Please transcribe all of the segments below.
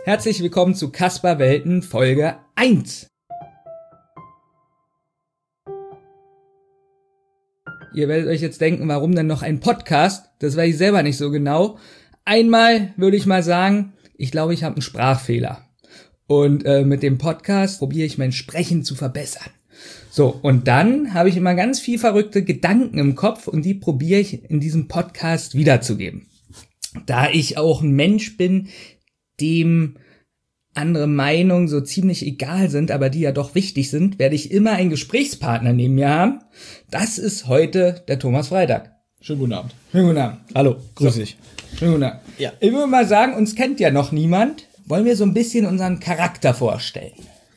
Herzlich willkommen zu Kasper Welten Folge 1. Ihr werdet euch jetzt denken, warum denn noch ein Podcast? Das weiß ich selber nicht so genau. Einmal würde ich mal sagen, ich glaube, ich habe einen Sprachfehler. Und mit dem Podcast probiere ich mein Sprechen zu verbessern. So, und dann habe ich immer ganz viel verrückte Gedanken im Kopf und die probiere ich in diesem Podcast wiederzugeben. Da ich auch ein Mensch bin, dem andere Meinungen so ziemlich egal sind, aber die ja doch wichtig sind, werde ich immer einen Gesprächspartner neben mir haben. Das ist heute der Thomas Freitag. Schönen guten Abend. Schönen guten Abend. Hallo, grüß dich. Schönen guten Abend. Ja. Ich würde mal sagen, uns kennt ja noch niemand. Wollen wir so ein bisschen unseren Charakter vorstellen?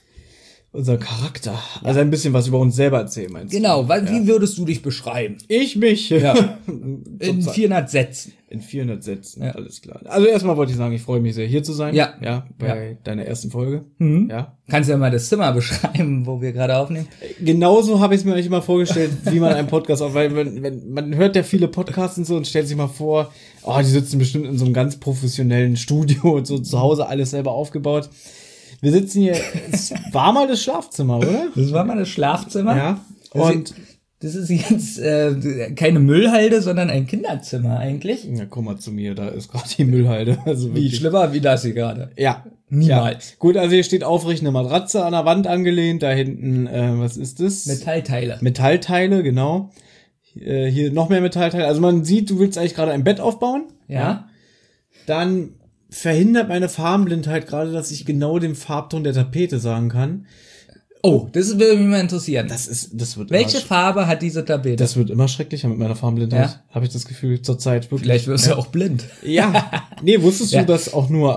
Unser Charakter. Also ein bisschen was über uns selber erzählen, meinst du? Genau, wie würdest du dich beschreiben? Ich mich. Ja. In 400 Sätzen. In 400 Sätzen, Ja. Alles klar. Also erstmal wollte ich sagen, ich freue mich sehr, hier zu sein. Ja. Ja, bei deiner ersten Folge. Mhm. Ja. Kannst du ja mal das Zimmer beschreiben, wo wir gerade aufnehmen? Genauso habe ich es mir eigentlich immer vorgestellt, wie man einen Podcast aufnimmt. Weil wenn man hört ja viele Podcasts und so und stellt sich mal vor, oh, die sitzen bestimmt in so einem ganz professionellen Studio und so zu Hause alles selber aufgebaut. Wir sitzen hier, es war mal das Schlafzimmer, oder? Das war mal das Schlafzimmer. Ja. Und das ist jetzt keine Müllhalde, sondern ein Kinderzimmer eigentlich. Ja, komm mal zu mir, da ist gerade die Müllhalde. Also Wie wirklich. schlimmer wie das hier gerade. Ja. Niemals. Ja. Gut, also hier steht aufrecht eine Matratze an der Wand angelehnt, da hinten, was ist das? Metallteile. Metallteile, genau. Hier noch mehr Metallteile. Also man sieht, du willst eigentlich gerade ein Bett aufbauen. Ja. Dann verhindert meine Farbenblindheit gerade, dass ich genau den Farbton der Tapete sagen kann. Oh, das würde mich mal interessieren. Das wird Welche immer, Farbe hat diese Tapete? das wird immer schrecklicher mit meiner Farbenblindheit. Ja. Habe ich das Gefühl, zurzeit wirklich. Vielleicht wirst du auch blind. Ja. Nee, wusstest Ja. du, dass auch nur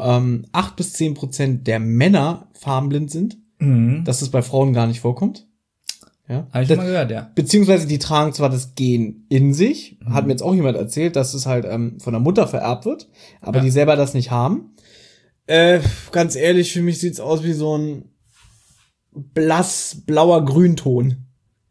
8-10% der Männer farbenblind sind? Mhm. Dass das bei Frauen gar nicht vorkommt? Ja. Habe ich schon mal gehört, ja. Beziehungsweise die tragen zwar das Gen in sich, hat mir jetzt auch jemand erzählt, dass es halt von der Mutter vererbt wird, aber Ja. die selber das nicht haben. Ganz ehrlich, für mich sieht's aus wie so ein blass-blauer Grünton.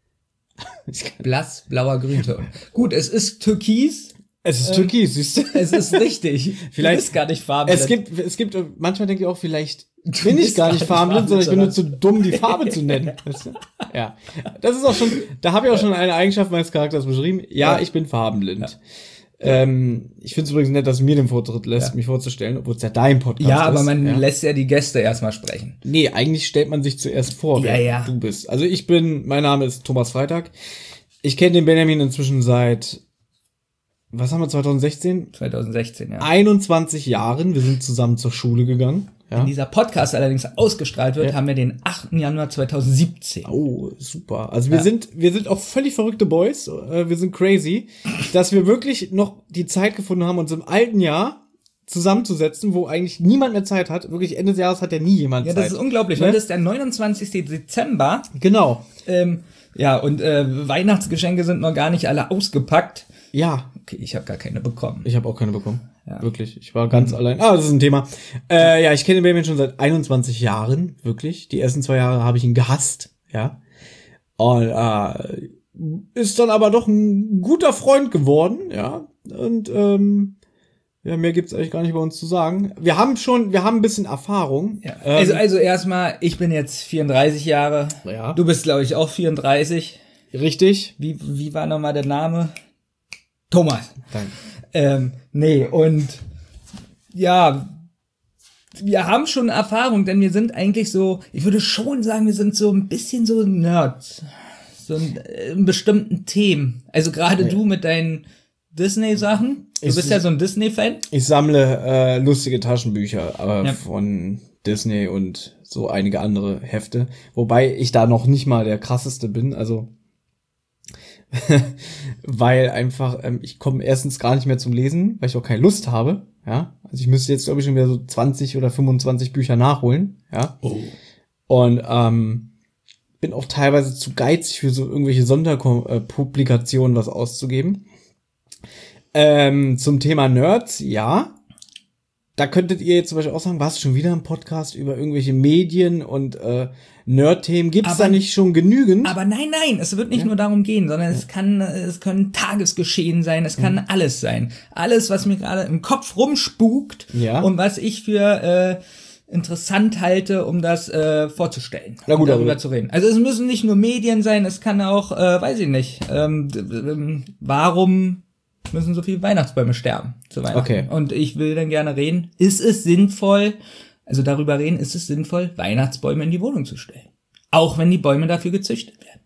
Blass, blauer Grünton. Gut, es ist Türkis. Es ist Türkis, siehst du? Es ist richtig. Vielleicht- Du bist gar nicht farbenblind. Es gibt, manchmal denke ich auch, vielleicht bin ich gar nicht farbenblind, sondern ich bin nur zu dumm, die Farbe zu nennen. Weißt du? Ja. Das ist auch schon, da habe ich auch schon eine Eigenschaft meines Charakters beschrieben. Ja, ich bin farbenblind. Ich finde es übrigens nett, dass du mir den Vortritt lässt, mich vorzustellen, obwohl es ja dein Podcast Ja, ist. aber man lässt ja die Gäste erstmal sprechen. Nee, eigentlich stellt man sich zuerst vor, Ja, wer ja. du bist. Also mein Name ist Thomas Freitag. Ich kenne den Benjamin inzwischen seit, was haben wir, 2016? 2016, ja. 21 Jahren. Wir sind zusammen zur Schule gegangen. Wenn Ja. dieser Podcast allerdings ausgestrahlt wird, haben wir den 8. Januar 2017. Oh, super. Also wir sind auch völlig verrückte Boys. Wir sind crazy, dass wir wirklich noch die Zeit gefunden haben, uns im alten Jahr zusammenzusetzen, wo eigentlich niemand mehr Zeit hat. Wirklich Ende des Jahres hat ja nie jemand Ja, Zeit. das ist unglaublich, Ne? weil das ist der 29. Dezember. Genau. Ja, und Weihnachtsgeschenke sind noch gar nicht alle ausgepackt. Ja. Okay, ich habe gar keine bekommen. Ich habe auch keine bekommen. Ja. Wirklich. Ich war ganz allein. Das ist ein Thema. Ja, ich kenne den Benjamin schon seit 21 Jahren. Wirklich. Die ersten 2 Jahre habe ich ihn gehasst. Ja. Und ist dann aber doch ein guter Freund geworden. Ja. Und ja, mehr gibt's eigentlich gar nicht bei uns zu sagen. Wir haben ein bisschen Erfahrung. Ja. Also erstmal, ich bin jetzt 34 Jahre. Ja. Du bist, glaube ich, auch 34. Richtig. Wie war nochmal der Name? Thomas. Danke. Nee, und ja, wir haben schon Erfahrung, denn wir sind eigentlich so, ich würde schon sagen, wir sind so ein bisschen so Nerds. So in bestimmten Themen. Also gerade du mit deinen Disney-Sachen. Du bist ja so ein Disney-Fan. Ich sammle lustige Taschenbücher Ja. von Disney und so einige andere Hefte. Wobei ich da noch nicht mal der krasseste bin. Also weil einfach ich komme erstens gar nicht mehr zum Lesen, weil ich auch keine Lust habe. Ja, also ich müsste jetzt glaube ich schon wieder so 20 oder 25 Bücher nachholen. Ja. Oh. Und bin auch teilweise zu geizig für so irgendwelche Sonderpublikationen was auszugeben. Zum Thema Nerds, ja. Da könntet ihr jetzt zum Beispiel auch sagen, warst du schon wieder im Podcast über irgendwelche Medien und Nerd-Themen? Gibt's Aber- da nicht schon genügend? Aber nein, es wird nicht nur darum gehen, sondern es können Tagesgeschehen sein, es kann alles sein. Alles, was mir gerade im Kopf rumspukt Ja. und was ich für interessant halte, um das vorzustellen, Na gut, darüber aber zu reden. Also es müssen nicht nur Medien sein, es kann auch, weiß ich nicht, warum müssen so viele Weihnachtsbäume sterben zu Weihnachten? Okay. Und ich will dann gerne reden, ist es sinnvoll, Weihnachtsbäume in die Wohnung zu stellen? Auch wenn die Bäume dafür gezüchtet werden.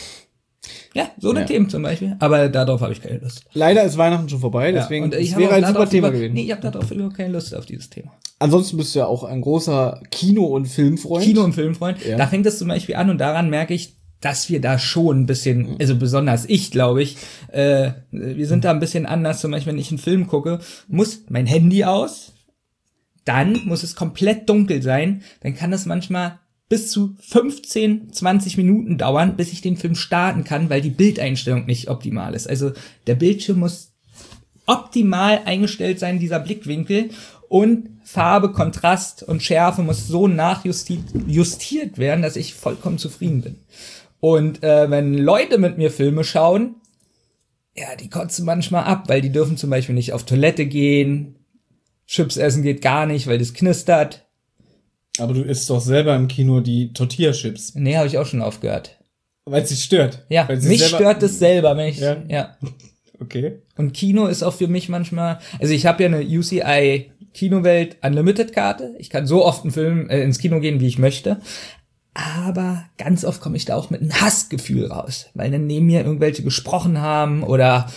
Ja, so eine Themen zum Beispiel. Aber darauf habe ich keine Lust. Leider ist Weihnachten schon vorbei, deswegen und ich es wäre habe ein super Thema gewesen. Nee, ich habe darauf überhaupt keine Lust auf dieses Thema. Ansonsten bist du ja auch ein großer Kino- und Filmfreund. Kino- und Filmfreund. Ja. Da fängt es zum Beispiel an und daran merke ich, dass wir da schon ein bisschen, also besonders ich, glaube ich, wir sind da ein bisschen anders. Zum Beispiel, wenn ich einen Film gucke, muss mein Handy aus, dann muss es komplett dunkel sein, dann kann es manchmal bis zu 15, 20 Minuten dauern, bis ich den Film starten kann, weil die Bildeinstellung nicht optimal ist. Also der Bildschirm muss optimal eingestellt sein, dieser Blickwinkel, und Farbe, Kontrast und Schärfe muss so nachjustiert werden, dass ich vollkommen zufrieden bin. Und wenn Leute mit mir Filme schauen, ja, die kotzen manchmal ab, weil die dürfen zum Beispiel nicht auf Toilette gehen, Chips essen geht gar nicht, weil das knistert. Aber du isst doch selber im Kino die Tortilla-Chips. Nee, habe ich auch schon aufgehört. Weil es dich stört. Ja, Weil sie mich selber stört es selber, wenn ich, Ja. Okay. Und Kino ist auch für mich manchmal, also ich habe ja eine UCI Kinowelt Unlimited Karte. Ich kann so oft einen Film ins Kino gehen, wie ich möchte. Aber ganz oft komme ich da auch mit einem Hassgefühl raus, weil dann neben mir irgendwelche gesprochen haben oder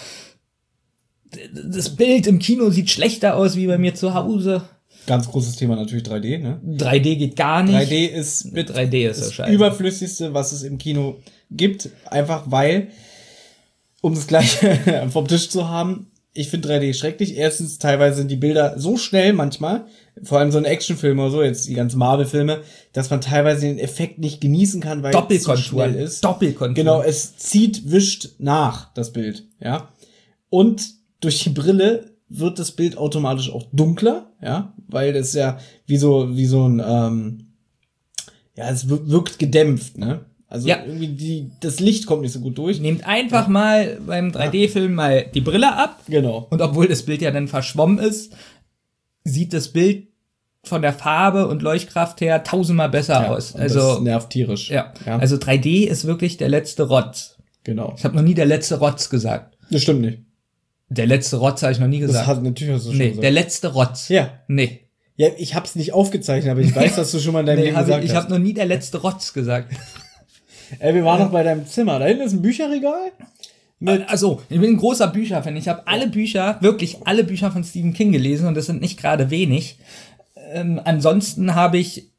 das Bild im Kino sieht schlechter aus wie bei mir zu Hause. Ganz großes Thema natürlich 3D, ne? 3D geht gar nicht. 3D ist so das scheiße. Überflüssigste, was es im Kino gibt. Einfach weil, um das Gleiche vom Tisch zu haben, ich finde 3D schrecklich. Erstens, teilweise sind die Bilder so schnell manchmal, vor allem so ein Actionfilm oder so, jetzt die ganzen Marvel-Filme, dass man teilweise den Effekt nicht genießen kann, weil es so schnell ist. Doppelkontur. Genau, es wischt nach, das Bild, ja. Und durch die Brille wird das Bild automatisch auch dunkler, ja, weil das ja wie so ein, es wirkt gedämpft, ne? Also irgendwie das Licht kommt nicht so gut durch. Nehmt einfach mal beim 3D-Film mal die Brille ab. Genau. Und obwohl das Bild ja dann verschwommen ist, sieht das Bild von der Farbe und Leuchtkraft her tausendmal besser aus. Also das nervt tierisch. Ja. Also 3D ist wirklich der letzte Rotz. Genau. Ich habe noch nie der letzte Rotz gesagt. Das stimmt nicht. Der letzte Rotz habe ich noch nie gesagt. Das hat natürlich hast du schon gesagt. Der letzte Rotz. Ja. Nee. Ja, ich hab's nicht aufgezeichnet, aber ich weiß, dass du schon mal in deinem Leben gesagt hast. Ich habe noch nie der letzte Rotz gesagt. Ey, wir waren noch bei deinem Zimmer. Da hinten ist ein Bücherregal. Also, ich bin ein großer Bücherfan. Ich habe wirklich alle Bücher von Stephen King gelesen und das sind nicht gerade wenig. Ansonsten habe ich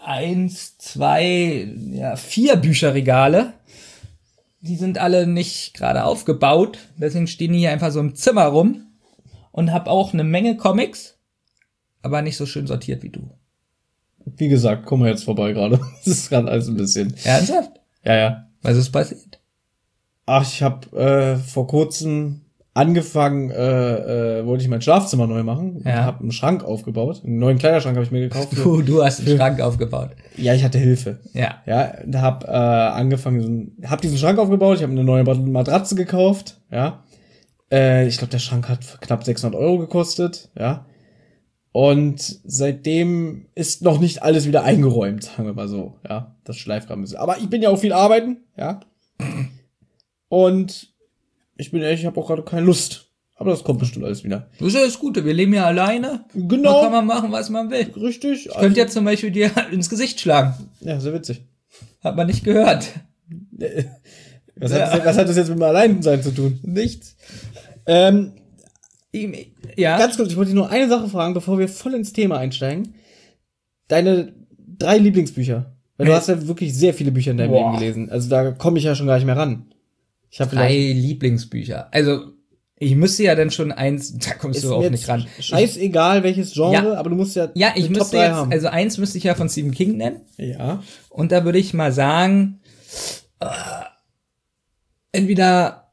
4 Bücherregale. Die sind alle nicht gerade aufgebaut. Deswegen stehen die hier einfach so im Zimmer rum. Und habe auch eine Menge Comics. Aber nicht so schön sortiert wie du. Wie gesagt, komm mal jetzt vorbei gerade. Das ist gerade alles ein bisschen. Ernsthaft? Ja. Was ist passiert? Ach, ich habe vor kurzem angefangen, wollte ich mein Schlafzimmer neu machen. Ja. Hab einen Schrank aufgebaut. Einen neuen Kleiderschrank habe ich mir gekauft. Du hast einen Schrank aufgebaut. Ja, ich hatte Hilfe. Ja. Ja, da hab angefangen, hab diesen Schrank aufgebaut. Ich habe eine neue Matratze gekauft. Ja. Ich glaube, der Schrank hat knapp 600 € gekostet. Ja. Und seitdem ist noch nicht alles wieder eingeräumt, sagen wir mal so. Ja, das schleift gerade ein bisschen. Aber ich bin ja auch viel arbeiten. Ja. Und ich bin ehrlich, ich habe auch gerade keine Lust. Aber das kommt bestimmt alles wieder. Das ist ja das Gute, wir leben ja alleine. Genau. Da kann man machen, was man will. Richtig. Ich könnte jetzt zum Beispiel dir ins Gesicht schlagen. Ja, sehr witzig. Hat man nicht gehört. Was hat das jetzt mit dem Alleinsein zu tun? Nichts. Ja. Ganz kurz, ich wollte dich nur eine Sache fragen, bevor wir voll ins Thema einsteigen. Deine 3 Lieblingsbücher. Weil du hast ja wirklich sehr viele Bücher in deinem Leben gelesen. Also da komme ich ja schon gar nicht mehr ran. Ich habe 3 Lieblingsbücher. Also, ich müsste ja dann schon eins, da kommst du auch nicht ran. Scheißegal welches Genre, aber du musst ja ich müsste jetzt, haben. Also eins müsste ich ja von Stephen King nennen. Ja. Und da würde ich mal sagen, entweder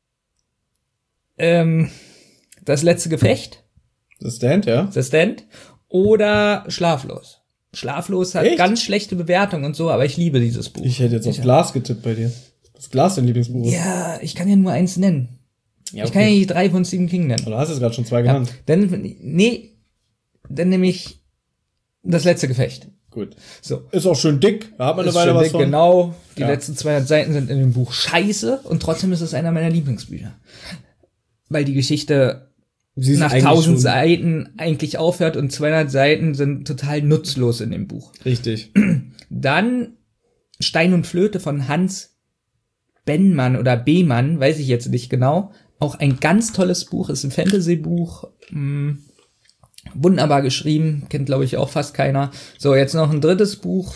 Das letzte Gefecht. The Stand, ja. The Stand. Oder Schlaflos. Schlaflos hat ganz schlechte Bewertungen und so, aber ich liebe dieses Buch. Ich hätte jetzt auf Glas getippt bei dir. Das Glas dein Lieblingsbuch. Ja, ich kann ja nur eins nennen. Ja, okay. Ich kann ja die 3 von Stephen King nennen. Aber du hast jetzt gerade schon 2 genannt. Dann nehme ich Das letzte Gefecht. Gut. So. Ist auch schön dick. Da hat man eine Ist Weile schön was dick, von. genau. Die Ja. letzten 200 Seiten sind in dem Buch scheiße und trotzdem ist es einer meiner Lieblingsbücher. Weil die Geschichte Sie ist nach eigentlich 1000 schon Seiten eigentlich aufhört und 200 Seiten sind total nutzlos in dem Buch. richtig. Dann Stein und Flöte von Hans Bennmann oder Behmann, weiß ich jetzt nicht genau. Auch ein ganz tolles Buch, ist ein Fantasy-Buch. Wunderbar geschrieben, kennt glaube ich auch fast keiner. So, jetzt noch ein drittes Buch.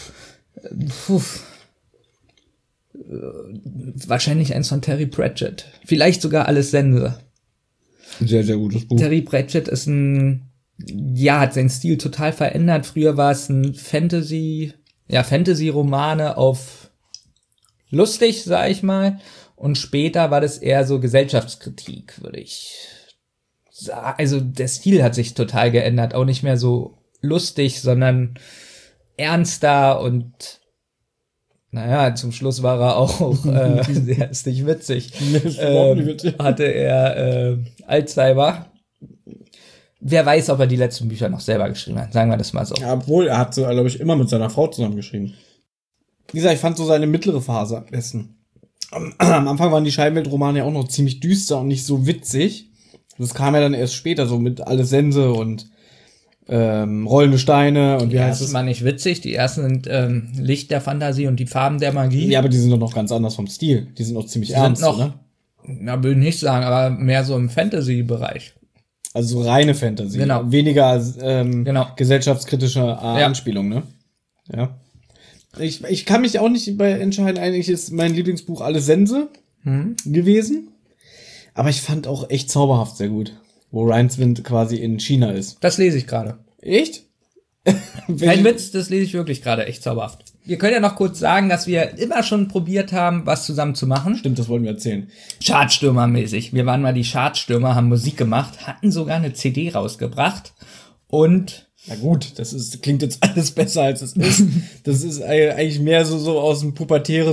Wahrscheinlich eins von Terry Pratchett. Vielleicht sogar Alles Sense. Sehr, sehr gutes Buch. Terry Pratchett ist hat seinen Stil total verändert. Früher war es ein Fantasy-Romane auf lustig, sag ich mal. Und später war das eher so Gesellschaftskritik, würde ich sagen. Also der Stil hat sich total geändert. Auch nicht mehr so lustig, sondern ernster und zum Schluss war er auch, der ist nicht witzig. Hatte er Alzheimer. Wer weiß, ob er die letzten Bücher noch selber geschrieben hat. Sagen wir das mal so. Ja, obwohl, er hat so, glaube ich, immer mit seiner Frau zusammengeschrieben. Wie gesagt, ich fand so seine mittlere Phase am besten. Am Anfang waren die Scheibenwelt-Romane ja auch noch ziemlich düster und nicht so witzig. Das kam ja dann erst später, so mit Alles Sense und Rollende Steine und wie heißt es? Das war nicht witzig. Die ersten sind Licht der Fantasie und die Farben der Magie. Ja, aber die sind doch noch ganz anders vom Stil. Die sind noch ziemlich ernst, oder? Ja, will ich nicht sagen, aber mehr so im Fantasy-Bereich. Also so reine Fantasy. Genau. Weniger Genau. gesellschaftskritische Anspielung, ne? Ja. Ich kann mich auch nicht entscheiden. Eigentlich ist mein Lieblingsbuch Alles Sense gewesen. Aber ich fand auch echt zauberhaft sehr gut. Wo Rincewind quasi in China ist. Das lese ich gerade. Echt? Kein Witz, das lese ich wirklich gerade echt zauberhaft. Wir können ja noch kurz sagen, dass wir immer schon probiert haben, was zusammen zu machen. Stimmt, das wollten wir erzählen. Chartstürmer-mäßig. Wir waren mal die Chartstürmer, haben Musik gemacht, hatten sogar eine CD rausgebracht und Na gut, klingt jetzt alles besser als es ist. Das ist eigentlich mehr so aus dem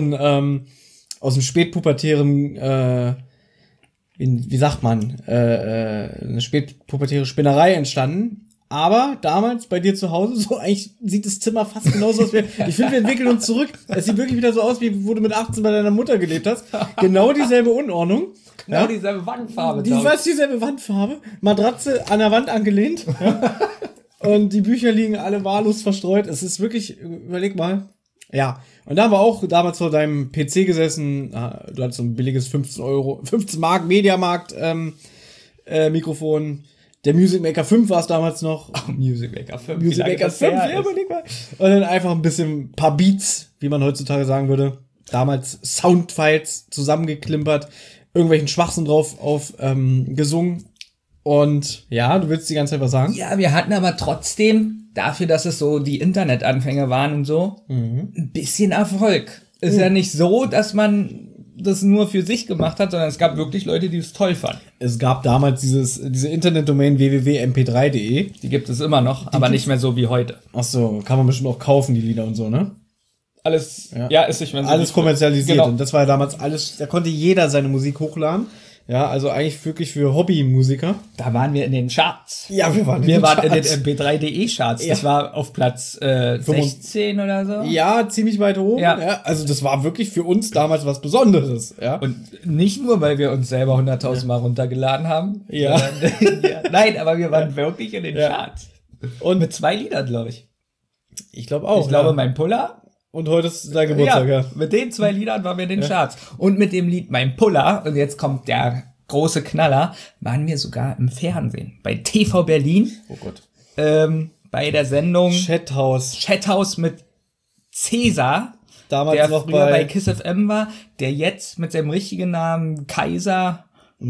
spätpubertären, wie sagt man, eine spätpubertäre Spinnerei entstanden. Aber damals bei dir zu Hause, so eigentlich sieht das Zimmer fast genauso aus. Ich finde, wir entwickeln uns zurück. Es sieht wirklich wieder so aus, wie wo du mit 18 bei deiner Mutter gelebt hast. Genau dieselbe Unordnung. genau dieselbe Wandfarbe. Dieselbe Wandfarbe. Matratze an der Wand angelehnt. Und die Bücher liegen alle wahllos verstreut. Es ist wirklich, überleg mal. Ja. Und da haben wir auch damals vor deinem PC gesessen. Du hattest so ein billiges 15 Mark Mediamarkt Mikrofon. Der Music Maker 5 war es damals noch. Music Maker 5. Music Maker 5, ja, überleg mal. Und dann einfach ein paar Beats, wie man heutzutage sagen würde. Damals Soundfiles zusammengeklimpert, irgendwelchen Schwachsinn drauf gesungen. Und ja, du willst die ganze Zeit was sagen? Ja, wir hatten aber trotzdem, dafür, dass es so die Internetanfänge waren und so, ein bisschen Erfolg. Ist ja nicht so, dass man das nur für sich gemacht hat, sondern es gab wirklich Leute, die es toll fanden. Es gab damals diese Internetdomain www.mp3.de. Die gibt es immer noch, aber nicht mehr so wie heute. Ach so, kann man bestimmt auch kaufen, die Lieder und so, ne? Alles, ist nicht mehr so. Alles kommerzialisiert. Genau. Und das war ja damals alles, da konnte jeder seine Musik hochladen. Ja, also eigentlich wirklich für Hobbymusiker. Da waren wir in den Charts. Ja, wir waren in den mp3.de Charts. Ja. Das war auf Platz 16 oder so. Ja, ziemlich weit oben. Ja. Ja, also das war wirklich für uns damals was Besonderes. Ja. Und nicht nur, weil wir uns selber 100.000 Mal runtergeladen haben. Ja. Nein, aber wir waren wirklich in den Charts. Und mit 2 Liedern, glaube ich. Ich glaube auch. Ich glaube, mein Puller. Und heute ist dein Geburtstag, ja. Mit den 2 Liedern waren wir in den Charts. Und mit dem Lied Mein Puller, und jetzt kommt der große Knaller, waren wir sogar im Fernsehen. Bei TV Berlin. Oh Gott. Bei der Sendung Chathaus mit Cäsar. Damals der noch früher bei Kiss FM war, der jetzt mit seinem richtigen Namen Kaiser,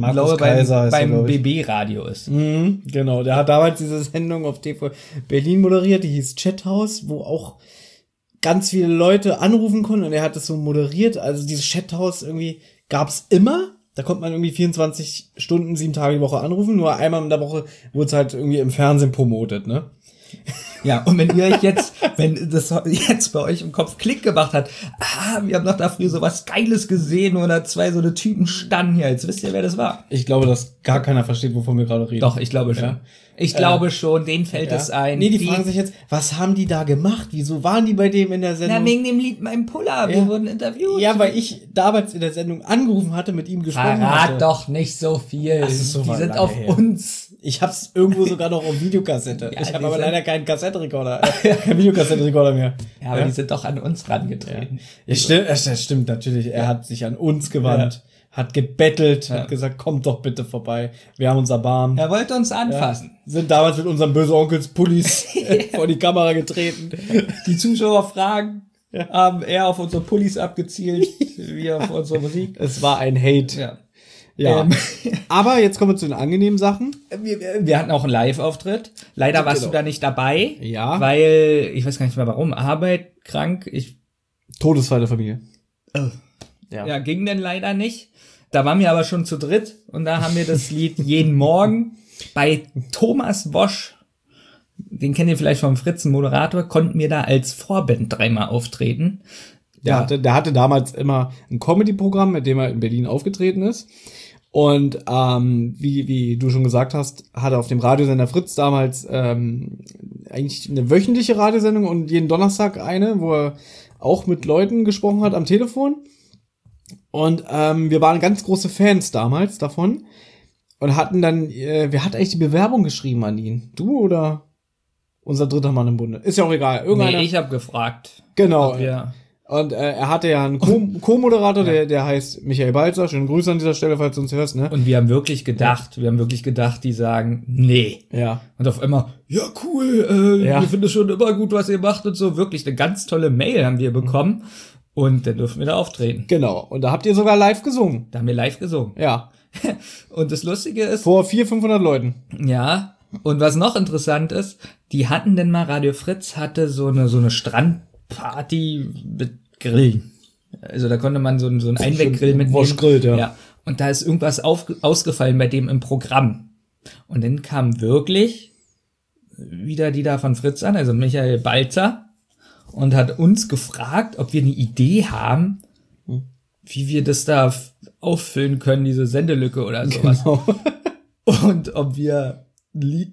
beim BB-Radio ist. Mhm, genau, der hat damals diese Sendung auf TV Berlin moderiert, die hieß Chathaus, wo auch ganz viele Leute anrufen konnten und er hat das so moderiert. Also dieses Chathaus irgendwie gab's immer. Da konnte man irgendwie 24 Stunden, 7 Tage die Woche anrufen. Nur einmal in der Woche wurde es halt irgendwie im Fernsehen promotet, ne? Ja, und wenn das jetzt bei euch im Kopf Klick gemacht hat, wir haben doch da früher so was Geiles gesehen oder zwei so eine Typen standen hier, jetzt wisst ihr, wer das war. Ich glaube, dass gar keiner versteht, wovon wir gerade reden. Doch, ich glaube schon. Ja. Ich glaube schon, denen fällt es ein. Nee, die fragen sich jetzt, was haben die da gemacht? Wieso waren die bei dem in der Sendung? Na, wegen dem Lied Mein Puller, wir wurden interviewt. Ja, weil ich damals in der Sendung angerufen hatte, mit ihm gesprochen hatte. Verrat doch nicht so viel. Das ist so die sind lange auf her. uns. Ich hab's irgendwo sogar noch auf Videokassette. Ja, ich habe die aber sind- leider keinen Kassettenrekorder, keinen Videokassettenrekorder mehr. Ja, aber die sind doch an uns rangetreten. Ja, das stimmt natürlich. Er hat sich an uns gewandt, hat gebettelt, hat gesagt, kommt doch bitte vorbei. Wir haben uns erbarmt. Er wollte uns anfassen. Sind damals mit unserem böse Onkels Pullis vor die Kamera getreten. Die Zuschauer fragen, haben eher auf unsere Pullis abgezielt, wie auf unsere Musik. Es war ein Hate. Ja. Ja. Aber jetzt kommen wir zu den angenehmen Sachen. Wir hatten auch einen Live-Auftritt. Leider warst Genau. du da nicht dabei. Ja. Weil, ich weiß gar nicht mehr warum, Arbeit, krank, Todesfall der Familie. ja, ging denn leider nicht. Da waren wir aber schon zu dritt und da haben wir das Lied jeden Morgen bei Thomas Bosch, den kennt ihr vielleicht vom Fritzen Moderator, konnten wir da als Vorband dreimal auftreten. Der hatte damals immer ein Comedy-Programm, mit dem er in Berlin aufgetreten ist. Und wie du schon gesagt hast, hat er auf dem Radiosender Fritz damals eigentlich eine wöchentliche Radiosendung und jeden Donnerstag eine, wo er auch mit Leuten gesprochen hat am Telefon. Und wir waren ganz große Fans damals davon und hatten dann, wer hat eigentlich die Bewerbung geschrieben an ihn? Du oder unser dritter Mann im Bunde? Ist ja auch egal. Irgendeiner. Nee, ich habe gefragt. Genau. ob wir- Und er hatte ja einen Co-Moderator, der heißt Michael Balzer. Schönen Grüße an dieser Stelle, falls du uns hörst, ne? Und wir haben wirklich gedacht, die sagen, nee. Ja. Und auf einmal, ja cool, Ja. wir finden es schon immer gut, was ihr macht und so. Wirklich eine ganz tolle Mail haben wir bekommen. Und dann dürfen wir da auftreten. Genau. Und da habt ihr sogar live gesungen. Da haben wir live gesungen. Ja. Und das Lustige ist, Vor 400-500 Leuten. ja, und was noch interessant ist, die hatten denn mal, Radio Fritz hatte so eine Strandparty mit Grillen. Also da konnte man so einen Einweggrill mitnehmen. Wosch grillt, ja. Ja. Und da ist irgendwas ausgefallen bei dem im Programm. Und dann kam wirklich wieder die da von Fritz an, also Michael Balzer, und hat uns gefragt, ob wir eine Idee haben, wie wir das da auffüllen können, diese Sendelücke oder sowas. Genau. Und ob wir ein Lied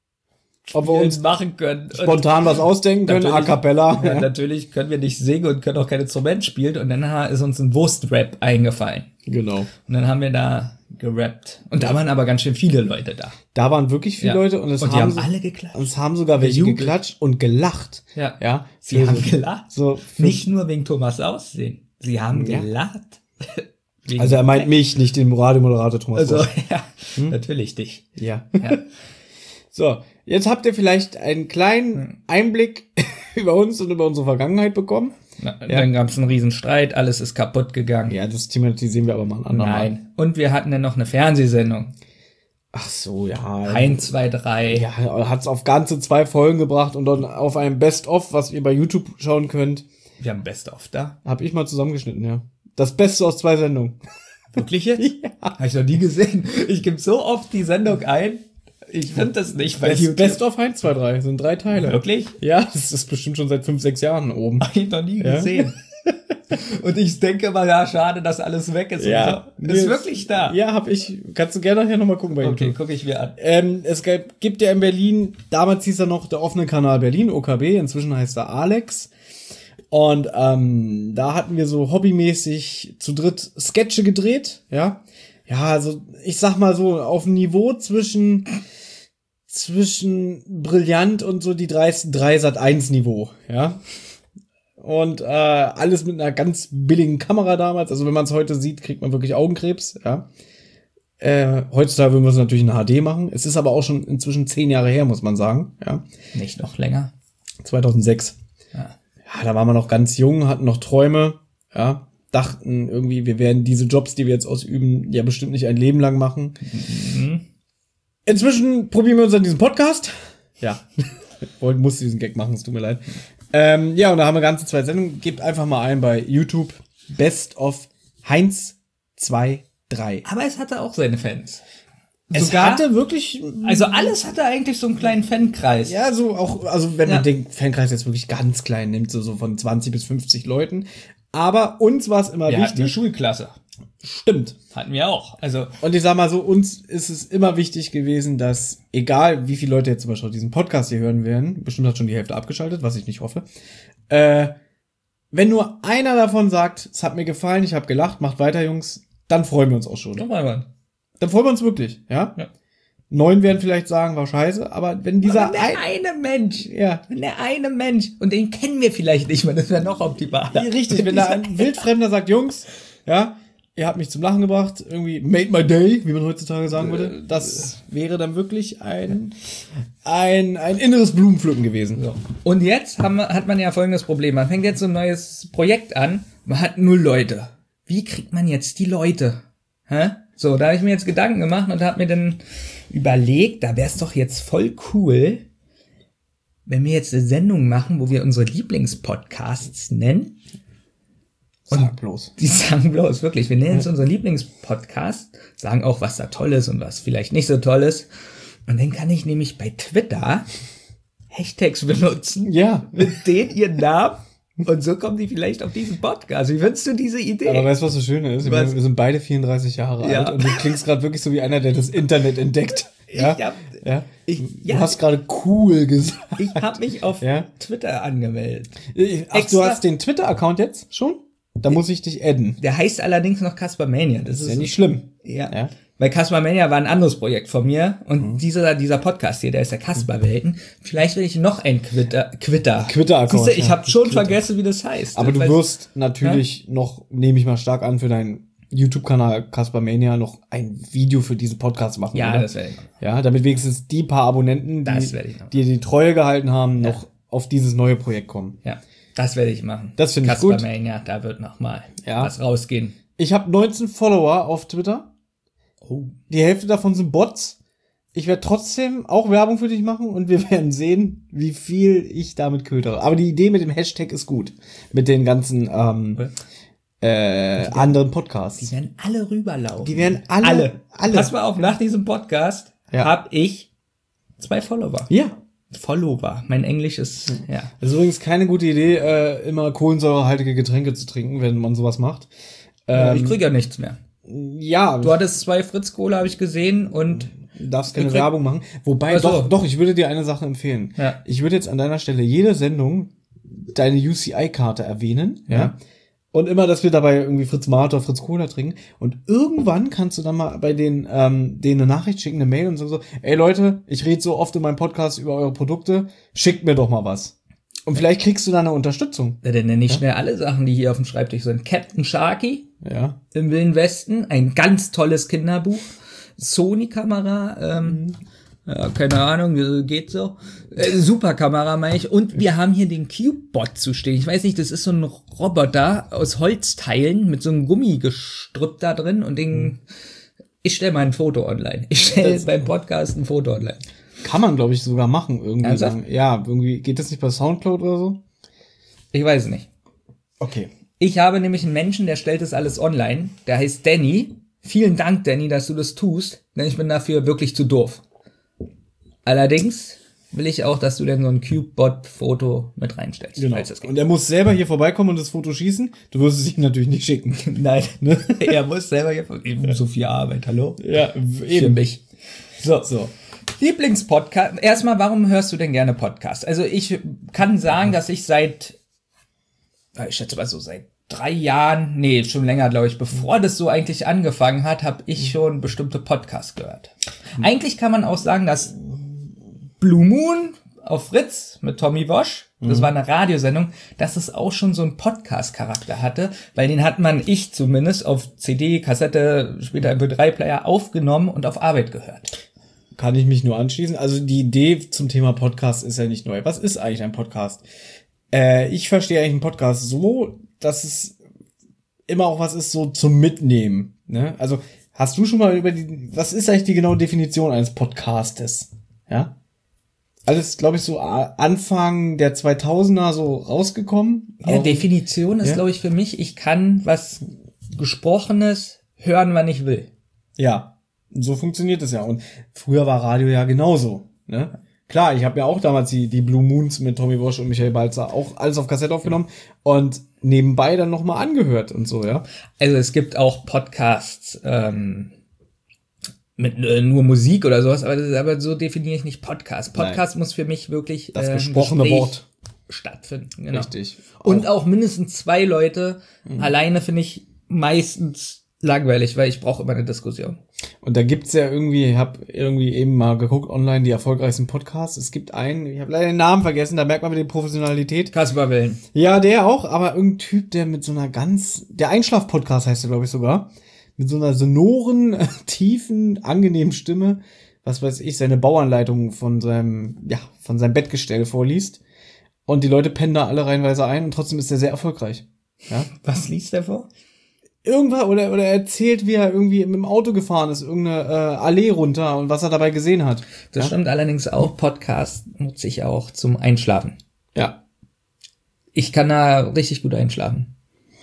Ob wir uns machen können. Und spontan was ausdenken können, a natürlich- cappella. ja, natürlich können wir nicht singen und können auch kein Instrument spielen. Und dann ist uns ein Wurstrap eingefallen. Genau. Und dann haben wir da gerappt. Und da waren aber ganz schön viele Leute da. Da waren wirklich viele Ja. Leute und es die haben alle geklatscht. und es haben sogar welche Gejubelt. geklatscht und gelacht. Ja. Ja. Sie haben gelacht. So, Nicht nur wegen Thomas Aussehen. Sie haben Ja. gelacht. Wegen- also er meint mich, nicht den Radiomoderator Thomas Also, Bosch. ja, natürlich dich. Ja. Ja. So, jetzt habt ihr vielleicht einen kleinen Einblick über uns und über unsere Vergangenheit bekommen. Na, dann gab es einen riesen Streit, alles ist kaputt gegangen. Ja, das thematisieren wir aber mal ein andermal. Nein. Und wir hatten dann noch eine Fernsehsendung. Ach so, ja. 1, 2, 3. Ja, hat's auf ganze 2 Folgen gebracht und dann auf einem Best-of, was ihr bei YouTube schauen könnt, Wir haben Best-of da. hab ich mal zusammengeschnitten, ja. Das Beste aus 2 Sendungen. Wirklich jetzt? Ja. Habe ich noch nie gesehen. Ich gebe so oft die Sendung ein. Ich finde das nicht bei YouTube. Best-of 1, 2, 3, sind 3 Teile. Wirklich? Ja, das ist bestimmt schon seit 5, 6 Jahren oben. Habe ich noch nie Ja. gesehen. Und ich denke immer, ja, schade, dass alles weg ist. Ja. Und so. Ist wirklich da. Ja, hab ich. Kannst du gerne nachher nochmal gucken bei Okay, YouTube. gucke ich mir an. Es gibt ja in Berlin, damals hieß er noch der offene Kanal Berlin, OKB, inzwischen heißt er Alex. Und da hatten wir so hobbymäßig zu dritt Sketche gedreht, ja. Ja, also ich sag mal so, auf dem Niveau zwischen brillant und so die 3 Sat.1 Niveau, ja. Und alles mit einer ganz billigen Kamera damals. Also wenn man es heute sieht, kriegt man wirklich Augenkrebs, ja. Heutzutage würden wir es natürlich in HD machen. Es ist aber auch schon inzwischen 10 Jahre her, muss man sagen, ja. Nicht noch länger. 2006. Ja. Ja, da waren wir noch ganz jung, hatten noch Träume, ja. Dachten irgendwie, wir werden diese Jobs, die wir jetzt ausüben, ja bestimmt nicht ein Leben lang machen. Inzwischen probieren wir uns an diesem Podcast. Ja. Musste diesen Gag machen, es tut mir leid. Ja, und da haben wir ganze 2 Sendungen. Gebt einfach mal ein bei YouTube. Best of Heinz 2, 3. Aber es hatte auch seine Fans. Sogar hatte wirklich. Also alles hatte eigentlich so einen kleinen Fankreis. Ja, so auch, also wenn man den Fankreis jetzt wirklich ganz klein nimmt, so von 20 bis 50 Leuten. Aber uns war es immer Wir hatten wichtig. eine Schulklasse. Stimmt. Hatten wir auch. Also Und ich sag mal so, uns ist es immer wichtig gewesen, dass, egal wie viele Leute jetzt zum Beispiel diesen Podcast hier hören werden, bestimmt hat schon die Hälfte abgeschaltet, was ich nicht hoffe, wenn nur einer davon sagt, es hat mir gefallen, ich habe gelacht, macht weiter, Jungs, dann freuen wir uns auch schon. doch einmal. Dann freuen wir uns wirklich, ja? 9 werden vielleicht sagen, war scheiße, aber wenn dieser der eine Mensch, ja, wenn der eine Mensch, und den kennen wir vielleicht nicht mehr, das wäre noch optimaler. Richtig, wenn da ein Wildfremder sagt, Jungs, ja, ihr habt mich zum Lachen gebracht, irgendwie made my day, wie man heutzutage sagen würde, das wäre dann wirklich ein inneres Blumenpflücken gewesen. So. Und jetzt hat man ja folgendes Problem. Man fängt jetzt so ein neues Projekt an, man hat 0 Leute. Wie kriegt man jetzt die Leute? Hä? So, da habe ich mir jetzt Gedanken gemacht und habe mir dann überlegt, da wäre es doch jetzt voll cool, wenn wir jetzt eine Sendung machen, wo wir unsere Lieblingspodcasts nennen. Sag bloß. Die sagen bloß, wirklich, wir nennen es unseren Lieblingspodcast, sagen auch, was da toll ist und was vielleicht nicht so toll ist. Und dann kann ich nämlich bei Twitter Hashtags benutzen. Ja. Mit denen ihren Namen. Und so kommen die vielleicht auf diesen Podcast. Wie findest du diese Idee? Aber weißt du, was das Schöne ist? Wir sind beide 34 Jahre alt und du klingst gerade wirklich so wie einer, der das Internet entdeckt. Ja? Du hast gerade cool gesagt. Ich habe mich auf Twitter angemeldet. Ach, du hast den Twitter-Account jetzt schon? Da muss ich dich adden. Der heißt allerdings noch Casper Mania. Das ist ja nicht schlimm. Ja. Weil Casper Mania war ein anderes Projekt von mir. Und dieser Podcast hier, der ist der Casper Welten. Vielleicht will ich noch ein Twitter-Account. Ich habe schon vergessen, wie das heißt. Aber du wirst natürlich noch, nehme ich mal stark an, für deinen YouTube-Kanal Casper Mania noch ein Video für diesen Podcast machen. Ja, oder? Das werde ich machen. Ja, damit wenigstens die paar Abonnenten, die Treue gehalten haben, noch auf dieses neue Projekt kommen. Ja. Das werde ich machen. Das finde ich gut. Casper Mania, da wird noch mal was rausgehen. Ich habe 19 Follower auf Twitter. Oh. Die Hälfte davon sind Bots. Ich werde trotzdem auch Werbung für dich machen und wir werden sehen, wie viel ich damit kötere. Aber die Idee mit dem Hashtag ist gut. Mit den ganzen anderen Podcasts. Die werden alle rüberlaufen. Die werden alle. Pass mal auf, nach diesem Podcast habe ich 2 Follower. Ja. Follower. Mein Englisch ist, Das ist übrigens keine gute Idee, immer kohlensäurehaltige Getränke zu trinken, wenn man sowas macht. Ich kriege ja nichts mehr. Ja. Du hattest 2 Fritz-Cola, habe ich gesehen, und du darfst keine Werbung machen. Wobei, doch, ich würde dir eine Sache empfehlen. Ja. Ich würde jetzt an deiner Stelle jede Sendung deine UCI-Karte erwähnen. Ja. Und immer, dass wir dabei irgendwie Fritz Mate oder Fritz Cola trinken. Und irgendwann kannst du dann mal bei denen eine Nachricht schicken, eine Mail und so, ey Leute, ich rede so oft in meinem Podcast über eure Produkte, schickt mir doch mal was. Und vielleicht kriegst du da eine Unterstützung. Ja, dann nenne ich schnell alle Sachen, die hier auf dem Schreibtisch sind. Captain Sharky. Ja. Im Wilden Westen. Ein ganz tolles Kinderbuch. Sony-Kamera. Keine Ahnung, geht so. Super Kamera, meine ich. Und wir haben hier den Cube-Bot zu stehen. Ich weiß nicht, das ist so ein Roboter aus Holzteilen mit so einem Gummigestrüpp da drin und ich stelle mal ein Foto online. Ich stelle beim Podcast ein Foto online. Kann man, glaube ich, sogar machen. Irgendwie irgendwie geht das nicht bei Soundcloud oder so? Ich weiß es nicht. Okay. Ich habe nämlich einen Menschen, der stellt das alles online. Der heißt Danny. Vielen Dank, Danny, dass du das tust, denn ich bin dafür wirklich zu doof. Allerdings will ich auch, dass du dann so ein Cube-Bot-Foto mit reinstellst. Genau. Und er muss selber hier vorbeikommen und das Foto schießen. Du wirst es ihm natürlich nicht schicken. Nein, er muss selber hier vorbeikommen. So viel Arbeit, hallo? Ja, eben. Für mich. So. Lieblingspodcast. Erstmal, warum hörst du denn gerne Podcasts? Also ich kann sagen, dass ich seit 3 Jahren, nee, schon länger, glaube ich, bevor das so eigentlich angefangen hat, habe ich schon bestimmte Podcasts gehört. Eigentlich kann man auch sagen, dass Blue Moon auf Fritz mit Tommy Wosch, das war eine Radiosendung, dass es auch schon so einen Podcast-Charakter hatte, weil den hat ich zumindest auf CD, Kassette, später MP3-Player aufgenommen und auf Arbeit gehört. Kann ich mich nur anschließen. Also die Idee zum Thema Podcast ist ja nicht neu. Was ist eigentlich ein Podcast? Ich verstehe eigentlich einen Podcast so, dass es immer auch was ist so zum Mitnehmen. Ne? Also hast du schon mal was ist eigentlich die genaue Definition eines Podcastes? Ja? Alles, glaube ich, so Anfang der 2000er so rausgekommen. Ja, Definition ist, glaube ich, für mich, ich kann was Gesprochenes hören, wann ich will. Ja. So funktioniert es ja. Und früher war Radio ja genauso, ne? Klar, ich habe ja auch damals die Blue Moons mit Tommy Walsh und Michael Balzer auch alles auf Kassette aufgenommen und nebenbei dann nochmal angehört und so, ja. Also es gibt auch Podcasts mit nur Musik oder sowas, aber so definiere ich nicht Podcast. Podcast muss für mich wirklich das gesprochene Wort stattfinden. Genau. Richtig. Und auch mindestens 2 Leute. Alleine finde ich meistens langweilig, weil ich brauche immer eine Diskussion. Und da gibt's ja irgendwie, ich habe irgendwie eben mal geguckt online, die erfolgreichsten Podcasts. Es gibt einen, ich habe leider den Namen vergessen, da merkt man wieder die Professionalität. Kaspar Wellen. Ja, der auch, aber irgendein Typ, der mit so einer der Einschlaf-Podcast heißt der, glaube ich, sogar, mit so einer sonoren, tiefen, angenehmen Stimme, was weiß ich, seine Bauanleitung von seinem Bettgestell vorliest. Und die Leute pennen da alle reihenweise ein und trotzdem ist er sehr erfolgreich. Ja? Was liest der vor? Irgendwann, oder er erzählt, wie er irgendwie mit dem Auto gefahren ist, irgendeine Allee runter und was er dabei gesehen hat. Das stimmt allerdings auch, Podcast nutze ich auch zum Einschlafen. Ja. Ich kann da richtig gut einschlafen.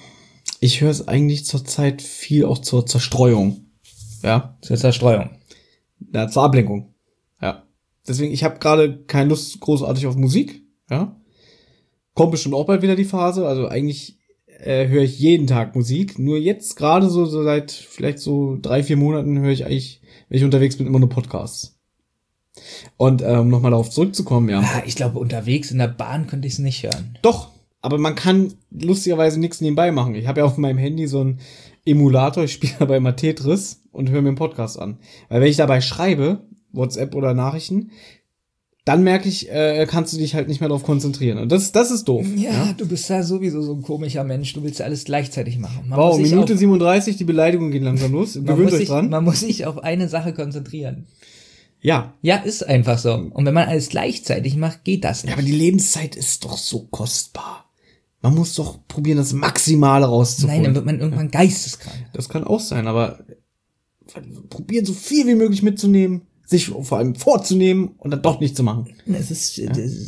Ich höre es eigentlich zurzeit viel auch zur Zerstreuung. Ja. Zur Zerstreuung. Ja, zur Ablenkung. Ja. Deswegen, ich habe gerade keine Lust großartig auf Musik. Ja. Kommt bestimmt auch bald wieder die Phase. Also eigentlich höre ich jeden Tag Musik. Nur jetzt gerade so seit vielleicht so 3-4 Monaten höre ich eigentlich, wenn ich unterwegs bin, immer nur Podcasts. Und um nochmal darauf zurückzukommen, ja. Ich glaube, unterwegs in der Bahn könnte ich es nicht hören. Doch, aber man kann lustigerweise nichts nebenbei machen. Ich habe ja auf meinem Handy so einen Emulator, ich spiele dabei mal Tetris und höre mir einen Podcast an. Weil wenn ich dabei schreibe, WhatsApp oder Nachrichten, dann merke ich, kannst du dich halt nicht mehr darauf konzentrieren. Und das ist doof. Ja, du bist ja sowieso so ein komischer Mensch. Du willst ja alles gleichzeitig machen. Wow, Minute 37, die Beleidigungen gehen langsam los. Gewöhnt euch dran. Man muss sich auf eine Sache konzentrieren. Ja. Ja, ist einfach so. Und wenn man alles gleichzeitig macht, geht das nicht. Ja, aber die Lebenszeit ist doch so kostbar. Man muss doch probieren, das Maximale rauszuholen. Nein, dann wird man irgendwann geisteskrank. Das kann auch sein, aber probieren so viel wie möglich mitzunehmen, sich vor allem vorzunehmen und dann doch nicht zu machen. Es ist,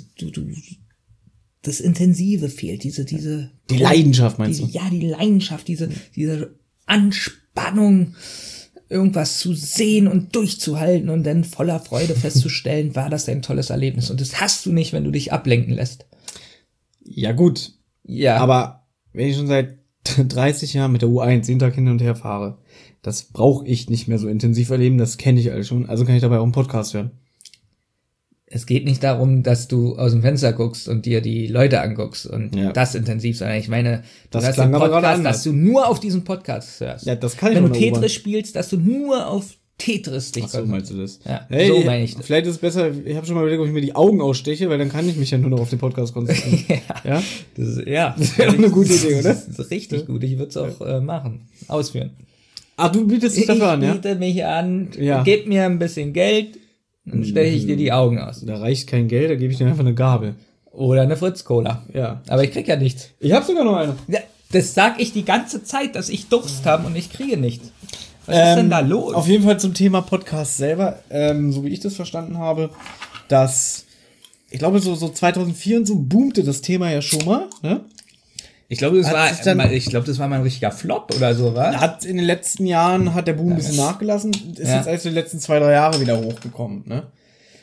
das Intensive fehlt, die Leidenschaft meinst du? Ja, die Leidenschaft, diese Anspannung, irgendwas zu sehen und durchzuhalten und dann voller Freude festzustellen, war das ein tolles Erlebnis. Und das hast du nicht, wenn du dich ablenken lässt. Ja, gut. Ja. Aber wenn ich schon seit 30 Jahren mit der U1 jeden Tag hin und her fahre, das brauche ich nicht mehr so intensiv erleben, das kenne ich alles schon, also kann ich dabei auch einen Podcast hören. Es geht nicht darum, dass du aus dem Fenster guckst und dir die Leute anguckst und das intensiv, sondern ich meine, du hast einen Podcast, dass du nur auf diesen Podcast hörst. Ja, das kann ich. Wenn du Tetris spielst, dass du nur auf Tetris dich konzentrierst. So meinst du das? Ja, hey, so meine ich das. Vielleicht ist es besser, ich habe schon mal überlegt, ob ich mir die Augen aussteche, weil dann kann ich mich ja nur noch auf den Podcast konzentrieren. Ja? Das wäre doch eine gute Idee, oder? Das ist richtig gut, ich würde es auch machen, ausführen. Ach, du bietest dich dafür an, ja? Ich biete mich an, ja. Gib mir ein bisschen Geld, dann stelle ich dir die Augen aus. Da reicht kein Geld, da gebe ich dir einfach eine Gabel. Oder eine Fritz-Cola. Ja. Aber ich krieg ja nichts. Ich habe sogar noch eine. Ja, das sag ich die ganze Zeit, dass ich Durst habe und ich kriege nichts. Was ist denn da los? Auf jeden Fall zum Thema Podcast selber, so wie ich das verstanden habe, dass, ich glaube so 2004 und so boomte das Thema ja schon mal, ne? Ich glaube, das war mal ein richtiger Flop oder so, was? In den letzten Jahren hat der Boom ein bisschen nachgelassen, ist jetzt erst die letzten 2-3 Jahre wieder hochgekommen, ne?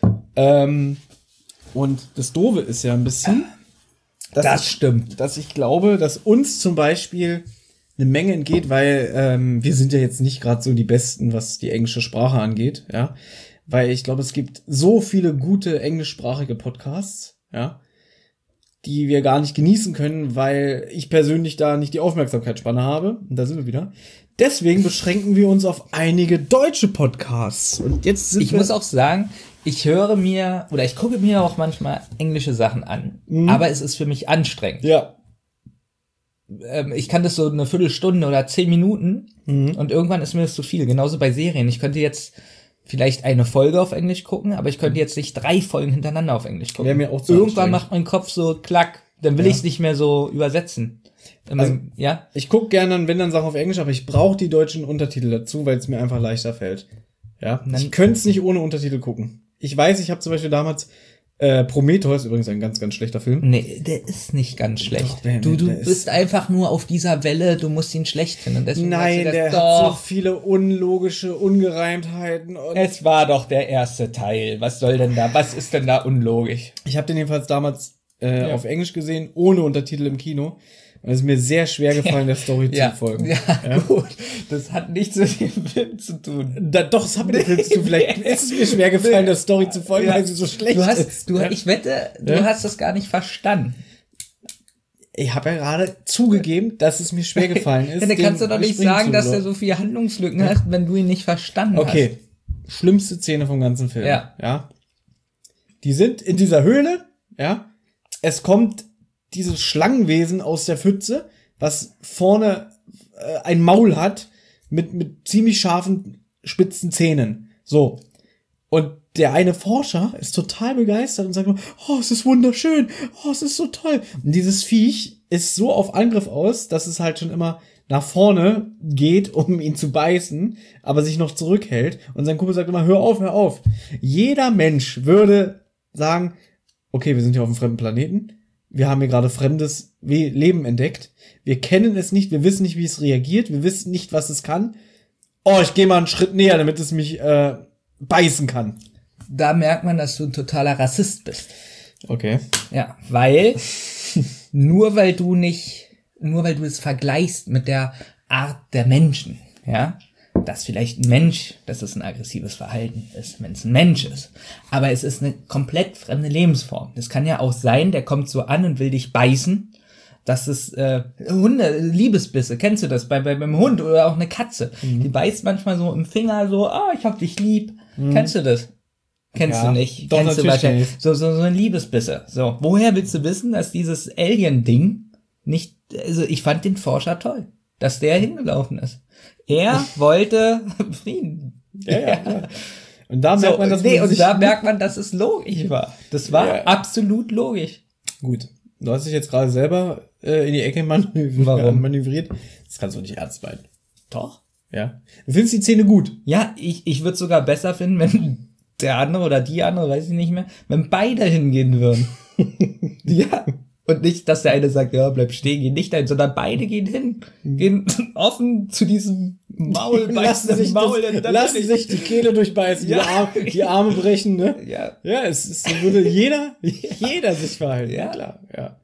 Und das Doofe ist ja ein bisschen, das stimmt, dass ich glaube, dass uns zum Beispiel eine Menge entgeht, weil wir sind ja jetzt nicht gerade so die Besten, was die englische Sprache angeht, ja, weil ich glaube, es gibt so viele gute englischsprachige Podcasts, ja, die wir gar nicht genießen können, weil ich persönlich da nicht die Aufmerksamkeitsspanne habe. Und da sind wir wieder. Deswegen beschränken wir uns auf einige deutsche Podcasts. Und jetzt sind ich muss auch sagen, ich gucke mir auch manchmal englische Sachen an. Aber es ist für mich anstrengend. Ja. Ich kann das so eine Viertelstunde oder 10 Minuten und irgendwann ist mir das zu viel. Genauso bei Serien. Ich könnte jetzt vielleicht eine Folge auf Englisch gucken, aber ich könnte jetzt nicht 3 Folgen hintereinander auf Englisch gucken. Wäre mir auch zu irgendwann macht mein Kopf so klack, dann will ich es nicht mehr so übersetzen. Also, ich gucke gerne wenn dann Sachen auf Englisch, aber ich brauche die deutschen Untertitel dazu, weil es mir einfach leichter fällt. Ja, ich könnte es nicht ohne Untertitel gucken. Ich weiß, ich habe zum Beispiel damals Prometheus, übrigens ein ganz, ganz schlechter Film. Nee, der ist nicht ganz schlecht. Doch, der bist einfach nur auf dieser Welle, du musst ihn schlecht finden. Deswegen Nein, der hat so viele unlogische Ungereimtheiten. Und es war doch der erste Teil. Was ist denn da unlogisch? ich habe den jedenfalls damals auf Englisch gesehen, ohne Untertitel im Kino. Und es ist mir sehr schwer gefallen, der Story zu folgen. Ja, gut. Das hat nichts mit dem Film zu tun. Doch, es hat mit dem Film zu tun. Vielleicht ist es mir schwer gefallen, der Story zu folgen, weil sie so schlecht ist. Ich wette, du hast das gar nicht verstanden. Ich habe ja gerade zugegeben, dass es mir schwer gefallen ist. Ja, dann kannst du doch nicht sagen, dass er so viele Handlungslücken hat, wenn du ihn nicht verstanden hast. Okay, schlimmste Szene vom ganzen Film. Ja. Die sind in dieser Höhle, ja. Es kommt dieses Schlangenwesen aus der Pfütze, was vorne ein Maul hat mit ziemlich scharfen, spitzen Zähnen. So. Und der eine Forscher ist total begeistert und sagt, oh, es ist wunderschön, oh, es ist so toll. Und dieses Viech ist so auf Angriff aus, dass es halt schon immer nach vorne geht, um ihn zu beißen, aber sich noch zurückhält. Und sein Kumpel sagt immer, hör auf, hör auf. Jeder Mensch würde sagen, okay, wir sind hier auf einem fremden Planeten. Wir haben hier gerade fremdes Leben entdeckt. Wir kennen es nicht, wir wissen nicht, wie es reagiert, wir wissen nicht, was es kann. Oh, ich gehe mal einen Schritt näher, damit es mich beißen kann. Da merkt man, dass du ein totaler Rassist bist. Okay. Ja, weil nur weil du es vergleichst mit der Art der Menschen, ja, dass vielleicht ein Mensch, dass es ein aggressives Verhalten ist, wenn es ein Mensch ist. Aber es ist eine komplett fremde Lebensform. Das kann ja auch sein, der kommt so an und will dich beißen. Das ist Hunde, Liebesbisse, kennst du das? Beim Hund oder auch eine Katze. Die beißt manchmal so im Finger so, ich hab dich lieb. Kennst du das? Kennst du nicht? Doch, Kennst du wahrscheinlich. So ein Liebesbisse. So, woher willst du wissen, dass dieses Alien-Ding nicht, also ich fand den Forscher toll, dass der hingelaufen ist. Er wollte Frieden. Ja. Und da merkt man, merkt man, dass es logisch war. Das war absolut logisch. Gut. Du hast dich jetzt gerade selber in die Ecke manövriert. Das kannst du nicht ernst meinen. Doch. Ja. Du findest die Szene gut? Ja, ich würde sogar besser finden, wenn der andere oder die andere, weiß ich nicht mehr, wenn beide hingehen würden. Ja. Und nicht, dass der eine sagt, ja, bleib stehen, geh nicht dahin, sondern beide gehen hin. Gehen offen zu diesem Maul, lassen sich die Kehle durchbeißen, ja. die Arme brechen, ne? Ja. Ja, so würde jeder sich verhalten. Ja. Klar,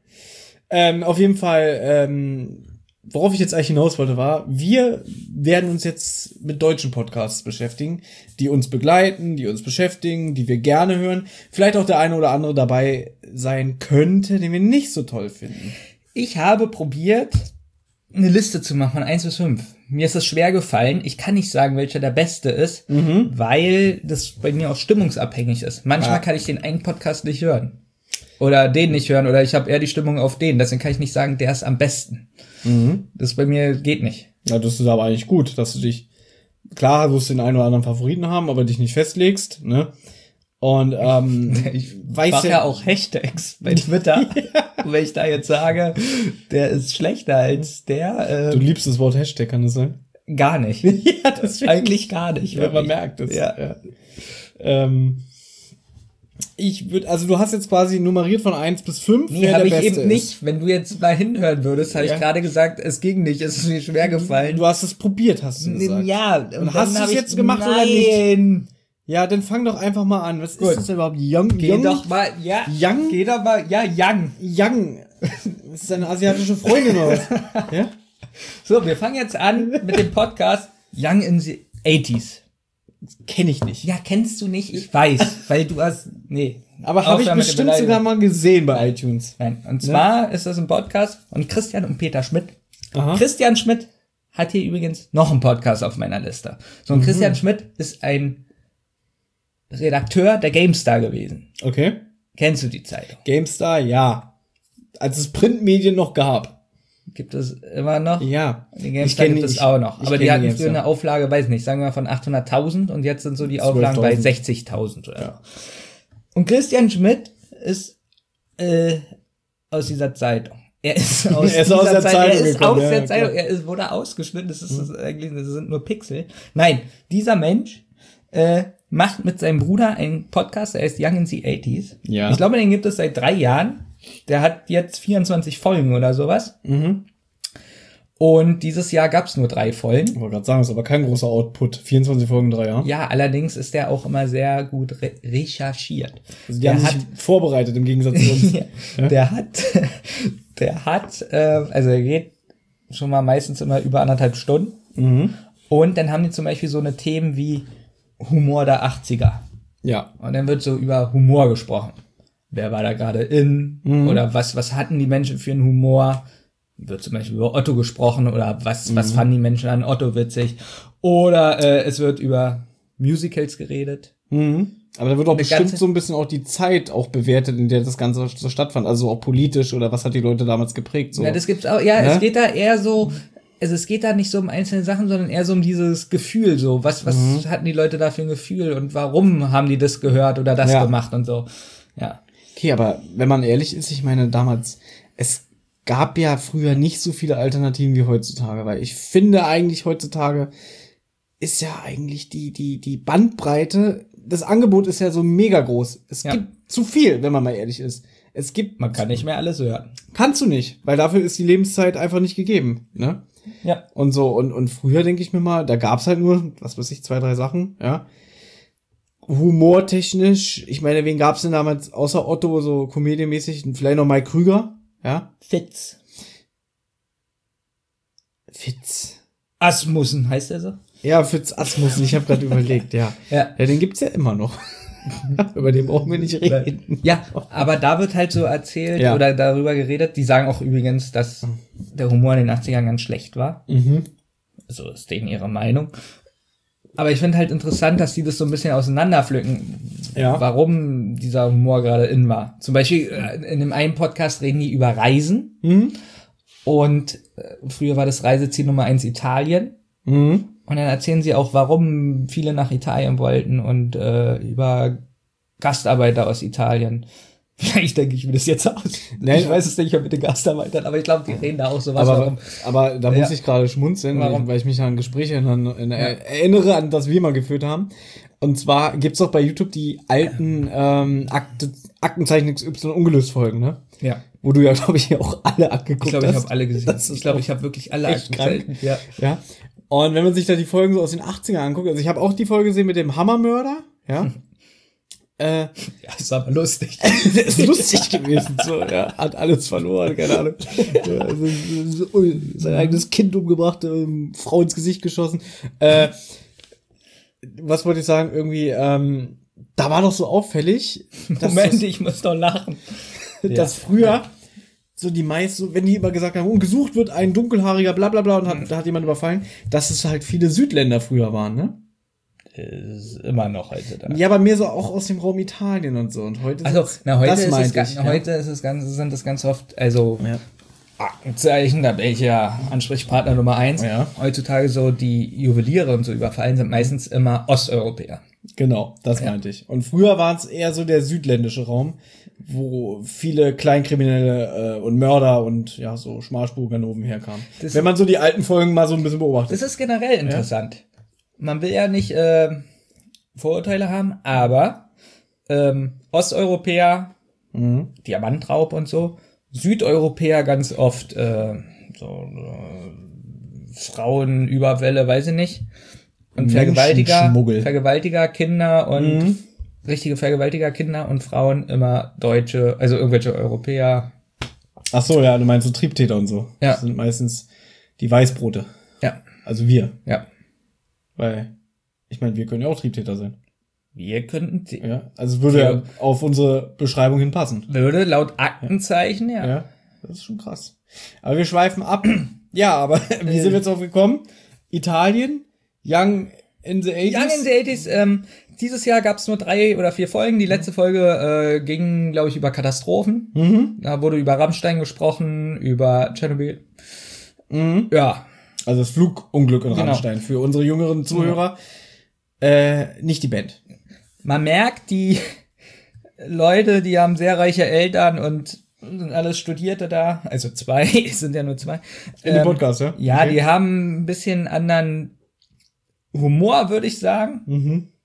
ja. Auf jeden Fall, worauf ich jetzt eigentlich hinaus wollte, war, wir werden uns jetzt mit deutschen Podcasts beschäftigen, die uns begleiten, die uns beschäftigen, die wir gerne hören. Vielleicht auch der eine oder andere dabei sein könnte, den wir nicht so toll finden. Ich habe probiert, eine Liste zu machen von 1 bis 5. Mir ist das schwer gefallen. Ich kann nicht sagen, welcher der beste ist, weil das bei mir auch stimmungsabhängig ist. Manchmal kann ich den einen Podcast nicht hören. Oder den nicht hören. Oder ich habe eher die Stimmung auf den. Deswegen kann ich nicht sagen, der ist am besten. Das bei mir geht nicht. Ja, das ist aber eigentlich gut, dass du dich, klar, du wirst den einen oder anderen Favoriten haben, aber dich nicht festlegst, ne? Und ich mache ja auch Hashtags bei Twitter. Und wenn ich da jetzt sage, der ist schlechter als der. Du liebst das Wort Hashtag, kann das sein? Gar nicht. Ja, das eigentlich gar nicht. Ja, man merkt es. Ja. Also du hast jetzt quasi nummeriert von 1 bis 5. Nee, habe ich eben nicht. Wenn du jetzt mal hinhören würdest, habe ich gerade gesagt, es ging nicht, es ist mir schwer gefallen. Du hast es probiert, hast du gesagt. Ja. Und hast du es jetzt gemacht oder nicht? Ja, dann fang doch einfach mal an. Was ist das denn überhaupt? Geh doch mal, ja. Young? Geh doch mal, ja, Young. Das ist eine asiatische Freundin oder was? Ja? So, wir fangen jetzt an mit dem Podcast Young in the 80s. Kenn ich nicht. Ja, kennst du nicht? Ich weiß, weil du hast, Aber habe ich bestimmt sogar mal gesehen bei iTunes. Nein, und zwar ist das ein Podcast von Christian und Peter Schmidt. Aha. Christian Schmidt hat hier übrigens noch einen Podcast auf meiner Liste. So, und Christian Schmidt ist ein Redakteur der GameStar gewesen. Okay. Kennst du die Zeitung? GameStar, ja. Als es Printmedien noch gab. Gibt es immer noch? Ja. Die GameStar gibt es auch noch. Aber die hatten früher eine Auflage, weiß nicht, sagen wir mal von 800.000 und jetzt sind so die Auflagen bei 60.000 oder so. Und Christian Schmidt ist aus dieser Zeitung. Er ist aus der Zeitung. Er wurde ausgeschnitten. Das sind nur Pixel. Nein, dieser Mensch macht mit seinem Bruder einen Podcast, der heißt Young in the 80s. Ja. Ich glaube, den gibt es seit 3 Jahren. Der hat jetzt 24 Folgen oder sowas. Und dieses Jahr gab es nur 3 Folgen. Ich wollte gerade sagen, ist aber kein großer Output. 24 Folgen, 3 Jahre. Ja, allerdings ist der auch immer sehr gut recherchiert. Also die haben sich vorbereitet im Gegensatz zu uns. Ja. Der hat, also er geht schon mal meistens immer über 1,5 Stunden. Und dann haben die zum Beispiel so eine Themen wie Humor der 80er. Ja. Und dann wird so über Humor gesprochen. Wer war da gerade in? Oder was hatten die Menschen für einen Humor? Wird zum Beispiel über Otto gesprochen oder was fanden die Menschen an Otto witzig? Oder es wird über Musicals geredet. Aber da wird auch bestimmt so ein bisschen auch die Zeit auch bewertet, in der das Ganze so stattfand. Also auch politisch oder was hat die Leute damals geprägt. So. Ja, das gibt's auch. Ja, es geht da eher so, also es geht da nicht so um einzelne Sachen, sondern eher so um dieses Gefühl, so. Was hatten die Leute da für ein Gefühl und warum haben die das gehört oder das gemacht und so. Ja. Okay, aber wenn man ehrlich ist, ich meine, damals, es gab ja früher nicht so viele Alternativen wie heutzutage, weil ich finde eigentlich heutzutage ist ja eigentlich die Bandbreite, das Angebot ist ja so mega groß. Es gibt zu viel, wenn man mal ehrlich ist. Man kann nicht mehr alles hören. Kannst du nicht, weil dafür ist die Lebenszeit einfach nicht gegeben, ne? Ja. Und so, und früher denke ich mir mal, da gab's halt nur, was weiß ich, 2, 3 Sachen, ja. Humortechnisch, ich meine, wen gab's denn damals außer Otto, so komödienmäßig, vielleicht noch Mike Krüger, ja? Fitz. Fitz. Asmussen, heißt der so? Ja, Fitz Asmussen, ich habe gerade überlegt, ja. Ja, den gibt's ja immer noch. Über den brauchen wir nicht reden. Ja, aber da wird halt so erzählt oder darüber geredet, die sagen auch übrigens, dass der Humor in den 80ern ganz schlecht war. So ist denen ihre Meinung. Aber ich finde halt interessant, dass die das so ein bisschen auseinanderpflücken, warum dieser Humor gerade in war. Zum Beispiel in dem einen Podcast reden die über Reisen. Und früher war das Reiseziel Nummer 1 Italien. Und dann erzählen sie auch, warum viele nach Italien wollten und über Gastarbeiter aus Italien. Vielleicht denke ich mir das jetzt aus. Nein, ich weiß es nicht mit den Gastarbeitern, aber ich glaube, die reden da auch sowas. Aber da muss ich gerade schmunzeln, weil ich mich an Gespräche erinnere, an das wir mal geführt haben. Und zwar gibt's doch bei YouTube die alten Aktenzeichen XY ungelöst Folgen, ne? Ja. Wo du ja, glaube ich, auch alle angeguckt hast. Ich glaube, ich habe alle gesehen. Ich glaube, ich habe wirklich alle Aktenzeichen. Ja. Und wenn man sich da die Folgen so aus den 80ern anguckt, also ich habe auch die Folge gesehen mit dem Hammermörder, ja. Ja, das ist aber lustig. Das ist lustig gewesen, so, ja. Hat alles verloren, keine Ahnung. Ja, also, sein eigenes Kind umgebracht, Frau ins Gesicht geschossen. Was wollte ich sagen? Irgendwie, da war doch so auffällig. Moment, ich muss doch lachen. Dass früher so die meisten, wenn die immer gesagt haben, gesucht wird ein dunkelhaariger Blablabla und da hat jemand überfallen, dass es halt viele Südländer früher waren, ne? Ist immer noch heute da. Ja, aber mehr so auch aus dem Raum Italien und so. Und heute heute sind das ganz oft, also Aktenzeichen, da bin ich ja Ansprechpartner Nummer 1. Ja. Heutzutage so die Juweliere und so überfallen sind meistens immer Osteuropäer. Genau, das meinte ich. Und früher war es eher so der südländische Raum, wo viele Kleinkriminelle und Mörder und ja so Schmalspurganoven herkamen. Wenn man so die alten Folgen mal so ein bisschen beobachtet. Das ist generell interessant. Ja? Man will ja nicht Vorurteile haben, aber Osteuropäer, Diamantraub und so, Südeuropäer ganz oft Frauenüberwelle, weiß ich nicht. Und Vergewaltiger Kinder und richtige Vergewaltiger Kinder und Frauen immer Deutsche, also irgendwelche Europäer. Ach so, ja, du meinst so Triebtäter und so. Ja. Das sind meistens die Weißbrote. Ja. Also wir. Ja. Weil, ich meine, wir können ja auch Triebtäter sein. Wir könnten... Ja, also es würde ja auf unsere Beschreibung hinpassen. Würde laut Aktenzeichen, ja. Ja, das ist schon krass. Aber wir schweifen ab. Ja, aber wie sind wir jetzt drauf gekommen? Italien, Young in the 80s. Young in the 80s, dieses Jahr gab es nur 3 oder 4 Folgen. Die letzte Folge ging, glaube ich, über Katastrophen. Da wurde über Rammstein gesprochen, über Tschernobyl. Ja. Also das Flugunglück in Rammstein für unsere jüngeren Zuhörer. Nicht die Band. Man merkt, die Leute, die haben sehr reiche Eltern und sind alles Studierte da. Also 2, es sind ja nur 2. In dem Podcast, ja? Ja, okay. Die haben ein bisschen anderen Humor, würde ich sagen.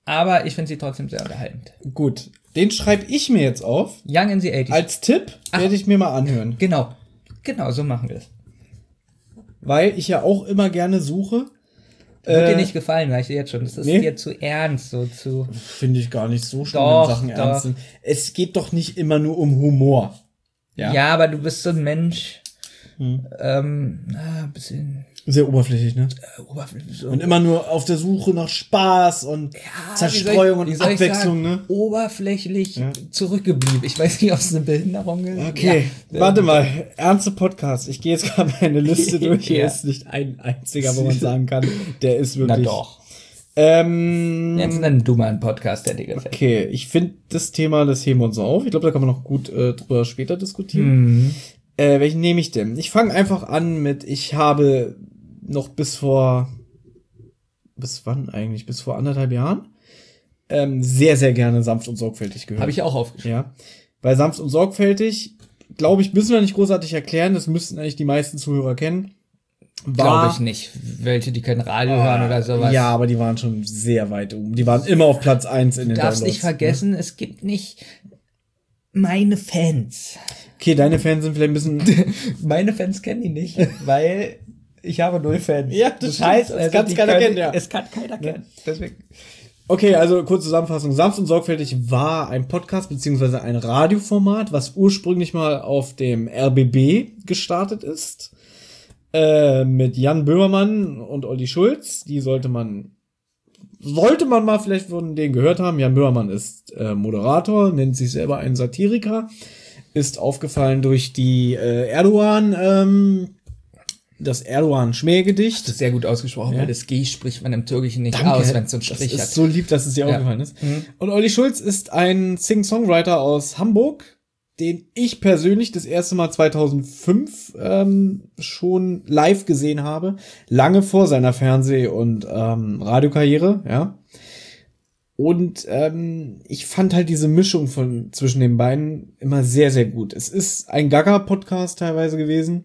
aber ich finde sie trotzdem sehr unterhaltend. Gut, den schreibe ich mir jetzt auf. Young in the 80s. Als Tipp werde ich mir mal anhören. Genau, so machen wir es. Weil ich ja auch immer gerne suche. Wird dir nicht gefallen, weißt du jetzt schon. Das ist Nee. dir zu ernst, so zu... Finde ich gar nicht so schlimm, Doch, wenn Sachen doch. ernst sind. Es geht doch nicht immer nur um Humor. Ja, aber du bist so ein Mensch, ein bisschen Sehr oberflächlich, ne? oberflächlich. So. Und immer nur auf der Suche nach Spaß und Zerstreuung wie und soll ich Abwechslung, sagen, ne? oberflächlich zurückgeblieben. Ich weiß nicht, ob es eine Behinderung ist. Okay, Ja. warte mal. Ernste Podcast. Ich gehe jetzt gerade meine Liste durch. Hier Ja. ist nicht ein einziger, wo man sagen kann, der ist Na wirklich... doch. Jetzt nenn du mal einen Podcast, der dir gefällt. Okay, ich finde das Thema, das heben wir uns auf. Ich glaube, da kann man noch gut drüber später diskutieren. Welchen nehme ich denn? Ich fange einfach an mit, ich habe noch bis vor anderthalb Jahren sehr, sehr gerne sanft und sorgfältig gehört. Habe ich auch aufgeschrieben. Ja. Bei sanft und sorgfältig, glaube ich, müssen wir nicht großartig erklären. Das müssten eigentlich die meisten Zuhörer kennen. Glaube ich nicht. Welche, die kein Radio hören oder sowas. Ja, aber die waren schon sehr weit oben. Die waren immer auf Platz 1 in den Du darfst Downloads. nicht vergessen, es gibt nicht meine Fans. Okay, deine Fans sind vielleicht ein bisschen... Meine Fans kennen die nicht, weil ich habe 0 Fans. Ja, das heißt, es kann keiner kennen, ja. Es kann keiner kennen. Deswegen. Okay, also kurze Zusammenfassung. Sanft und sorgfältig war ein Podcast beziehungsweise ein Radioformat, was ursprünglich mal auf dem RBB gestartet ist. Mit Jan Böhmermann und Olli Schulz. Die sollte man mal vielleicht von denen gehört haben. Jan Böhmermann ist Moderator, nennt sich selber einen Satiriker, ist aufgefallen durch die das Erdogan-Schmähgedicht. Das ist sehr gut ausgesprochen, Ja. weil das G spricht man im Türkischen nicht Danke. aus, wenn es so einen Das Strich ist hat. so lieb, dass es dir aufgefallen ist. Und Olli Schulz ist ein Sing-Songwriter aus Hamburg, den ich persönlich das erste Mal 2005 schon live gesehen habe, lange vor seiner Fernseh- und Radiokarriere, ja. Und ich fand halt diese Mischung zwischen den beiden immer sehr, sehr gut. Es ist ein Gaga-Podcast teilweise gewesen,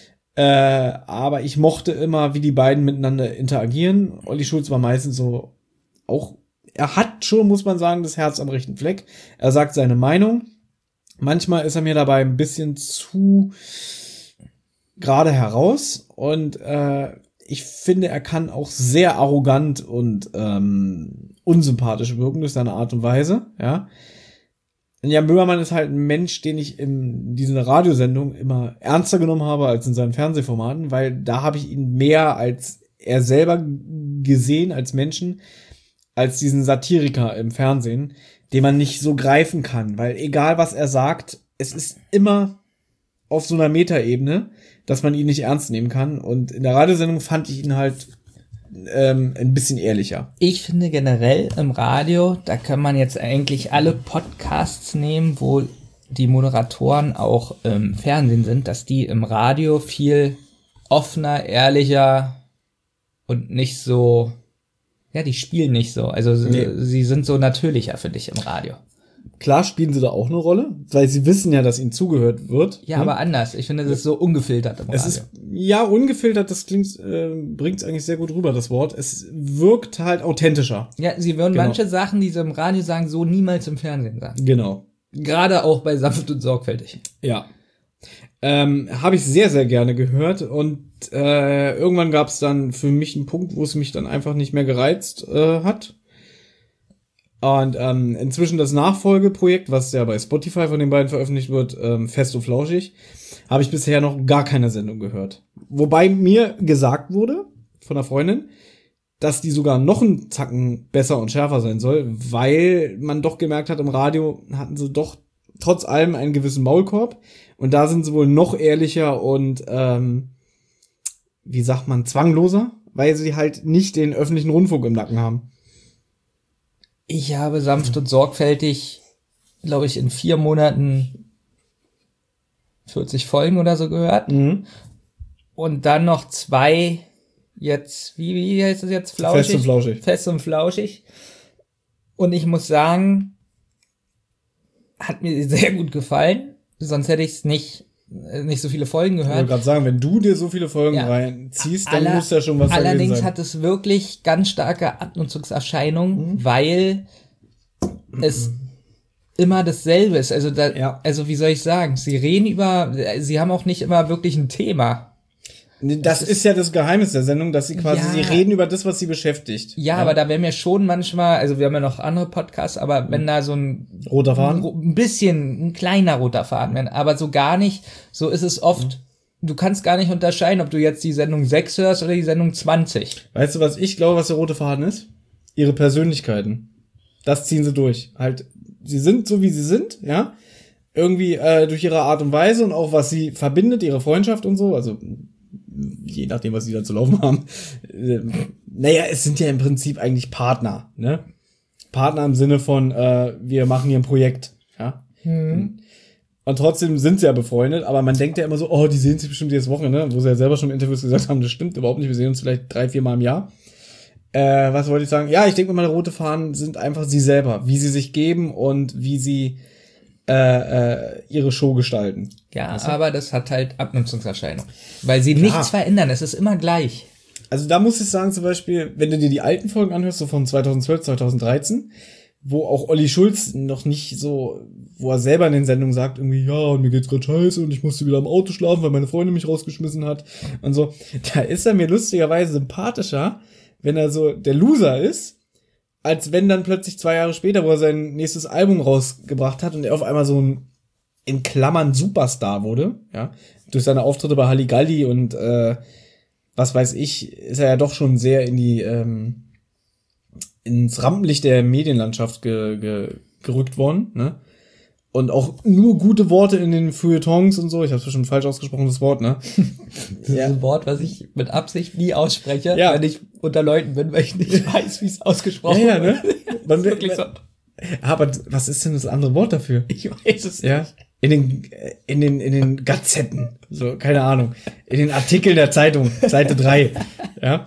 aber ich mochte immer, wie die beiden miteinander interagieren. Olli Schulz war meistens so auch, er hat schon, muss man sagen, das Herz am rechten Fleck. Er sagt seine Meinung. Manchmal ist er mir dabei ein bisschen zu gerade heraus und ich finde, er kann auch sehr arrogant und unsympathisch wirken durch seine Art und Weise, ja. Und Jan Böhmermann ist halt ein Mensch, den ich in diesen Radiosendungen immer ernster genommen habe als in seinen Fernsehformaten, weil da habe ich ihn mehr als er selber gesehen als Menschen, als diesen Satiriker im Fernsehen, den man nicht so greifen kann, weil egal was er sagt, es ist immer auf so einer Metaebene, dass man ihn nicht ernst nehmen kann. Und in der Radiosendung fand ich ihn halt ein bisschen ehrlicher. Ich finde generell im Radio, da kann man jetzt eigentlich alle Podcasts nehmen, wo die Moderatoren auch im Fernsehen sind, dass die im Radio viel offener, ehrlicher und nicht so, ja, die spielen nicht so. Also sie sind so natürlicher für dich im Radio. Klar spielen sie da auch eine Rolle, weil sie wissen ja, dass ihnen zugehört wird. Ja, aber anders. Ich finde, das ist so ungefiltert im Radio. Es ist, ja, ungefiltert, das klingt, bringt es eigentlich sehr gut rüber, das Wort. Es wirkt halt authentischer. Ja, sie würden Genau. manche Sachen, die sie im Radio sagen, so niemals im Fernsehen sagen. Genau. Gerade auch bei sanft und sorgfältig. Ja. Habe ich sehr, sehr gerne gehört und irgendwann gab es dann für mich einen Punkt, wo es mich dann einfach nicht mehr gereizt hat. Und inzwischen das Nachfolgeprojekt, was ja bei Spotify von den beiden veröffentlicht wird, Fest und Flauschig, habe ich bisher noch gar keine Sendung gehört. Wobei mir gesagt wurde von einer Freundin, dass die sogar noch einen Zacken besser und schärfer sein soll, weil man doch gemerkt hat, im Radio hatten sie doch trotz allem einen gewissen Maulkorb und da sind sie wohl noch ehrlicher und wie sagt man, zwangloser, weil sie halt nicht den öffentlichen Rundfunk im Nacken haben. Ich habe sanft und sorgfältig, glaube ich, in 4 Monaten 40 Folgen oder so gehört. Und dann noch 2 jetzt, wie heißt das jetzt? Flauschig? Fest und flauschig. Fest und flauschig. Und ich muss sagen, hat mir sehr gut gefallen. Sonst hätte ich es nicht nicht so viele Folgen Ich gehört. wollte gerade sagen, wenn du dir so viele Folgen Ja. reinziehst, dann muss ja schon was dagegen Allerdings sein. hat es wirklich ganz starke Abnutzungserscheinungen, weil es immer dasselbe ist. Also also wie soll ich sagen? Sie haben auch nicht immer wirklich ein Thema. Das ist ja das Geheimnis der Sendung, dass sie quasi, sie reden über das, was sie beschäftigt. Ja, aber da wäre mir schon manchmal, also wir haben ja noch andere Podcasts, aber wenn da so ein Roter Faden? ein kleiner roter Faden wäre, aber so gar nicht, so ist es oft, du kannst gar nicht unterscheiden, ob du jetzt die Sendung 6 hörst oder die Sendung 20. Weißt du, was ich glaube, was der rote Faden ist? Ihre Persönlichkeiten. Das ziehen sie durch. Halt, sie sind so, wie sie sind, ja. Irgendwie durch ihre Art und Weise und auch was sie verbindet, ihre Freundschaft und so, also je nachdem, was sie da zu laufen haben. Naja, es sind ja im Prinzip eigentlich Partner, ne? Partner im Sinne von, wir machen hier ein Projekt, ja. Und trotzdem sind sie ja befreundet, aber man denkt ja immer so, oh, die sehen sich bestimmt jedes Wochenende, wo sie ja selber schon im Interviews gesagt haben, das stimmt überhaupt nicht, wir sehen uns vielleicht 3-4 Mal im Jahr. Was wollte ich sagen? Ja, ich denke mal, rote Fahnen sind einfach sie selber, wie sie sich geben und wie sie ihre Show gestalten. Ja, weißt du? Aber das hat halt Abnutzungserscheinungen. Weil sie nichts verändern, es ist immer gleich. Also da muss ich sagen, zum Beispiel, wenn du dir die alten Folgen anhörst, so von 2012, 2013, wo auch Olli Schulz noch nicht so, wo er selber in den Sendungen sagt, irgendwie, ja, und mir geht's grad scheiße und ich musste wieder im Auto schlafen, weil meine Freundin mich rausgeschmissen hat und so. Da ist er mir lustigerweise sympathischer, wenn er so der Loser ist, als wenn dann plötzlich 2 Jahre später, wo er sein nächstes Album rausgebracht hat und er auf einmal so ein, in Klammern, Superstar wurde, ja, durch seine Auftritte bei Halligalli und was weiß ich, ist er ja doch schon sehr in die ins Rampenlicht der Medienlandschaft gerückt worden, ne? Und auch nur gute Worte in den Feuilletons und so. Ich habe es schon falsch ausgesprochen, das Wort, ne? Das ist ein Wort, was ich mit Absicht nie ausspreche, wenn ich unter Leuten bin, weil ich nicht weiß, wie es ausgesprochen wird. Ne? Das ist wirklich so. Aber was ist denn das andere Wort dafür? Ich weiß es nicht. In den Gazetten. So, keine Ahnung. In den Artikeln der Zeitung, Seite 3. Ja.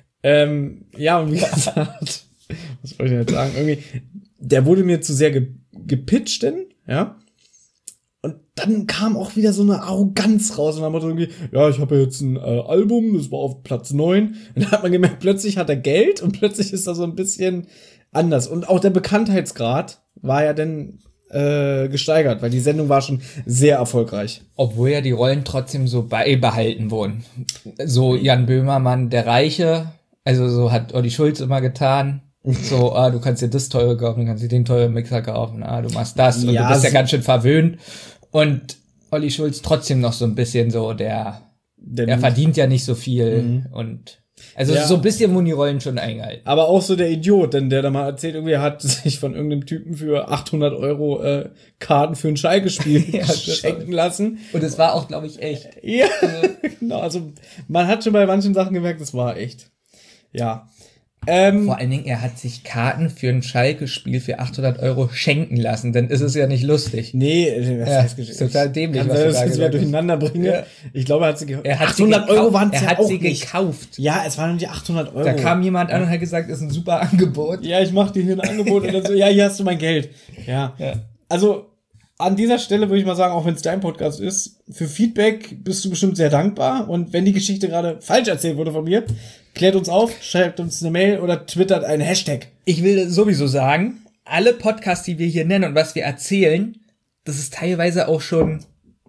Ja, und wie gesagt, was wollte ich jetzt sagen? Irgendwie, der wurde mir zu sehr gepitcht, ja. Und dann kam auch wieder so eine Arroganz raus und dann hat er irgendwie, ja, ich habe ja jetzt ein Album, das war auf Platz 9. Und dann hat man gemerkt, plötzlich hat er Geld und plötzlich ist er so ein bisschen anders. Und auch der Bekanntheitsgrad war ja dann gesteigert, weil die Sendung war schon sehr erfolgreich. Obwohl ja die Rollen trotzdem so beibehalten wurden. So Jan Böhmermann, der Reiche, also so hat Olli Schulz immer getan. So, du kannst dir das teure kaufen, du kannst dir den teuren Mixer kaufen, du machst das und du bist ja ganz schön verwöhnt. Und Olli Schulz trotzdem noch so ein bisschen so, der verdient ja nicht so viel und also so ein bisschen wurden die Rollen schon eingehalten. Aber auch so der Idiot, denn der da mal erzählt, irgendwie hat sich von irgendeinem Typen für 800 € Karten für ein Schalke-Spiel schenken lassen. Und es war auch, glaube ich, echt. Ja, genau, also man hat schon bei manchen Sachen gemerkt, es war echt. Ja. Vor allen Dingen, er hat sich Karten für ein Schalke-Spiel für 800 € schenken lassen, dann ist es ja nicht lustig. Nee, das ist total dämlich, was du da gesagt hast. Durcheinander bringen. Ja. Ich glaube, er hat sie 800 € waren es ja auch nicht. Er hat sie gekauft. Ja, es waren nur die 800 €. Da kam jemand an und hat gesagt, das ist ein super Angebot. Ja, ich mach dir hier ein Angebot und dann so, ja, hier hast du mein Geld. Ja. Also, an dieser Stelle würde ich mal sagen, auch wenn es dein Podcast ist, für Feedback bist du bestimmt sehr dankbar. Und wenn die Geschichte gerade falsch erzählt wurde von mir, klärt uns auf, schreibt uns eine Mail oder twittert einen Hashtag. Ich will sowieso sagen, alle Podcasts, die wir hier nennen und was wir erzählen, das ist teilweise auch schon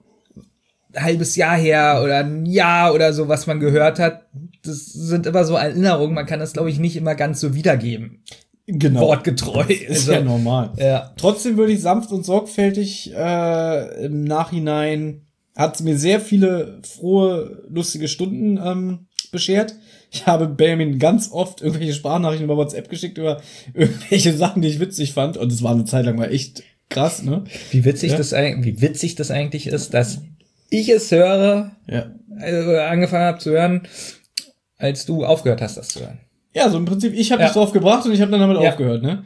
ein halbes Jahr her oder ein Jahr oder so, was man gehört hat. Das sind immer so Erinnerungen, man kann das, glaube ich, nicht immer ganz so wiedergeben. Genau. Wortgetreu. Ist ja normal. Ja. Trotzdem würde ich sanft und sorgfältig im Nachhinein hat mir sehr viele frohe, lustige Stunden beschert. Ich habe Benjamin ganz oft irgendwelche Sprachnachrichten über WhatsApp geschickt über irgendwelche Sachen, die ich witzig fand. Und es war eine Zeit lang mal echt krass, ne? Wie witzig das eigentlich ist, dass ich es höre, also angefangen habe zu hören, als du aufgehört hast, das zu hören. Ja, so im Prinzip, ich habe dich drauf gebracht und ich habe dann damit aufgehört, ne?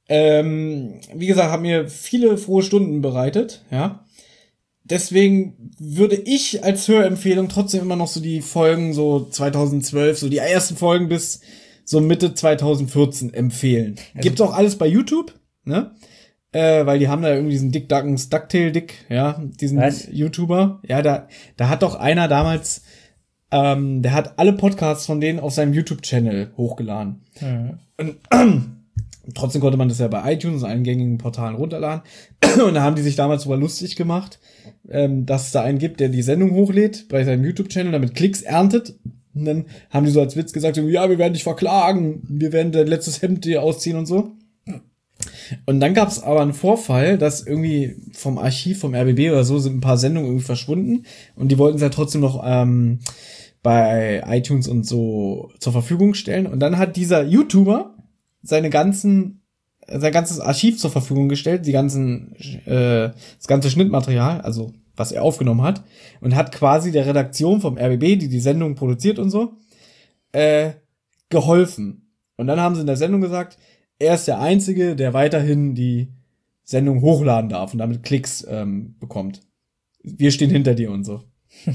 Wie gesagt, hat mir viele frohe Stunden bereitet, ja. Deswegen würde ich als Hörempfehlung trotzdem immer noch so die Folgen so 2012, so die ersten Folgen bis so Mitte 2014 empfehlen. Gibt's auch alles bei YouTube, ne? weil die haben da irgendwie diesen Dick Duckens Ducktail Dick, ja, diesen YouTuber. Ja, da hat doch einer damals, der hat alle Podcasts von denen auf seinem YouTube-Channel hochgeladen. Und trotzdem konnte man das ja bei iTunes und allen gängigen Portalen runterladen. Und da haben die sich damals sogar lustig gemacht, dass es da einen gibt, der die Sendung hochlädt bei seinem YouTube-Channel, damit Klicks erntet. Und dann haben die so als Witz gesagt, ja, wir werden dich verklagen, wir werden dein letztes Hemd dir ausziehen und so. Und dann gab es aber einen Vorfall, dass irgendwie vom Archiv, vom RBB oder so, sind ein paar Sendungen irgendwie verschwunden. Und die wollten es ja trotzdem noch bei iTunes und so zur Verfügung stellen. Und dann hat dieser YouTuber sein ganzes Archiv zur Verfügung gestellt, das ganze Schnittmaterial, also was er aufgenommen hat, und hat quasi der Redaktion vom RBB, die Sendung produziert und so, geholfen. Und dann haben sie in der Sendung gesagt, er ist der Einzige, der weiterhin die Sendung hochladen darf und damit Klicks bekommt. Wir stehen hinter dir und so.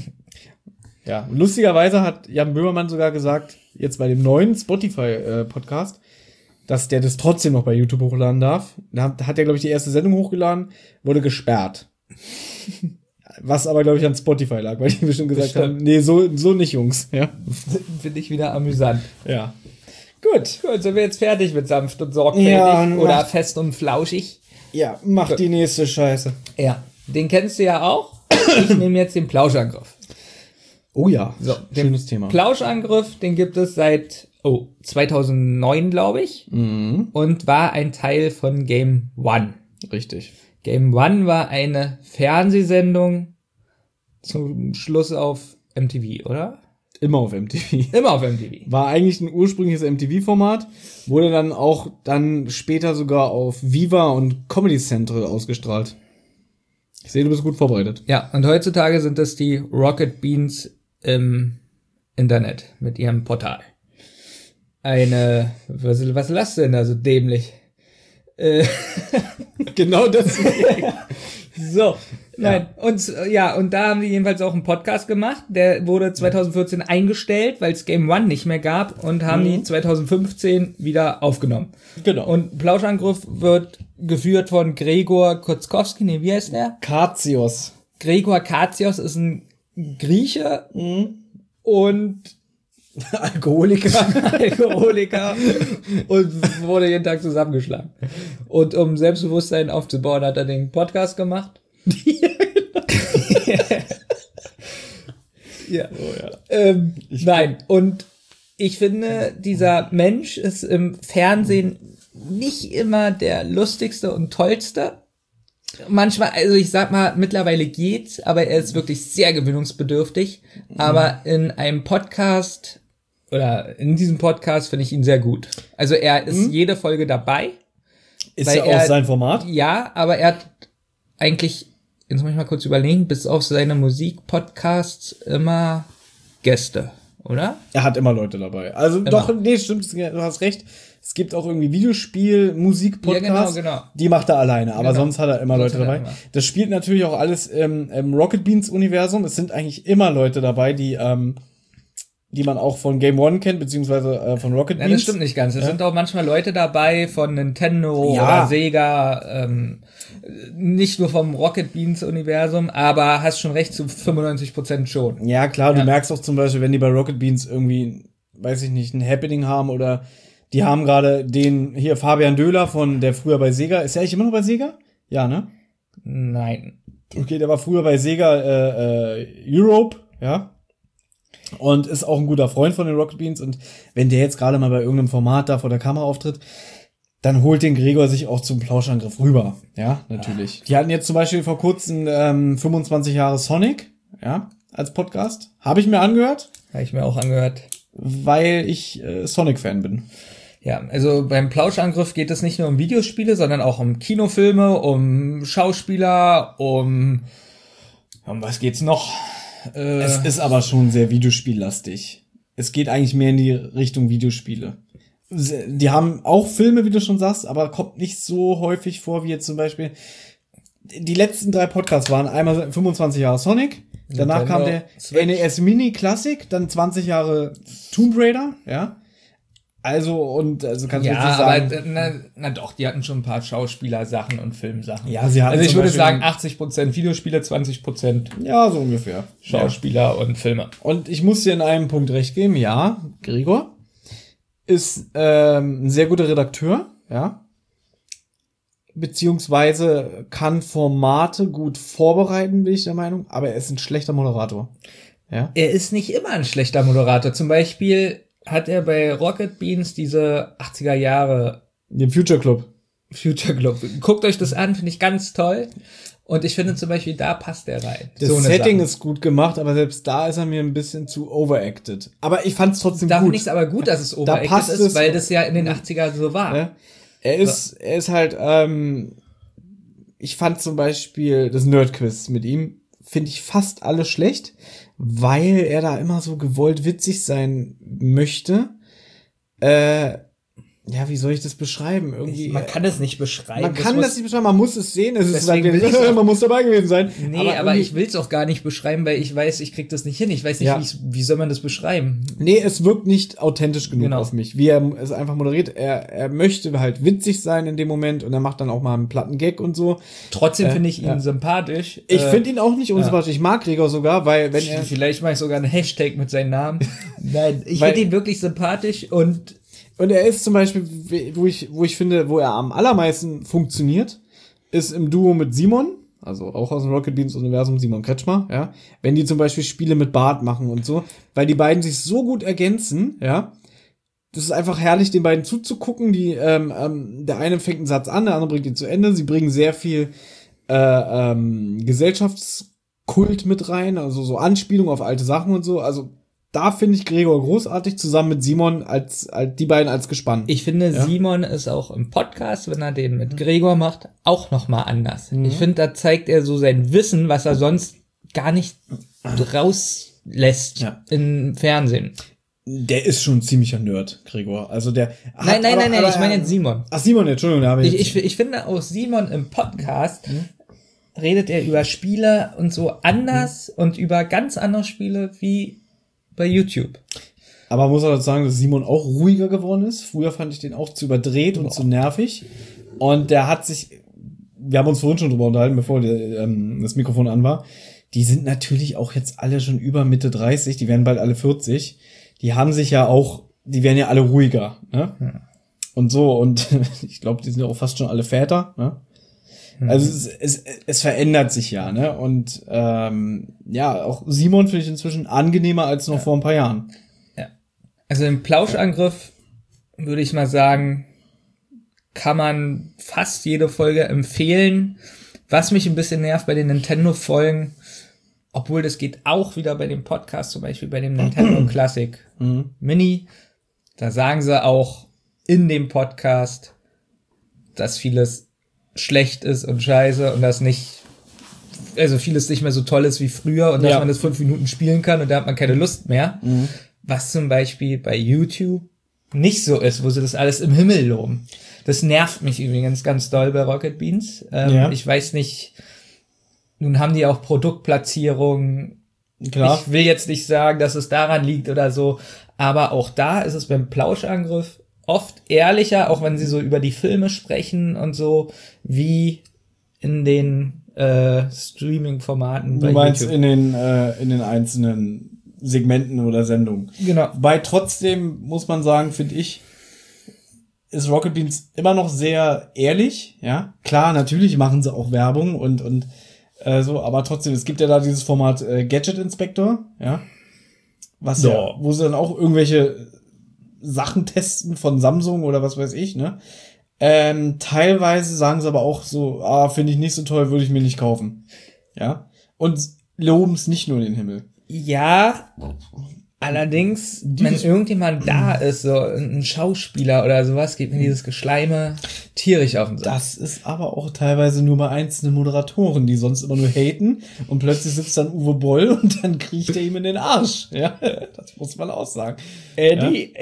Ja, und lustigerweise hat Jan Böhmermann sogar gesagt, jetzt bei dem neuen Spotify-Podcast, dass der das trotzdem noch bei YouTube hochladen darf. Da hat er, glaube ich, die erste Sendung hochgeladen, wurde gesperrt. Was aber, glaube ich, an Spotify lag, weil die bestimmt gesagt haben, nee, so nicht, Jungs. Ja. Finde ich wieder amüsant. Ja. Gut, sind wir jetzt fertig mit sanft und sorgfältig oder fest und flauschig? Ja, mach die nächste Scheiße. Ja, den kennst du ja auch. Ich nehme jetzt den Plauschangriff. Oh ja, so, schönes Thema. Plauschangriff, den gibt es seit 2009, glaube ich. Mhm. Und war ein Teil von Game One. Richtig. Game One war eine Fernsehsendung zum Schluss auf MTV, oder? Immer auf MTV. Immer auf MTV. War eigentlich ein ursprüngliches MTV-Format, wurde dann später sogar auf Viva und Comedy Central ausgestrahlt. Ich sehe, du bist gut vorbereitet. Ja, und heutzutage sind das die Rocket Beans im Internet mit ihrem Portal. Was lasst du denn da so dämlich? Genau das. So, nein, und da haben die jedenfalls auch einen Podcast gemacht, der wurde 2014 eingestellt, weil es Game One nicht mehr gab und haben die 2015 wieder aufgenommen. Genau. Und Plauschangriff wird geführt von Gregor Kotzkowski, wie heißt der? Katsios. Gregor Katsios ist ein Grieche und Alkoholiker und wurde jeden Tag zusammengeschlagen. Und um Selbstbewusstsein aufzubauen, hat er den Podcast gemacht. Ja. Oh, ja. Nein, und ich finde, dieser Mensch ist im Fernsehen nicht immer der lustigste und tollste. Manchmal, also ich sag mal, mittlerweile geht's, aber er ist wirklich sehr gewöhnungsbedürftig. Aber in einem Podcast oder in diesem Podcast finde ich ihn sehr gut. Also er ist jede Folge dabei. Ist ja auch sein Format? Ja, aber er hat eigentlich, jetzt muss ich mal kurz überlegen, bis auf seine Musik-Podcasts immer Gäste, oder? Er hat immer Leute dabei. Also immer. Doch, nee, stimmt, du hast recht. Es gibt auch irgendwie Videospiel, Musik-Podcasts. Ja, genau. Die macht er alleine, aber sonst hat er immer Leute dabei. Das spielt natürlich auch alles im Rocket Beans Universum. Es sind eigentlich immer Leute dabei, die man auch von Game One kennt, beziehungsweise von Rocket Beans. Ja, das stimmt nicht ganz. Es sind auch manchmal Leute dabei von Nintendo oder Sega, nicht nur vom Rocket Beans Universum, aber hast schon recht, zu 95% schon. Ja, klar, du merkst auch zum Beispiel, wenn die bei Rocket Beans irgendwie, weiß ich nicht, ein Happening haben oder die haben gerade den hier Fabian Döhler der früher bei Sega, ist der eigentlich immer noch bei Sega? Ja, ne? Nein. Okay, der war früher bei Sega Europe, ja. Und ist auch ein guter Freund von den Rocket Beans. Und wenn der jetzt gerade mal bei irgendeinem Format da vor der Kamera auftritt, dann holt den Gregor sich auch zum Plauschangriff rüber. Ja, natürlich. Die hatten jetzt zum Beispiel vor kurzem 25 Jahre Sonic, ja, als Podcast. Habe ich mir angehört. Habe ich mir auch angehört. Weil ich Sonic-Fan bin. Ja, also beim Plauschangriff geht es nicht nur um Videospiele, sondern auch um Kinofilme, um Schauspieler, um was geht's noch? Es ist aber schon sehr videospiellastig. Es geht eigentlich mehr in die Richtung Videospiele. Die haben auch Filme, wie du schon sagst, aber kommt nicht so häufig vor, wie jetzt zum Beispiel die letzten 3 Podcasts waren einmal 25 Jahre Sonic, danach kam der NES Mini Classic, dann 20 Jahre Tomb Raider, ja. Also kannst du jetzt Ja, nicht sagen. aber na doch, die hatten schon ein paar Schauspielersachen und Filmsachen. Ja, sie hatten Also ich zum würde Beispiel- sagen 80% Videospiele, 20% Ja, so ungefähr. Schauspieler und Filme. Und ich muss dir in einem Punkt recht geben, ja, Gregor ist ein sehr guter Redakteur, ja, beziehungsweise kann Formate gut vorbereiten, bin ich der Meinung, aber er ist ein schlechter Moderator. Ja. Er ist nicht immer ein schlechter Moderator. Zum Beispiel hat er bei Rocket Beans diese 80er Jahre Den Future Club. Future Club. Guckt euch das an, finde ich ganz toll. Und ich finde zum Beispiel, da passt er rein. Das So eine Setting Sache. ist gut gemacht, aber selbst da ist er mir ein bisschen zu overacted. Aber ich fand's trotzdem Da gut. finde ich es aber gut, dass es passt overacted ist, es. weil das ja in den 80er so war. Ne? Er ist halt, ich fand zum Beispiel das Nerdquiz mit ihm, finde ich fast alles schlecht, weil er da immer so gewollt witzig sein möchte. Ja, wie soll ich das beschreiben? Irgendwie. Man kann es nicht beschreiben. Man kann das nicht beschreiben, man muss es sehen. Es ist Deswegen halt, will ich's auch- man muss dabei gewesen sein. Nee, aber irgendwie- ich will es auch gar nicht beschreiben, weil ich weiß, ich krieg das nicht hin. Ich weiß nicht, Ja. wie soll man das beschreiben? Nee, es wirkt nicht authentisch genug Genau. auf mich. Wie er es einfach moderiert. Er möchte halt witzig sein in dem Moment und er macht dann auch mal einen platten Gag und so. Trotzdem finde ich ihn ja. sympathisch. Ich finde ihn auch nicht unsympathisch. Ich mag Gregor sogar, weil wenn er Vielleicht mache ich sogar einen Hashtag mit seinem Namen. Nein, ich Weil- finde ihn wirklich sympathisch und er ist zum Beispiel, wo ich finde, wo er am allermeisten funktioniert, ist im Duo mit Simon, also auch aus dem Rocket Beans Universum, Simon Kretschmer, ja. Wenn die zum Beispiel Spiele mit Bart machen und so, weil die beiden sich so gut ergänzen, ja. Das ist einfach herrlich, den beiden zuzugucken. Die, der eine fängt einen Satz an, der andere bringt ihn zu Ende. Sie bringen sehr viel Gesellschaftskult mit rein, also so Anspielung auf alte Sachen und so. Also da finde ich Gregor großartig, zusammen mit Simon als die beiden als Gespann. ich finde, Ja. Simon ist auch im Podcast, wenn er den mit Gregor macht, auch noch mal anders. Ich finde, da zeigt er so sein Wissen, was er sonst gar nicht rauslässt Ja. im Fernsehen. Der ist schon ein ziemlicher Nerd, Gregor. Also der hat Nein, aber- ich meine jetzt Simon. Ach, Simon, Entschuldigung, da habe ich jetzt- Ich finde auch Simon im Podcast redet er über Spiele und so anders und über ganz andere Spiele wie bei YouTube. Aber muss auch sagen, dass Simon auch ruhiger geworden ist. Früher fand ich den auch zu überdreht und zu nervig. Und der hat sich, wir haben uns vorhin schon drüber unterhalten, bevor das Mikrofon an war. Die sind natürlich auch jetzt alle schon über Mitte 30, die werden bald alle 40. Die haben sich ja auch, die werden ja alle ruhiger, ne? Ja. Und so, und ich glaube, die sind ja auch fast schon alle Väter, ne? Also es verändert sich ja, ne? Und ja, auch Simon finde ich inzwischen angenehmer als noch vor ein paar Jahren. Also im Plauschangriff würde ich mal sagen, kann man fast jede Folge empfehlen. Was mich ein bisschen nervt bei den Nintendo-Folgen, obwohl das geht auch wieder bei dem Podcast, zum Beispiel bei dem Nintendo Classic Mini, da sagen sie auch in dem Podcast, dass vieles schlecht ist und scheiße und dass nicht, also vieles nicht mehr so toll ist wie früher und dass Ja. man das 5 Minuten spielen kann und da hat man keine Lust mehr. Was zum Beispiel bei YouTube nicht so ist, wo sie das alles im Himmel loben. Das nervt mich übrigens ganz doll bei Rocket Beans. Ja. Ich weiß nicht, nun haben die auch Produktplatzierungen. Klar. Ich will jetzt nicht sagen, dass es daran liegt oder so, aber auch da ist es beim Plauschangriff oft ehrlicher, auch wenn sie so über die Filme sprechen und so, wie in den Streaming-Formaten Du bei meinst YouTube. in den einzelnen Segmenten oder Sendungen. Genau. Wobei trotzdem, muss man sagen, finde ich, ist Rocket Beans immer noch sehr ehrlich, ja. Klar, natürlich machen sie auch Werbung und so, aber trotzdem, es gibt ja da dieses Format Gadget Inspector, ja. Was Ja. ja, wo sie dann auch irgendwelche Sachen testen von Samsung oder was weiß ich, ne? Teilweise sagen sie aber auch so, finde ich nicht so toll, würde ich mir nicht kaufen. Ja. Und loben es nicht nur in den Himmel. Ja, allerdings, wenn irgendjemand da ist, so ein Schauspieler oder sowas, geht mir dieses Geschleime tierisch auf den Sack. Das ist aber auch teilweise nur bei einzelnen Moderatoren, die sonst immer nur haten und plötzlich sitzt dann Uwe Boll und dann kriecht er ihm in den Arsch. Ja, das muss man auch sagen. Eddie.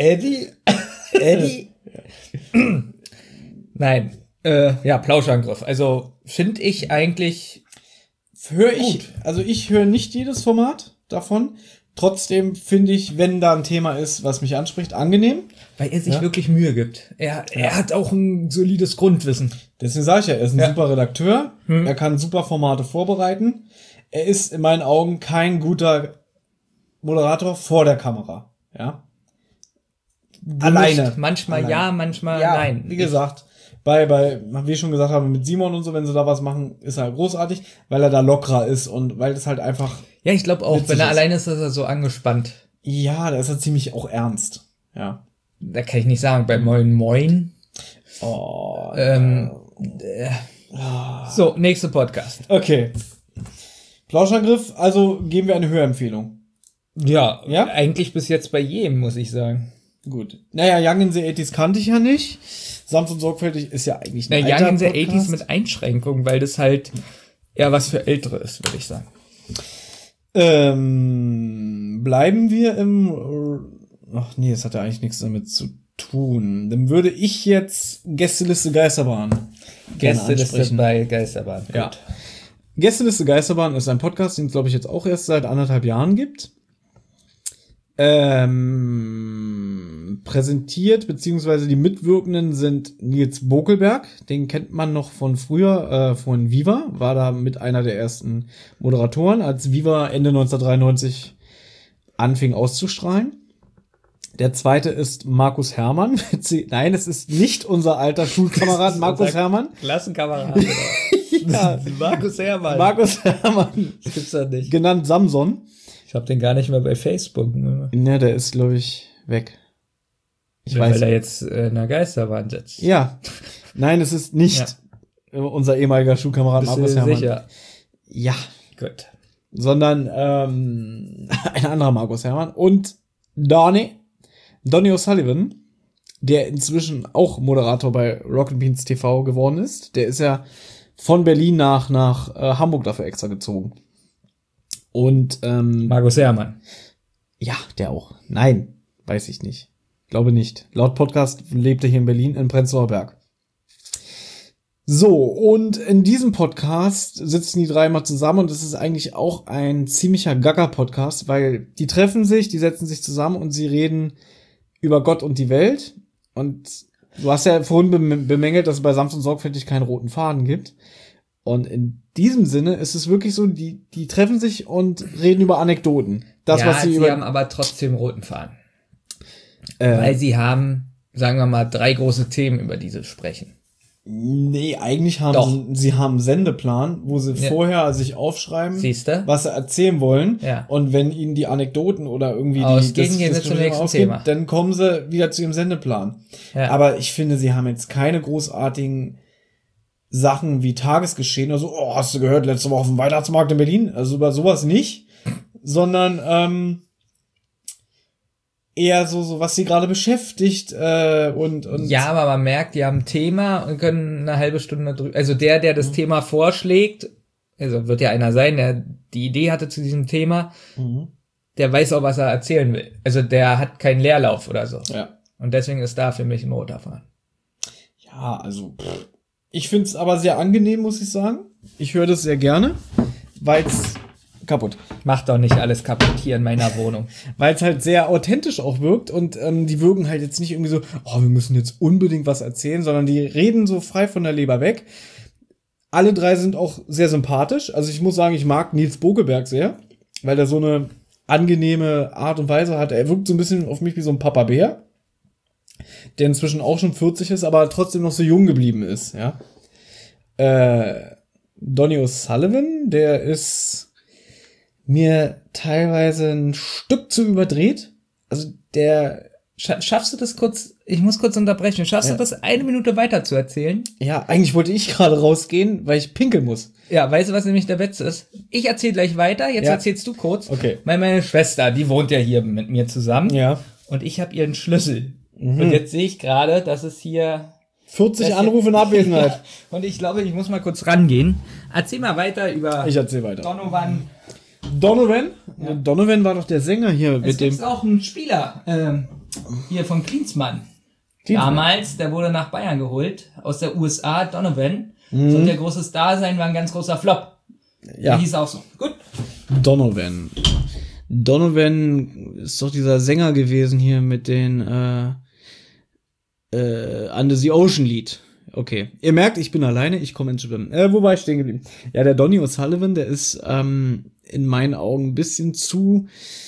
Nein, ja, Plauschangriff. Also, finde ich eigentlich, Also ich höre nicht jedes Format davon. Trotzdem finde ich, wenn da ein Thema ist, was mich anspricht, angenehm. Weil er sich wirklich Mühe gibt. Er hat auch ein solides Grundwissen. Deswegen sage ich ja, er ist ein super Redakteur. Er kann super Formate vorbereiten. Er ist in meinen Augen kein guter Moderator vor der Kamera. Ja. Alleine. Manchmal ja, manchmal nein. Wie gesagt, wie ich schon gesagt habe, mit Simon und so, wenn sie da was machen, ist er großartig, weil er da lockerer ist und weil das halt einfach. Ja, ich glaube auch, wenn er alleine ist er so angespannt. Ja, da ist er ziemlich auch ernst. Ja. Da kann ich nicht sagen, bei Moin Moin. Oh. So, nächster Podcast. Okay. Plauschangriff, also geben wir eine Hörempfehlung. Ja, eigentlich bis jetzt bei jedem, muss ich sagen. Gut. Naja, Young in the 80s kannte ich ja nicht. Sanft und sorgfällig ist ja eigentlich ein alter Young in the Podcast. 80s mit Einschränkungen, weil das halt eher was für Ältere ist, würde ich sagen. Bleiben wir im... Ach nee, das hat ja eigentlich nichts damit zu tun. Dann würde ich jetzt Gästeliste Geisterbahn Gästeliste bei Geisterbahn. Ja. Gästeliste Geisterbahn ist ein Podcast, den es, glaube ich, jetzt auch erst seit 1,5 Jahren gibt. Präsentiert, beziehungsweise die Mitwirkenden sind Nils Bokelberg, den kennt man noch von früher, von Viva, war da mit einer der ersten Moderatoren, als Viva Ende 1993 anfing auszustrahlen. Der zweite ist Markus Herrmann. Nein, es ist nicht unser alter Schulkamerad Markus Herrmann. Klassenkamerad. Ja, Markus Herrmann. Markus Herrmann. Das gibt's ja nicht. Genannt Samson. Ich habe den gar nicht mehr bei Facebook. Ne, der ist, glaube ich, weg. Ich weiß. Weil er jetzt in der Geisterbahn sitzt. Ja. Nein, es ist nicht unser ehemaliger Schulkamerad Markus Herrmann. Sicher? Ja. Gut. Sondern ein anderer Markus Herrmann. Und Donny O'Sullivan, der inzwischen auch Moderator bei Rocket Beans TV geworden ist. Der ist ja von Berlin nach Hamburg dafür extra gezogen. Und Markus Herrmann. Ja, der auch. Nein, weiß ich nicht. Glaube nicht. Laut Podcast lebt er hier in Berlin, in Prenzlauer Berg. So, und in diesem Podcast sitzen die drei mal zusammen und es ist eigentlich auch ein ziemlicher Gaga-Podcast, weil die treffen sich, die setzen sich zusammen und sie reden über Gott und die Welt. Und du hast ja vorhin bemängelt, dass es bei Sanft und Sorgfältig keinen roten Faden gibt. Und in diesem Sinne ist es wirklich so, die treffen sich und reden über Anekdoten. Sie haben aber trotzdem roten Faden. Weil sie haben, sagen wir mal, 3 große Themen, über die sie sprechen. Nee, eigentlich haben sie haben einen Sendeplan, wo sie vorher sich aufschreiben, was sie erzählen wollen. Ja. Und wenn ihnen die Anekdoten oder irgendwie gehen jetzt zum nächsten Thema, dann kommen sie wieder zu ihrem Sendeplan. Ja. Aber ich finde, sie haben jetzt keine großartigen Sachen wie Tagesgeschehen oder so. Oh, hast du gehört, letzte Woche auf dem Weihnachtsmarkt in Berlin? Also über sowas nicht, sondern eher so was sie gerade beschäftigt und ja, aber man merkt, die haben ein Thema und können eine halbe Stunde drüber. Also der das Thema vorschlägt, also wird ja einer sein, der die Idee hatte zu diesem Thema, der weiß auch, was er erzählen will. Also der hat keinen Leerlauf oder so. Ja. Und deswegen ist da für mich ein roter Faden. Ja, also ich find's aber sehr angenehm, muss ich sagen. Ich höre das sehr gerne, weil's kaputt. Macht doch nicht alles kaputt hier in meiner Wohnung. Weil es halt sehr authentisch auch wirkt und die wirken halt jetzt nicht irgendwie so, oh, wir müssen jetzt unbedingt was erzählen, sondern die reden so frei von der Leber weg. Alle 3 sind auch sehr sympathisch. Also ich muss sagen, ich mag Nils Bokelberg sehr, weil er so eine angenehme Art und Weise hat. Er wirkt so ein bisschen auf mich wie so ein Papa Bär, der inzwischen auch schon 40 ist, aber trotzdem noch so jung geblieben ist. Ja. Donny O'Sullivan, der ist mir teilweise ein Stück zu überdreht. Also der... Schaffst du das kurz, ich muss kurz unterbrechen, schaffst du das 1 Minute weiter zu erzählen? Ja, eigentlich wollte ich gerade rausgehen, weil ich pinkeln muss. Ja, weißt du, was nämlich der Witz ist? Ich erzähle gleich weiter, jetzt erzählst du kurz. Okay. Weil meine Schwester, die wohnt ja hier mit mir zusammen. Ja. Und ich habe ihren Schlüssel. Und jetzt sehe ich gerade, dass es hier... 40 Anrufe in Abwesenheit. Ja, und ich glaube, ich muss mal kurz rangehen. Erzähl mal weiter über... Ich erzähl weiter. Donovan? Ja. Donovan war doch der Sänger hier. Es gibt auch einen Spieler, hier von Klinsmann. Damals, der wurde nach Bayern geholt, aus der USA, Donovan. Sollte der große Star sein, war ein ganz großer Flop. Ja. Der hieß auch so. Gut. Donovan. Donovan ist doch dieser Sänger gewesen hier mit den Under the Ocean Lied. Okay. Ihr merkt, ich bin alleine, ich komme ins Schwimmen. Wo war ich stehen geblieben? Ja, der Donny O'Sullivan, der ist in meinen Augen ein bisschen zu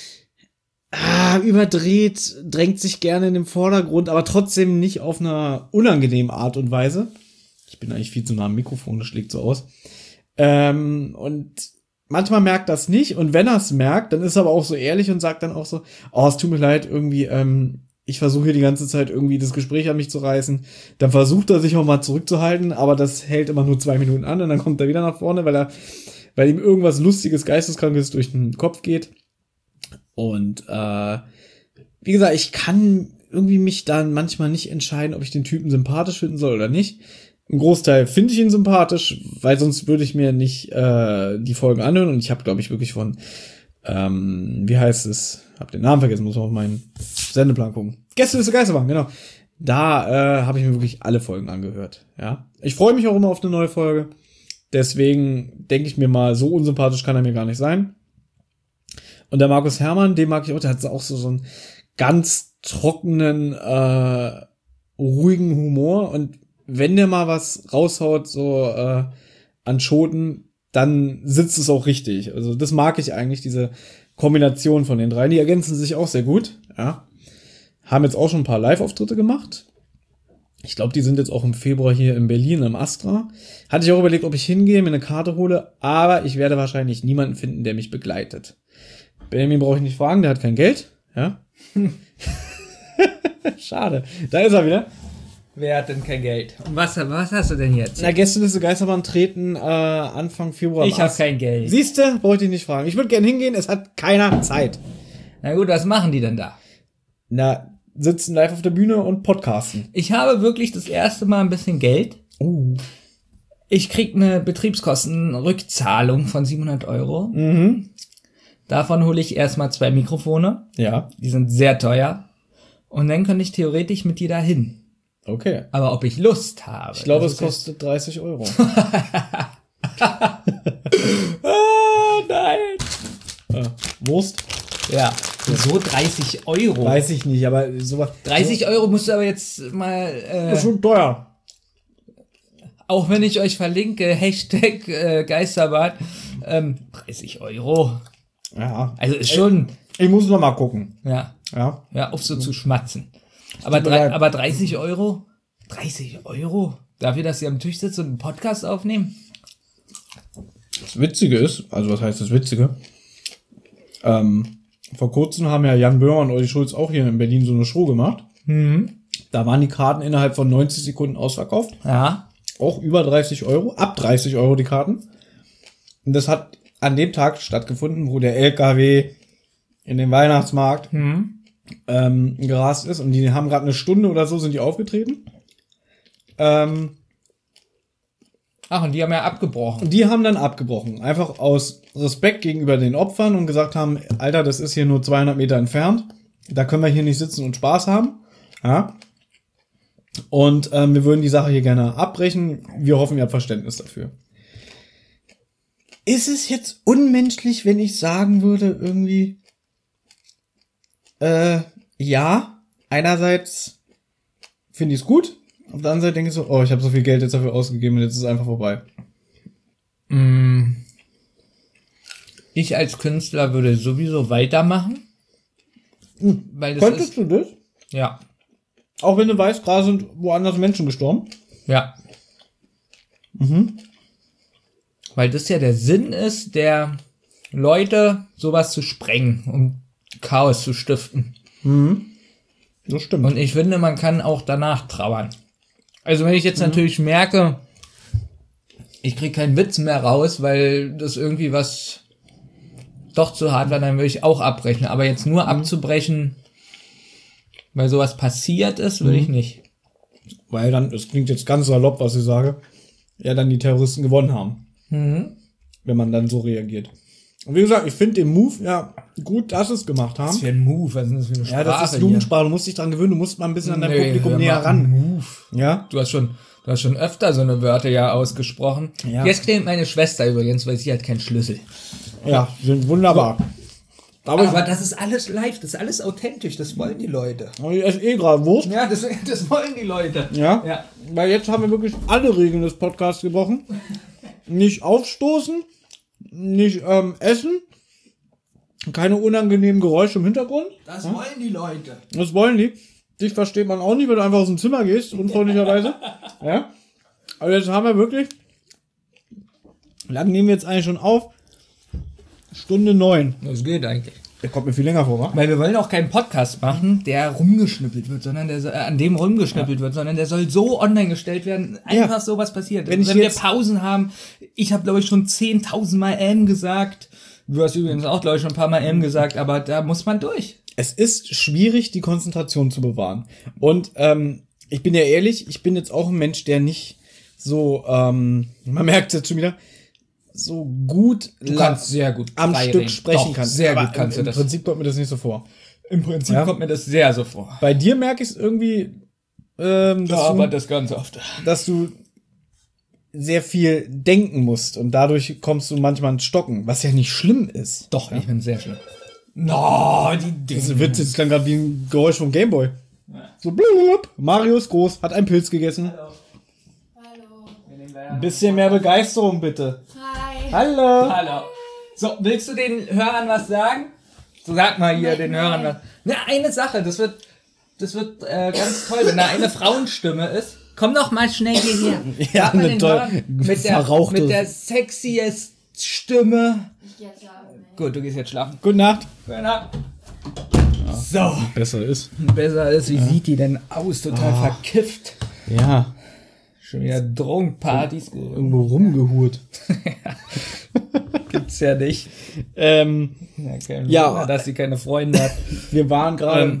überdreht, drängt sich gerne in den Vordergrund, aber trotzdem nicht auf einer unangenehmen Art und Weise. Ich bin eigentlich viel zu nah am Mikrofon, das schlägt so aus. Und manchmal merkt das nicht, und wenn er es merkt, dann ist er aber auch so ehrlich und sagt dann auch so, oh, es tut mir leid, irgendwie, ich versuche hier die ganze Zeit irgendwie das Gespräch an mich zu reißen. Dann versucht er sich auch mal zurückzuhalten, aber das hält immer nur 2 Minuten an und dann kommt er wieder nach vorne, weil ihm irgendwas Lustiges, Geisteskrankes durch den Kopf geht. Und wie gesagt, ich kann irgendwie mich dann manchmal nicht entscheiden, ob ich den Typen sympathisch finden soll oder nicht. Im Großteil finde ich ihn sympathisch, weil sonst würde ich mir nicht die Folgen anhören. Und ich habe, glaube ich, wirklich von, wie heißt es? Hab den Namen vergessen, muss man auf meinen Sendeplan gucken. Gästeliste Geisterbahn, genau. Da habe ich mir wirklich alle Folgen angehört. Ja, ich freue mich auch immer auf eine neue Folge. Deswegen denke ich mir mal, so unsympathisch kann er mir gar nicht sein. Und der Markus Herrmann, den mag ich auch, der hat auch so einen ganz trockenen, ruhigen Humor. Und wenn der mal was raushaut, so an Schoten, dann sitzt es auch richtig. Also das mag ich eigentlich, diese Kombination von den dreien. Die ergänzen sich auch sehr gut. Ja. Haben jetzt auch schon ein paar Live-Auftritte gemacht. Ich glaube, die sind jetzt auch im Februar hier in Berlin im Astra. Hatte ich auch überlegt, ob ich hingehe, mir eine Karte hole, aber ich werde wahrscheinlich niemanden finden, der mich begleitet. Benjamin brauche ich nicht fragen, der hat kein Geld. Ja. Schade. Da ist er wieder. Wer hat denn kein Geld? Und was hast du denn jetzt? Na, Gästeliste Geisterbahn treten Anfang Februar. Ich habe kein Geld. Siehste, brauche ich dich nicht fragen. Ich würde gerne hingehen, es hat keiner Zeit. Na gut, was machen die denn da? Na, sitzen live auf der Bühne und podcasten. Ich habe wirklich das erste Mal ein bisschen Geld. Ich krieg eine Betriebskostenrückzahlung von 700 €. Mhm. Davon hole ich erstmal 2 Mikrofone. Ja. Die sind sehr teuer. Und dann könnte ich theoretisch mit dir dahin. Okay. Aber ob ich Lust habe. Ich glaube, es kostet 30 €. Nein. Wurst? Ja. So 30 €. Weiß ich nicht, aber sowas. 30 € musst du aber jetzt mal. Das ist schon teuer. Auch wenn ich euch verlinke, Hashtag Geisterbad. 30 €. Ja. Also ist schon. Ich muss noch mal gucken. Ja. Ja. Ja, auf so zu schmatzen. Aber 30 €? 30 € dafür, dass ihr am Tisch sitzt und einen Podcast aufnehmen? Das Witzige ist, also was heißt das Witzige? Vor kurzem haben ja Jan Böhmer und Olli Schulz auch hier in Berlin so eine Show gemacht. Mhm. Da waren die Karten innerhalb von 90 Sekunden ausverkauft. Ja. Auch über 30 €, ab 30 € die Karten. Und das hat an dem Tag stattgefunden, wo der LKW in den Weihnachtsmarkt gerast ist. Und die haben gerade eine Stunde oder so sind die aufgetreten. Ach, und die haben ja abgebrochen. Die haben dann abgebrochen. Einfach aus Respekt gegenüber den Opfern und gesagt haben, Alter, das ist hier nur 200 Meter entfernt. Da können wir hier nicht sitzen und Spaß haben. Ja. Und wir würden die Sache hier gerne abbrechen. Wir hoffen, ihr habt Verständnis dafür. Ist es jetzt unmenschlich, wenn ich sagen würde, irgendwie, ja, einerseits finde ich es gut, auf der anderen Seite denke ich so, oh, ich habe so viel Geld jetzt dafür ausgegeben und jetzt ist es einfach vorbei. Ich als Künstler würde sowieso weitermachen. Weil das Könntest du das? Ja. Auch wenn du weißt, gerade sind woanders Menschen gestorben? Ja. Weil das ja der Sinn ist, der Leute sowas zu sprengen, um Chaos zu stiften. Das stimmt. Und ich finde, man kann auch danach trauern. Also wenn ich jetzt natürlich merke, ich krieg keinen Witz mehr raus, weil das irgendwie was doch zu hart war, dann würde ich auch abbrechen. Aber jetzt nur abzubrechen, weil sowas passiert ist, würde ich nicht. Weil dann, das klingt jetzt ganz salopp, was ich sage, ja, dann die Terroristen gewonnen haben. Wenn man dann so reagiert. Und wie gesagt, ich finde den Move, ja, gut, dass sie es gemacht haben. Was für ein Move, was ist denn das für eine Sprache? Ja, das ist Jugendsprache, du musst dich dran gewöhnen, du musst mal ein bisschen an dein Publikum näher ran. Move. Ja? Du hast schon öfter so eine Wörter ja ausgesprochen. Ja. Jetzt klingt meine Schwester übrigens, weil sie hat keinen Schlüssel. Ja, die sind wunderbar. Aber das ist alles live, das ist alles authentisch, das wollen die Leute. Ich esse gerade Wurst. Ja, das wollen die Leute. Ja? Weil jetzt haben wir wirklich alle Regeln des Podcasts gebrochen. Nicht aufstoßen, nicht essen, keine unangenehmen Geräusche im Hintergrund. Das wollen die Leute. Das wollen die. Dich versteht man auch nicht, wenn du einfach aus dem Zimmer gehst, unfreundlicherweise. Ja. Aber jetzt haben wir wirklich, wie lange nehmen wir jetzt eigentlich schon auf? Stunde 9. Das geht eigentlich. Der kommt mir viel länger vor, wa? Weil wir wollen auch keinen Podcast machen, der rumgeschnippelt wird, sondern der soll, an dem rumgeschnippelt wird, sondern der soll so online gestellt werden, einfach so was passiert. Wenn wir Pausen haben, ich habe glaube ich schon 10.000 Mal gesagt, du hast übrigens auch glaube ich schon ein paar Mal gesagt, aber da muss man durch. Es ist schwierig, die Konzentration zu bewahren. Und ich bin ja ehrlich, ich bin jetzt auch ein Mensch, der nicht so, man merkt es jetzt schon wieder, so gut, du kannst sehr gut am Stück sprechen Doch, kann. Sehr aber gut kannst du das. Im Prinzip kommt mir das nicht so vor. Im Prinzip kommt mir das sehr so vor. Bei dir merke ich es irgendwie, aber das ganz oft. Dass du sehr viel denken musst und dadurch kommst du manchmal ins Stocken, was ja nicht schlimm ist. Doch, ich bin sehr schlimm. No, Das wird jetzt dann gerade wie ein Geräusch vom Gameboy. Ja. So blub. Mario ist groß, hat einen Pilz gegessen. Hallo. Ein bisschen mehr Begeisterung, bitte. Hi. Hallo. So, willst du den Hörern was sagen? So, sag mal hier den Hörern was. Na, eine Sache, das wird ganz toll, wenn da eine Frauenstimme ist. Komm doch mal schnell hierher. Ja, eine tolle, mit der sexiest Stimme. Ich gehe jetzt schlafen. Gut, du gehst jetzt schlafen. Gute Nacht. Gute Nacht. So. Besser ist. Besser ist, wie sieht die denn aus? Total verkifft. Ja. Schon wieder Drogenpartys. Irgendwo rumgehurt. Gibt's ja nicht. Ja, Wunder, dass sie keine Freunde hat. Wir waren gerade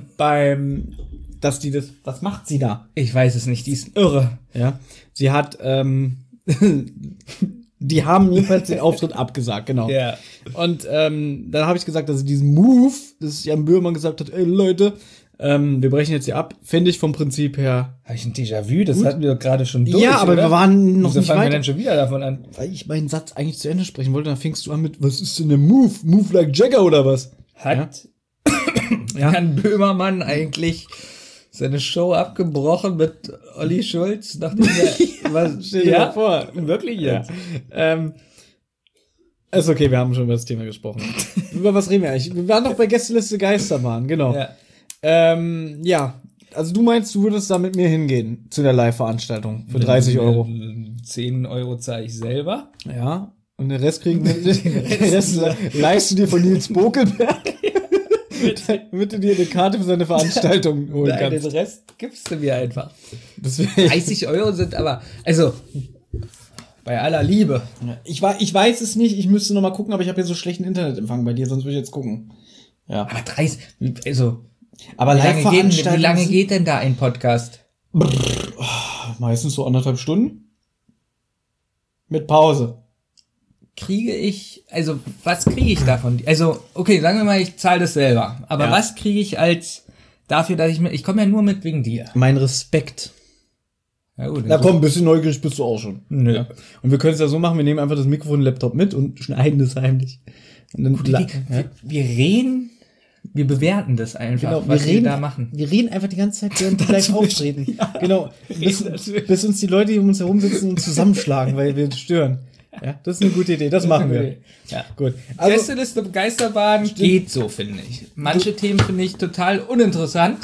was macht sie da? Ich weiß es nicht, die ist irre. Ja. Sie hat, die haben jedenfalls den Auftritt abgesagt, genau. Ja. Und dann habe ich gesagt, dass sie diesen Move, das Jan Böhmermann gesagt hat, ey Leute, wir brechen jetzt hier ab, finde ich vom Prinzip her. Habe ich ein Déjà-vu? Das hatten wir doch gerade schon durch, ja, aber oder? wir waren noch Wieso nicht fangen wir weiter. denn schon wieder davon an? Weil ich meinen Satz eigentlich zu Ende sprechen wollte, dann fängst du an mit, was ist denn der Move? Move like Jagger oder was? Hat Jan Böhmermann eigentlich seine Show abgebrochen mit Olli Schulz, nachdem er Stell dir mal vor. Wirklich jetzt? Ist okay, wir haben schon über das Thema gesprochen. Über was reden wir eigentlich? Wir waren doch bei Gästeliste Geisterbahn, genau. Ja. Also du meinst, du würdest da mit mir hingehen zu der Live-Veranstaltung für 30 Euro. 10 Euro zahle ich selber. Ja. Und den Rest den Rest leihst du dir von Nils Bokelberg, damit du dir eine Karte für seine Veranstaltung holen Nein, kannst. den Rest gibst du mir einfach. Das wär- 30 Euro sind aber, also, bei aller Liebe. Ich weiß es nicht, ich müsste noch mal gucken, aber ich habe ja so schlechten Internetempfang bei dir, sonst würde ich jetzt gucken. Ja. Aber 30, also, Aber wie lange geht denn da ein Podcast? Meistens so 1,5 Stunden. Mit Pause. Was kriege ich davon? Also, okay, sagen wir mal, ich zahle das selber. Aber Ja. was kriege ich dafür, dass ich komme ja nur mit wegen dir. Mein Respekt. Ja gut. Na komm, ein bisschen neugierig bist du auch schon. Nö. Ja. Und wir können es ja so machen, wir nehmen einfach das Mikrofon und den Laptop mit und schneiden das heimlich. Und dann Wir reden, wir bewerten das einfach, Genau, was wir da machen. Wir reden einfach die ganze Zeit, während wir live auftreten. Genau. Bis uns die Leute, die um uns herum sitzen und zusammenschlagen, weil wir stören. Ja, das ist eine gute Idee, das machen wir. Ja. Gut. Also, Gästeliste Geisterbahn geht so, finde ich. Manche Themen finde ich total uninteressant.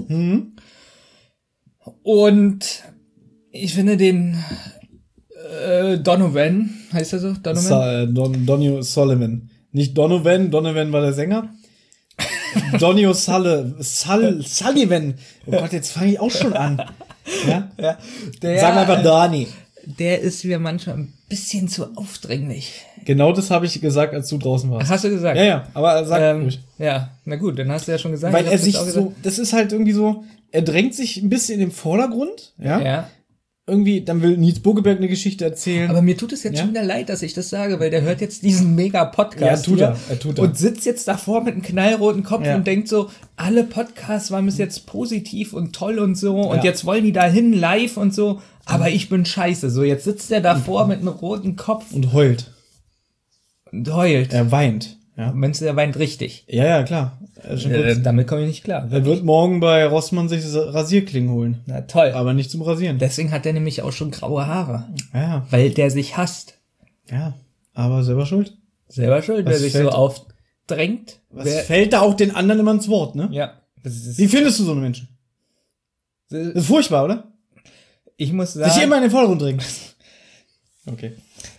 Und ich finde den Donovan, heißt er so? Donovan? Donio Sullivan. Nicht Donovan war der Sänger. Donio Sullivan. Oh Gott, jetzt fange ich auch schon an. Ja? Ja, Sag mal einfach Dani. Der ist mir manchmal ein bisschen zu aufdringlich. Genau das habe ich gesagt, als du draußen warst. Hast du gesagt? Ja, aber sag ruhig. Ja, na gut, dann hast du ja schon gesagt. Weil ich hab er das sich auch so, das ist halt irgendwie so, er drängt sich ein bisschen in den Vordergrund, ja. Ja. Irgendwie, dann will Nils Bogelberg eine Geschichte erzählen. Aber mir tut es jetzt Ja? schon wieder leid, dass ich das sage, weil der hört jetzt diesen Mega-Podcast Ja, hier tut er. und sitzt jetzt davor mit einem knallroten Kopf Ja. und denkt so, alle Podcasts waren bis jetzt positiv und toll und so und Ja. jetzt wollen die dahin live und so, aber ich bin scheiße. So, jetzt sitzt der davor mit einem roten Kopf Und heult. und heult. Er weint. Ja. Meinst du, der weint richtig? Ja, klar. Schon kurz. Damit komme ich nicht klar. Er wird morgen bei Rossmann sich Rasierklingen holen. Na toll. Aber nicht zum Rasieren. Deswegen hat er nämlich auch schon graue Haare. Ja, Weil der sich hasst. ja. Aber selber schuld. Selber schuld, wer Was sich fällt- so aufdrängt. Was fällt da auch den anderen immer ins Wort, ne? Ja. Das ist, Wie findest du so eine Menschen? Das ist furchtbar, oder? ich muss sagen, Sich immer in den Vordergrund drängen. Okay.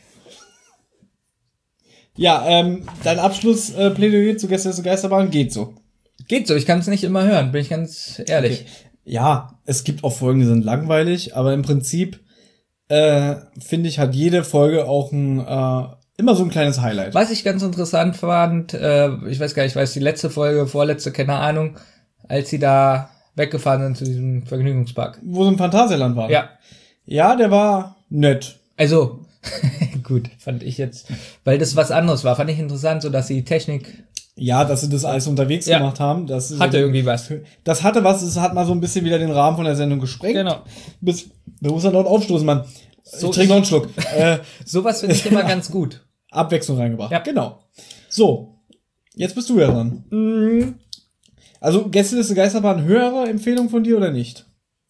Ja, dein Abschlussplädoyer zu Gäste Geisterbahn geht so. geht so, ich kann es nicht immer hören, bin ich ganz ehrlich. Okay. Ja, es gibt auch Folgen, die sind langweilig, aber im Prinzip, finde ich, hat jede Folge auch immer so ein kleines Highlight. Was ich ganz interessant fand, ich weiß gar nicht, die letzte Folge, vorletzte, keine Ahnung, als sie da weggefahren sind zu diesem Vergnügungspark. Wo sie im Phantasialand waren. Ja, Ja, der war nett. also, gut, fand ich jetzt, weil das was anderes war, fand ich interessant, so dass die Technik Ja, dass sie das alles unterwegs Ja. gemacht haben. Das hatte irgendwie was. Das hatte was, es hat mal so ein bisschen wieder den Rahmen von der Sendung gesprengt. Genau. Da muss er laut aufstoßen, Mann. So- Ich trinke noch einen Schluck. Sowas finde ich immer ganz gut. Abwechslung reingebracht. Ja. Genau. So, jetzt bist du ja dran. Also, Gästeliste Geisterbahn, höhere Empfehlung von dir oder nicht?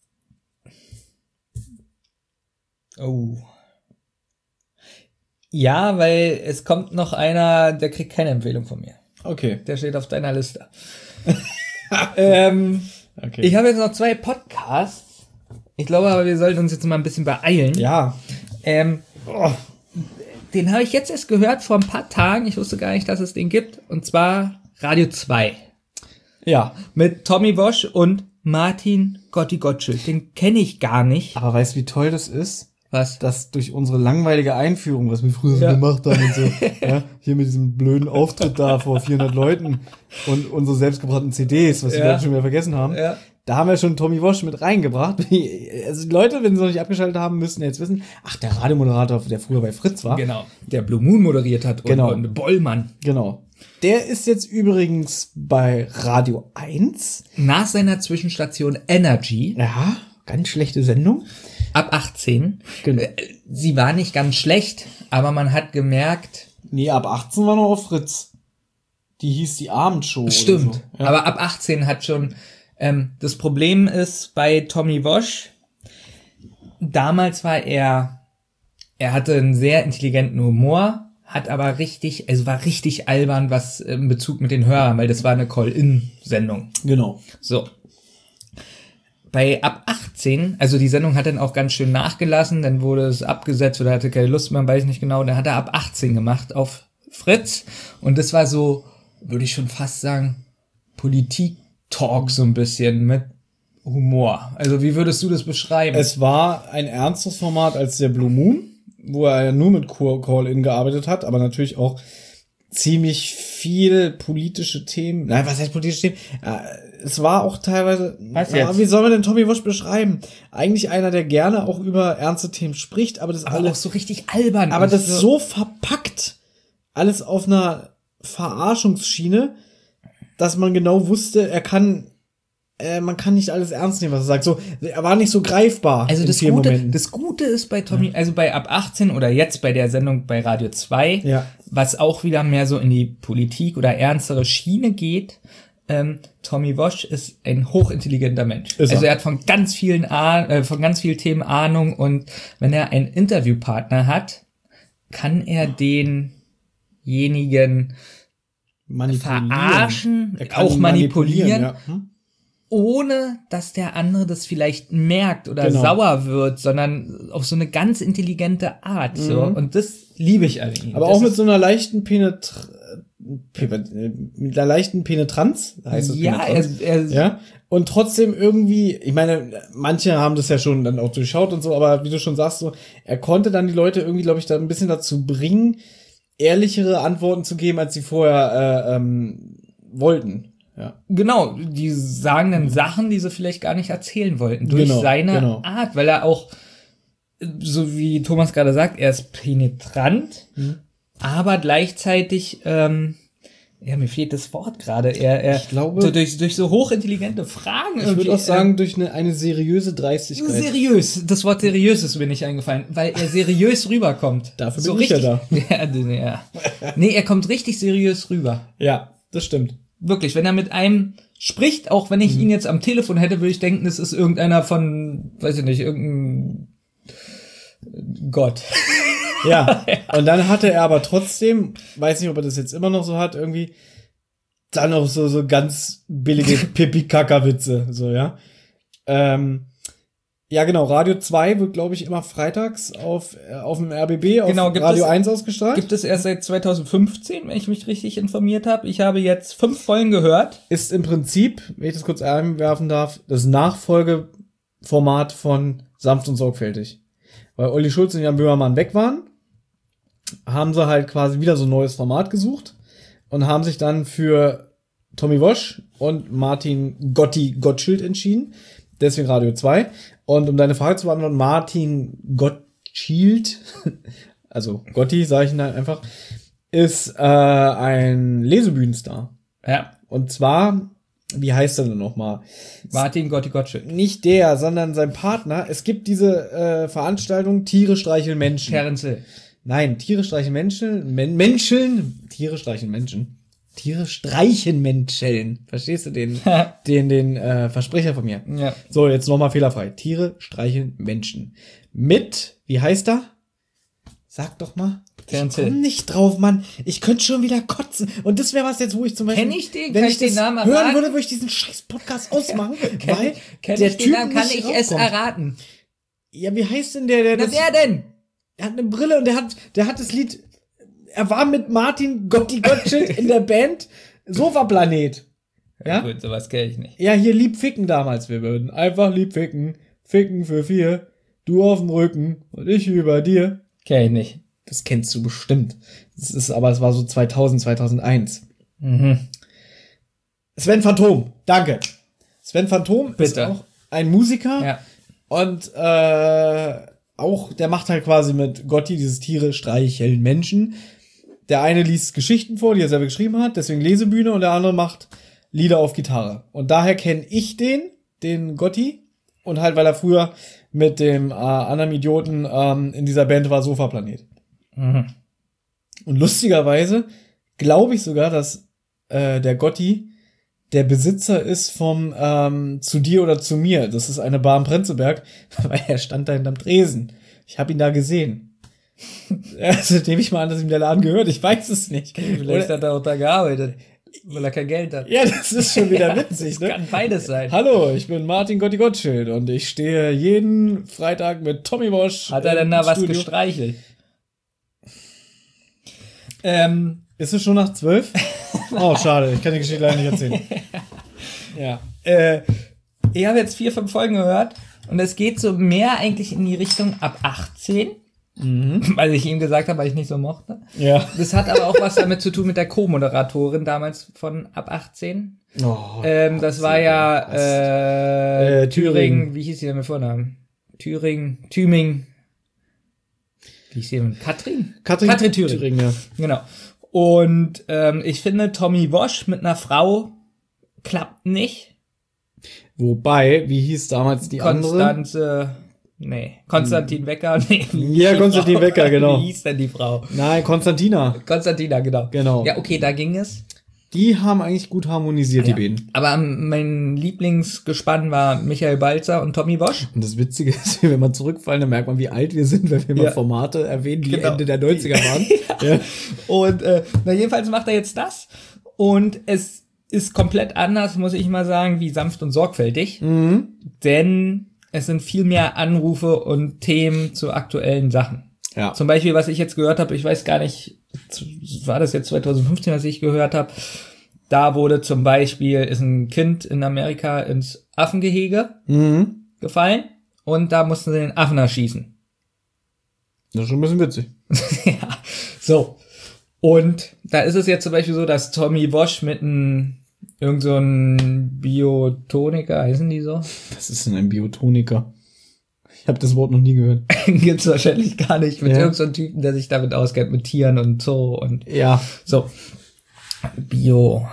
Oh. Ja, weil es kommt noch einer, der kriegt keine Empfehlung von mir. Okay. Der steht auf deiner Liste. Okay. Ich habe jetzt noch 2 Podcasts. Ich glaube aber, wir sollten uns jetzt mal ein bisschen beeilen. Ja. Den habe ich jetzt erst gehört vor ein paar Tagen. Ich wusste gar nicht, dass es den gibt. Und zwar Radio 2. Ja. Mit Tommy Bosch und Martin Gotti Gottschild. Den kenne ich gar nicht. Aber weißt du, wie toll das ist? Was? Dass durch unsere langweilige Einführung, was wir früher so Ja. gemacht haben und so, ja, hier mit diesem blöden Auftritt da vor 400 Leuten und unsere selbstgebrannten CDs, was die Ja. Leute schon wieder vergessen haben, Ja. da haben wir schon Tommy Bosch mit reingebracht. Also die Leute, wenn sie noch nicht abgeschaltet haben, müssten jetzt wissen, ach, der Radiomoderator, der früher bei Fritz war. Genau. Der Blue Moon moderiert hat Genau. und Bollmann. Genau. Der ist jetzt übrigens bei Radio 1. Nach seiner Zwischenstation Energy Ja, ganz schlechte Sendung. ab 18. Genau. Sie war nicht ganz schlecht, aber man hat gemerkt, Nee, ab 18 war noch auf Fritz. Die hieß die Abendshow. stimmt, Oder so. Ja. aber ab 18 hat schon, das Problem ist bei Tommy Bosch, damals war er hatte einen sehr intelligenten Humor, hat aber war richtig albern, was in Bezug mit den Hörern, weil das war eine Call-In-Sendung. Genau. So. Bei ab 18, also die Sendung hat dann auch ganz schön nachgelassen, dann wurde es abgesetzt oder hatte keine Lust mehr, weiß nicht genau, dann hat er ab 18 gemacht auf Fritz und das war so, würde ich schon fast sagen, Politik-Talk so ein bisschen mit Humor. Also wie würdest du das beschreiben? Es war ein ernstes Format als der Blue Moon, wo er ja nur mit Call-In gearbeitet hat, aber natürlich auch ziemlich viel politische Themen. Nein, was heißt politische Themen? Es war auch teilweise, Was jetzt? wie soll man denn Tommy Bosch beschreiben? Eigentlich einer, der gerne auch über ernste Themen spricht, aber das aber alles, auch so richtig albern. aber und das so verpackt, alles auf einer Verarschungsschiene, dass man genau wusste, man kann nicht alles ernst nehmen, was er sagt. So, er war nicht so greifbar. Also in das vielen Gute, Momenten. das Gute ist bei Tommy, also bei ab 18 oder jetzt bei der Sendung bei Radio 2, Ja. was auch wieder mehr so in die Politik oder ernstere Schiene geht, Tommy Bosch ist ein hochintelligenter Mensch. Ist er. Also er hat von ganz vielen Themen Ahnung und wenn er einen Interviewpartner hat, kann er denjenigen verarschen, Er kann auch ihn manipulieren. ja. ohne dass der andere das vielleicht merkt oder Genau. sauer wird, sondern auf so eine ganz intelligente Art. So. Und das liebe ich an ihm. Aber das auch mit ist, so einer leichten mit einer leichten Penetranz, heißt das ja, Penetranz? er Ja, und trotzdem irgendwie, ich meine, manche haben das ja schon dann auch durchschaut und so, aber wie du schon sagst, so, er konnte dann die Leute irgendwie, glaube ich, da ein bisschen dazu bringen, ehrlichere Antworten zu geben, als sie vorher wollten. Ja. genau, die sagen dann Sachen, die sie vielleicht gar nicht erzählen wollten, durch Genau, seine genau. Art, weil er auch, so wie Thomas gerade sagt, er ist penetrant, aber gleichzeitig Ja, mir fehlt das Wort gerade. Ich glaube, so durch so hochintelligente Fragen. Ich würde auch sagen, durch eine seriöse Dreistigkeit. Seriös. Das Wort seriös ist mir nicht eingefallen, weil er seriös rüberkommt. Dafür so bin ich ja da. Ja. Nee, er kommt richtig seriös rüber. Ja, das stimmt. Wirklich, wenn er mit einem spricht, auch wenn ich ihn jetzt am Telefon hätte, würde ich denken, das ist irgendeiner von, weiß ich nicht, irgendein Gott. Ja, und dann hatte er aber trotzdem, weiß nicht, ob er das jetzt immer noch so hat, irgendwie dann noch so ganz billige Pipi-Kaka-Witze, so, ja. Ja, genau, Radio 2 wird, glaube ich, immer freitags auf dem RBB, auf Genau, Radio 1 ausgestrahlt. Gibt es erst seit 2015, wenn ich mich richtig informiert habe. Ich habe jetzt 5 Folgen gehört. Ist im Prinzip, wenn ich das kurz einwerfen darf, das Nachfolgeformat von Sanft und Sorgfältig. Weil Olli Schulz und Jan Böhmermann weg waren, haben sie halt quasi wieder so ein neues Format gesucht und haben sich dann für Tommy Walsh und Martin Gottschild entschieden. Deswegen Radio 2. Und um deine Frage zu beantworten, Martin Gottschild, also Gotti, sage ich ihn halt einfach, ist ein Lesebühnenstar. Ja. Und zwar, wie heißt er denn nochmal? Martin Gottschild. Nicht der, sondern sein Partner. Es gibt diese Veranstaltung Tiere streicheln Menschen. Terence Hill. Nein, Tiere streicheln Menschen. Tiere streicheln Menschen. Tiere streichen Menschen. Verstehst du den Versprecher von mir? Ja. So, jetzt nochmal fehlerfrei. Tiere streicheln Menschen. Mit, wie heißt er? Sag doch mal. Terence Ich komm Hill. nicht drauf, Mann. Ich könnte schon wieder kotzen. Und das wäre was jetzt, wo ich zum Beispiel... Kenn ich den? Wenn Kann ich ich den das Namen hören erraten? würde, würde ich diesen scheiß Podcast ausmachen, weil Kenn der ich den Typ Namen, kann nicht ich es raufkommt. erraten. Ja, wie heißt denn der Na, das... wer denn? Er hat eine Brille und der hat das Lied... Er war mit Martin Gottschild in der Band Sofaplanet. Ja? Gut, sowas kenne ich nicht. Ja, hier lieb ficken damals. Wir würden einfach lieb ficken. Ficken für 4. Du auf dem Rücken und ich über dir. Kenn ich nicht. Das kennst du bestimmt. Aber es war so 2000, 2001. Mhm. Sven Phantom. Danke. Sven Phantom ist Bitte. auch ein Musiker. Ja. Und auch, der macht halt quasi mit Gotti dieses Tiere streicheln Menschen. Der eine liest Geschichten vor, die er selber geschrieben hat, deswegen Lesebühne, und der andere macht Lieder auf Gitarre. Und daher kenne ich den Gotti, und halt, weil er früher mit dem anderen Idioten in dieser Band war, Sofaplanet. Mhm. Und lustigerweise glaube ich sogar, dass der Gotti der Besitzer ist vom Zu dir oder zu mir. Das ist eine Bar im Prenzlberg, weil er stand da hinterm Tresen. Ich habe ihn da gesehen. Also nehme ich mal an, dass ihm der Laden gehört. Ich weiß es nicht. Vielleicht hat er auch da gearbeitet, weil er kein Geld hat. Ja, das ist schon wieder witzig, ne? Kann beides sein. Hallo, ich bin Martin Gottschild und ich stehe jeden Freitag mit Tommy Walsh. Hat er denn im da was Studio. gestreichelt? Ist es schon nach 12? Oh, schade, ich kann die Geschichte leider nicht erzählen. Ja. Ich habe jetzt 4, 5 Folgen gehört und es geht so mehr eigentlich in die Richtung ab 18. Weil ich ihm gesagt habe, weil ich nicht so mochte. Ja. Das hat aber auch was damit zu tun mit der Co-Moderatorin damals von ab 18. Oh, Das war ja Thüringen. Wie hieß sie denn mit Vornamen? Thüringen. Wie hieß sie denn? Katrin Thüringen. Ja. Genau. Und ich finde, Tommy Walsh mit einer Frau klappt nicht. Wobei, wie hieß damals die andere? Konstantin Wecker. Nee, Ja, Konstantin Wecker, genau. Wie hieß denn die Frau? Nein, Konstantina. Konstantina, genau. Genau. Ja, okay, da ging es. Die haben eigentlich gut harmonisiert, die beiden. Aber mein Lieblingsgespann war Michael Balzer und Tommy Walsh. Und das Witzige ist, wenn wir zurückfallen, dann merkt man, wie alt wir sind, weil wir mal Formate erwähnen, die Genau. Ende der 90er waren. Ja. Und jedenfalls macht er jetzt das. Und es ist komplett anders, muss ich mal sagen, wie sanft und sorgfältig. Denn es sind viel mehr Anrufe und Themen zu aktuellen Sachen. Ja. Zum Beispiel, was ich jetzt gehört habe, ich weiß gar nicht, war das jetzt 2015, was ich gehört habe, da wurde zum Beispiel, ist ein Kind in Amerika ins Affengehege gefallen und da mussten sie den Affen erschießen. Das ist schon ein bisschen witzig. Ja, so. Und da ist es jetzt zum Beispiel so, dass Tommy Walsh mit irgend so ein Biotoniker, heißen die so? Was ist denn ein Biotoniker? Ich habe das Wort noch nie gehört. Gibt's wahrscheinlich gar nicht. Mit Ja. irgend so einem Typen, der sich damit auskennt, mit Tieren und so und Ja. so. Bio.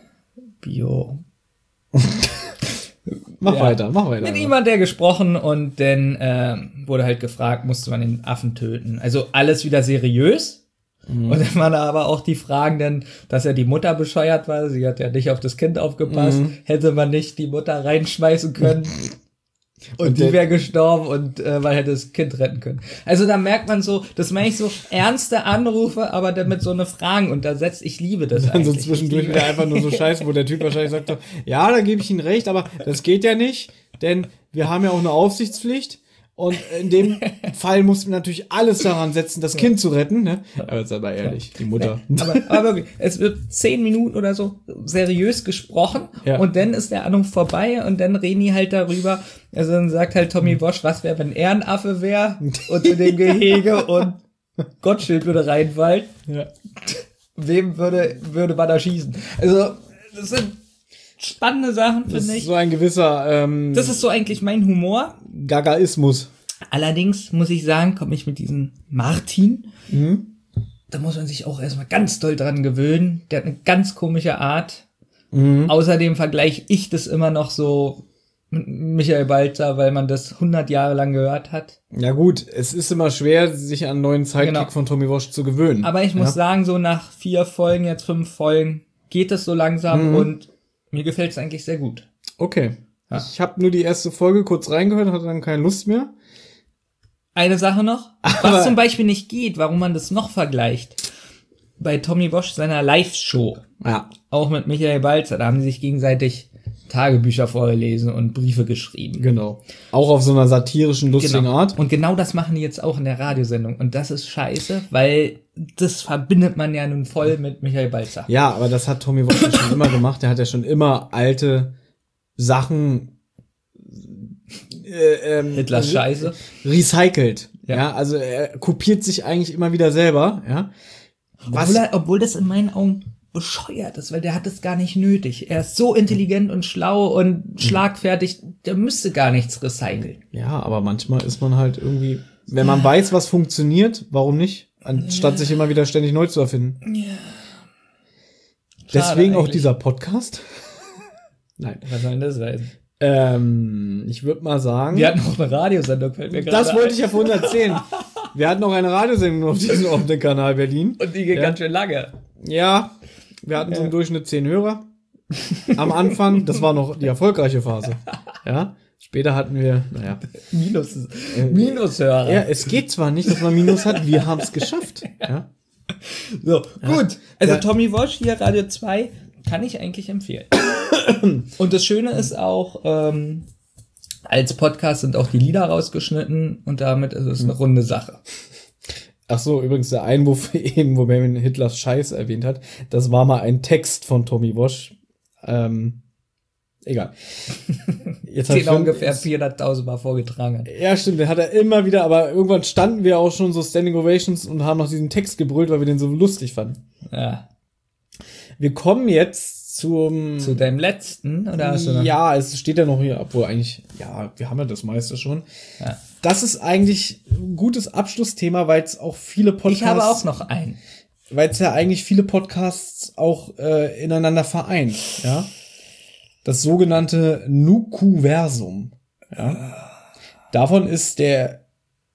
Mach weiter. Mit ihm hat er gesprochen und dann wurde halt gefragt, musste man den Affen töten. Also alles wieder seriös. Und dann waren aber auch die Fragen dann, dass ja die Mutter bescheuert war. Sie hat ja nicht auf das Kind aufgepasst. Hätte man nicht die Mutter reinschmeißen können. Und die wäre gestorben und man hätte das Kind retten können. Also da merkt man so, das meine ich so ernste Anrufe, aber dann mit so eine Fragen untersetzt. Ich liebe das Dann eigentlich. so zwischendurch wieder einfach nur so Scheiße, wo der Typ wahrscheinlich sagt, ja, da gebe ich Ihnen recht, aber das geht ja nicht, denn wir haben ja auch eine Aufsichtspflicht. Und in dem Fall mussten wir natürlich alles daran setzen, das Kind zu retten, ne? Aber jetzt aber ehrlich, die Mutter. Aber wirklich, es wird 10 Minuten oder so seriös gesprochen und dann ist der Anruf vorbei und dann reden die halt darüber. Also dann sagt halt Tommy Bosch, was wäre, wenn er ein Affe wäre und in dem Gehege und Gottschild würde reinfallen. Ja. Wem würde man da schießen? Also, das sind spannende Sachen, finde ich. Das ist so ein gewisser Das ist so eigentlich mein Humor. Gagaismus. Allerdings muss ich sagen, komme ich mit diesem Martin, da muss man sich auch erstmal ganz doll dran gewöhnen. Der hat eine ganz komische Art. Außerdem vergleiche ich das immer noch so mit Michael Balzer, weil man das 100 Jahre lang gehört hat. Ja gut, es ist immer schwer, sich an einen neuen Sidekick von Tommy Bosch zu gewöhnen. Aber ich muss sagen, so nach 4 Folgen, jetzt 5 Folgen, geht es so langsam und mir gefällt es eigentlich sehr gut. Okay. Ja. Ich habe nur die erste Folge kurz reingehört, hatte dann keine Lust mehr. Eine Sache noch, was zum Beispiel nicht geht, warum man das noch vergleicht. Bei Tommy Bosch seiner Live-Show, auch mit Michael Balzer, da haben sie sich gegenseitig Tagebücher vorgelesen und Briefe geschrieben. Genau. Auch auf so einer satirischen, lustigen Art. Und genau das machen die jetzt auch in der Radiosendung. Und das ist scheiße, weil das verbindet man ja nun voll mit Michael Balzer. Ja, aber das hat Tommy Bosch schon immer gemacht. Der hat ja schon immer alte Sachen Hitlers Scheiße. Recycelt. Ja, also er kopiert sich eigentlich immer wieder selber. Ja. Obwohl das in meinen Augen bescheuert ist, weil der hat es gar nicht nötig. Er ist so intelligent und schlau und schlagfertig, der müsste gar nichts recyceln. Ja, aber manchmal ist man halt irgendwie, wenn man weiß, was funktioniert, warum nicht? Anstatt sich immer wieder ständig neu zu erfinden. Ja. Deswegen auch dieser Podcast. Nein. Was soll denn das sein? Ich würde mal sagen. Wir hatten auch eine Radiosendung, fällt mir gerade Das wollte ich ja vorhin erzählen. Wir hatten noch eine Radiosendung auf diesem offenen Kanal Berlin. Und die geht ganz schön lange. Ja, wir hatten so im Durchschnitt 10 Hörer. Am Anfang, das war noch die erfolgreiche Phase. Ja, später hatten wir, Minushörer. Ja, es geht zwar nicht, dass man Minus hat, wir haben es geschafft. Ja. So, gut. Also Tommy Bosch hier, Radio 2, kann ich eigentlich empfehlen. Und das Schöne ist auch, als Podcast sind auch die Lieder rausgeschnitten und damit ist es eine runde Sache. Ach so, übrigens der Einwurf eben, wo Benjamin Hitlers Scheiß erwähnt hat, das war mal ein Text von Tommy Bosch. Egal. Jetzt den ungefähr 400.000 Mal vorgetragen hat. Ja, stimmt, den hat er immer wieder, aber irgendwann standen wir auch schon so Standing Ovations und haben noch diesen Text gebrüllt, weil wir den so lustig fanden. Ja. Wir kommen jetzt zu deinem letzten, oder hast du noch? Ja, es steht ja noch hier, obwohl eigentlich, ja, wir haben ja das meiste schon. Ja. Das ist eigentlich ein gutes Abschlussthema, weil es auch viele Podcasts... Ich habe auch noch einen. Weil es ja eigentlich viele Podcasts auch ineinander vereint, ja. Das sogenannte Nukuversum, ja. Davon ist der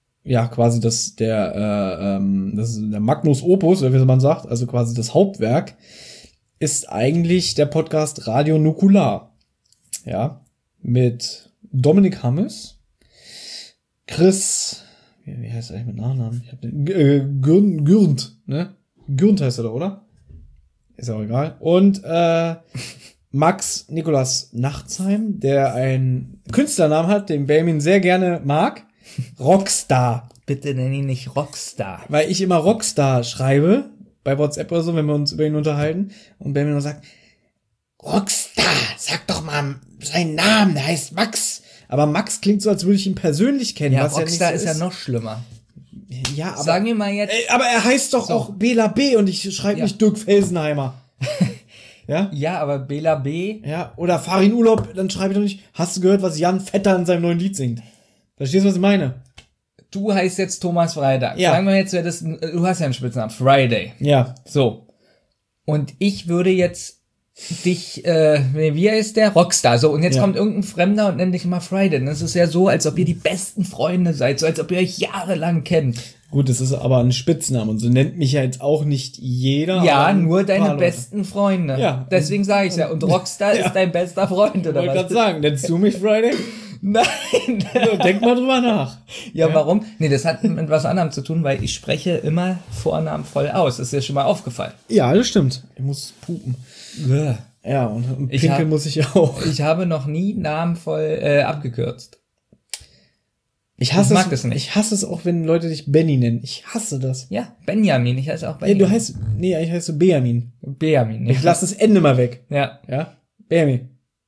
der Magnus Opus, wie man sagt, also quasi das Hauptwerk, ist eigentlich der Podcast Radio Nukular. Ja, mit Dominik Hammes, Chris, wie heißt er eigentlich mit Nachnamen? Ich hab den, Gürnt, ne? Gürnt heißt er doch, oder? Ist auch egal. Und Max Nikolas Nachtsheim, der einen Künstlernamen hat, den Benjamin sehr gerne mag. Rockstar. Bitte nenn ihn nicht Rockstar. Weil ich immer Rockstar schreibe, bei WhatsApp oder so, wenn wir uns über ihn unterhalten. Und Benjamin nur sagt, Rockstar, sag doch mal seinen Namen, der heißt Max. Aber Max klingt so, als würde ich ihn persönlich kennen. Ja, was Rockstar ja nicht so ist ja noch schlimmer. Ja, aber sagen wir mal jetzt. Aber er heißt doch auch Bela B. und ich schreibe nicht Dirk Felsenheimer. Ja? Ja, aber Bela B. Ja, oder Farin Urlaub, dann schreibe ich doch nicht, hast du gehört, was Jan Vetter in seinem neuen Lied singt? Verstehst du, was ich meine? Du heißt jetzt Thomas Freitag. Ja. Sagen wir jetzt, du hast ja einen Spitznamen, Friday. Ja. So. Und ich würde jetzt dich, wie heißt der? Rockstar. So, und jetzt kommt irgendein Fremder und nennt dich mal Friday. Das ist ja so, als ob ihr die besten Freunde seid, so als ob ihr euch jahrelang kennt. Gut, das ist aber ein Spitzname und so nennt mich ja jetzt auch nicht jeder. Ja, nur deine besten Freunde. Ja. Deswegen sage ich's ja. Und Rockstar ist dein bester Freund, oder was? Ich wollte gerade sagen, nennst du mich Friday? Nein. So, denk mal drüber nach. Ja, warum? Nee, das hat mit was anderem zu tun, weil ich spreche immer Vornamen voll aus. Das ist dir schon mal aufgefallen. Ja, das stimmt. Ich muss pupen. Ja, und pinkeln muss ich auch. Ich habe noch nie Namen voll abgekürzt. Ich hasse mag das nicht. Ich hasse es auch, wenn Leute dich Benny nennen. Ich hasse das. Ja, Benjamin. Ich heiße auch Ja, Benjamin. eigentlich heißt du Benjamin. Benjamin. Ja. Ich lass das Ende mal weg. Ja. Ja? Benjamin.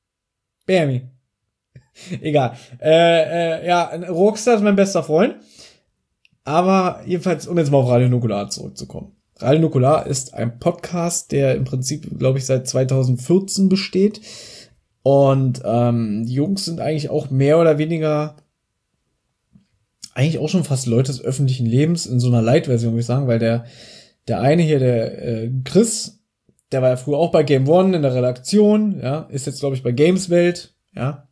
Egal. Ja, Rockstar ist mein bester Freund. Aber jedenfalls, um jetzt mal auf Radio Nukular zurückzukommen. Radio Nukular ist ein Podcast, der im Prinzip, glaube ich, seit 2014 besteht. Und die Jungs sind eigentlich auch mehr oder weniger eigentlich auch schon fast Leute des öffentlichen Lebens in so einer Light-Version, würde ich sagen, weil der eine hier, der Chris, der war ja früher auch bei Game One in der Redaktion, ja, ist jetzt, glaube ich, bei Gameswelt, ja.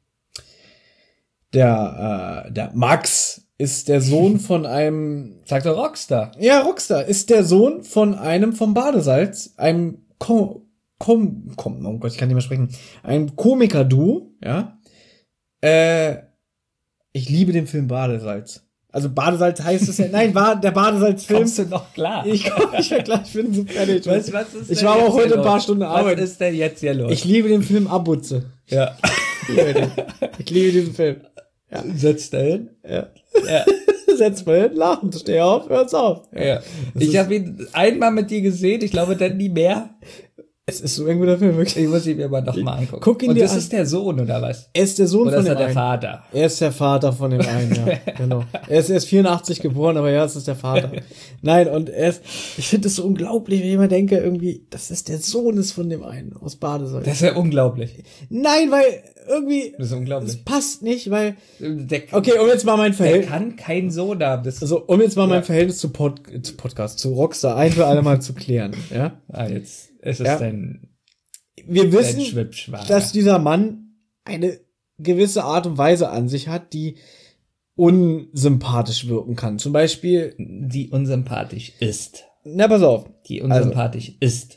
Der Max ist der Sohn von einem... Sagt doch Rockstar. Ja, Rockstar ist der Sohn von einem vom Badesalz, einem oh Gott, ich kann nicht mehr sprechen, ein Komiker-Duo, ja. Ich liebe den Film Badesalz. Also Badesalz heißt es ja, nein, der Badesalz-Film. Kommst du noch klar? Ich bin so fertig. Was ist ich war aber auch heute ein paar Stunden arbeiten. Was ist denn jetzt hier los? Ich liebe den Film Abutze. Ja. Ich liebe diesen Film. Ja. Setz da hin. Ja. Ja. Setz mal hin, lachen, steh auf, hör's auf. Ja. Ich habe ihn einmal mit dir gesehen, ich glaube dann nie mehr. Es ist so ein guter Film, wirklich. Ich muss ihn mir aber noch mal angucken. Guck ihn Und dir das an. ist der Sohn, oder was? Er ist der Sohn Oder von ist dem er der einen. Vater? Er ist der Vater von dem einen, ja. Genau. Er ist erst 84 geboren, aber ja, es ist der Vater. Nein, und ich finde es so unglaublich, wenn ich immer denke, irgendwie, dass es der Sohn ist von dem einen aus Badesalz. Das ist ja unglaublich. Nein, weil irgendwie, Das ist unglaublich. es passt nicht, weil, Der, okay, um jetzt mal mein der Verhältnis, kann keinen Sohn haben. Das also, um jetzt mal mein Verhältnis zu Podcast, zu Rockstar ein für alle Mal zu klären, ja. jetzt ist es Ja. dein Wir wissen, Schwibschwager. dass dieser Mann eine gewisse Art und Weise an sich hat, die unsympathisch wirken kann. Zum Beispiel, die unsympathisch ist. na, pass auf. Die unsympathisch ist.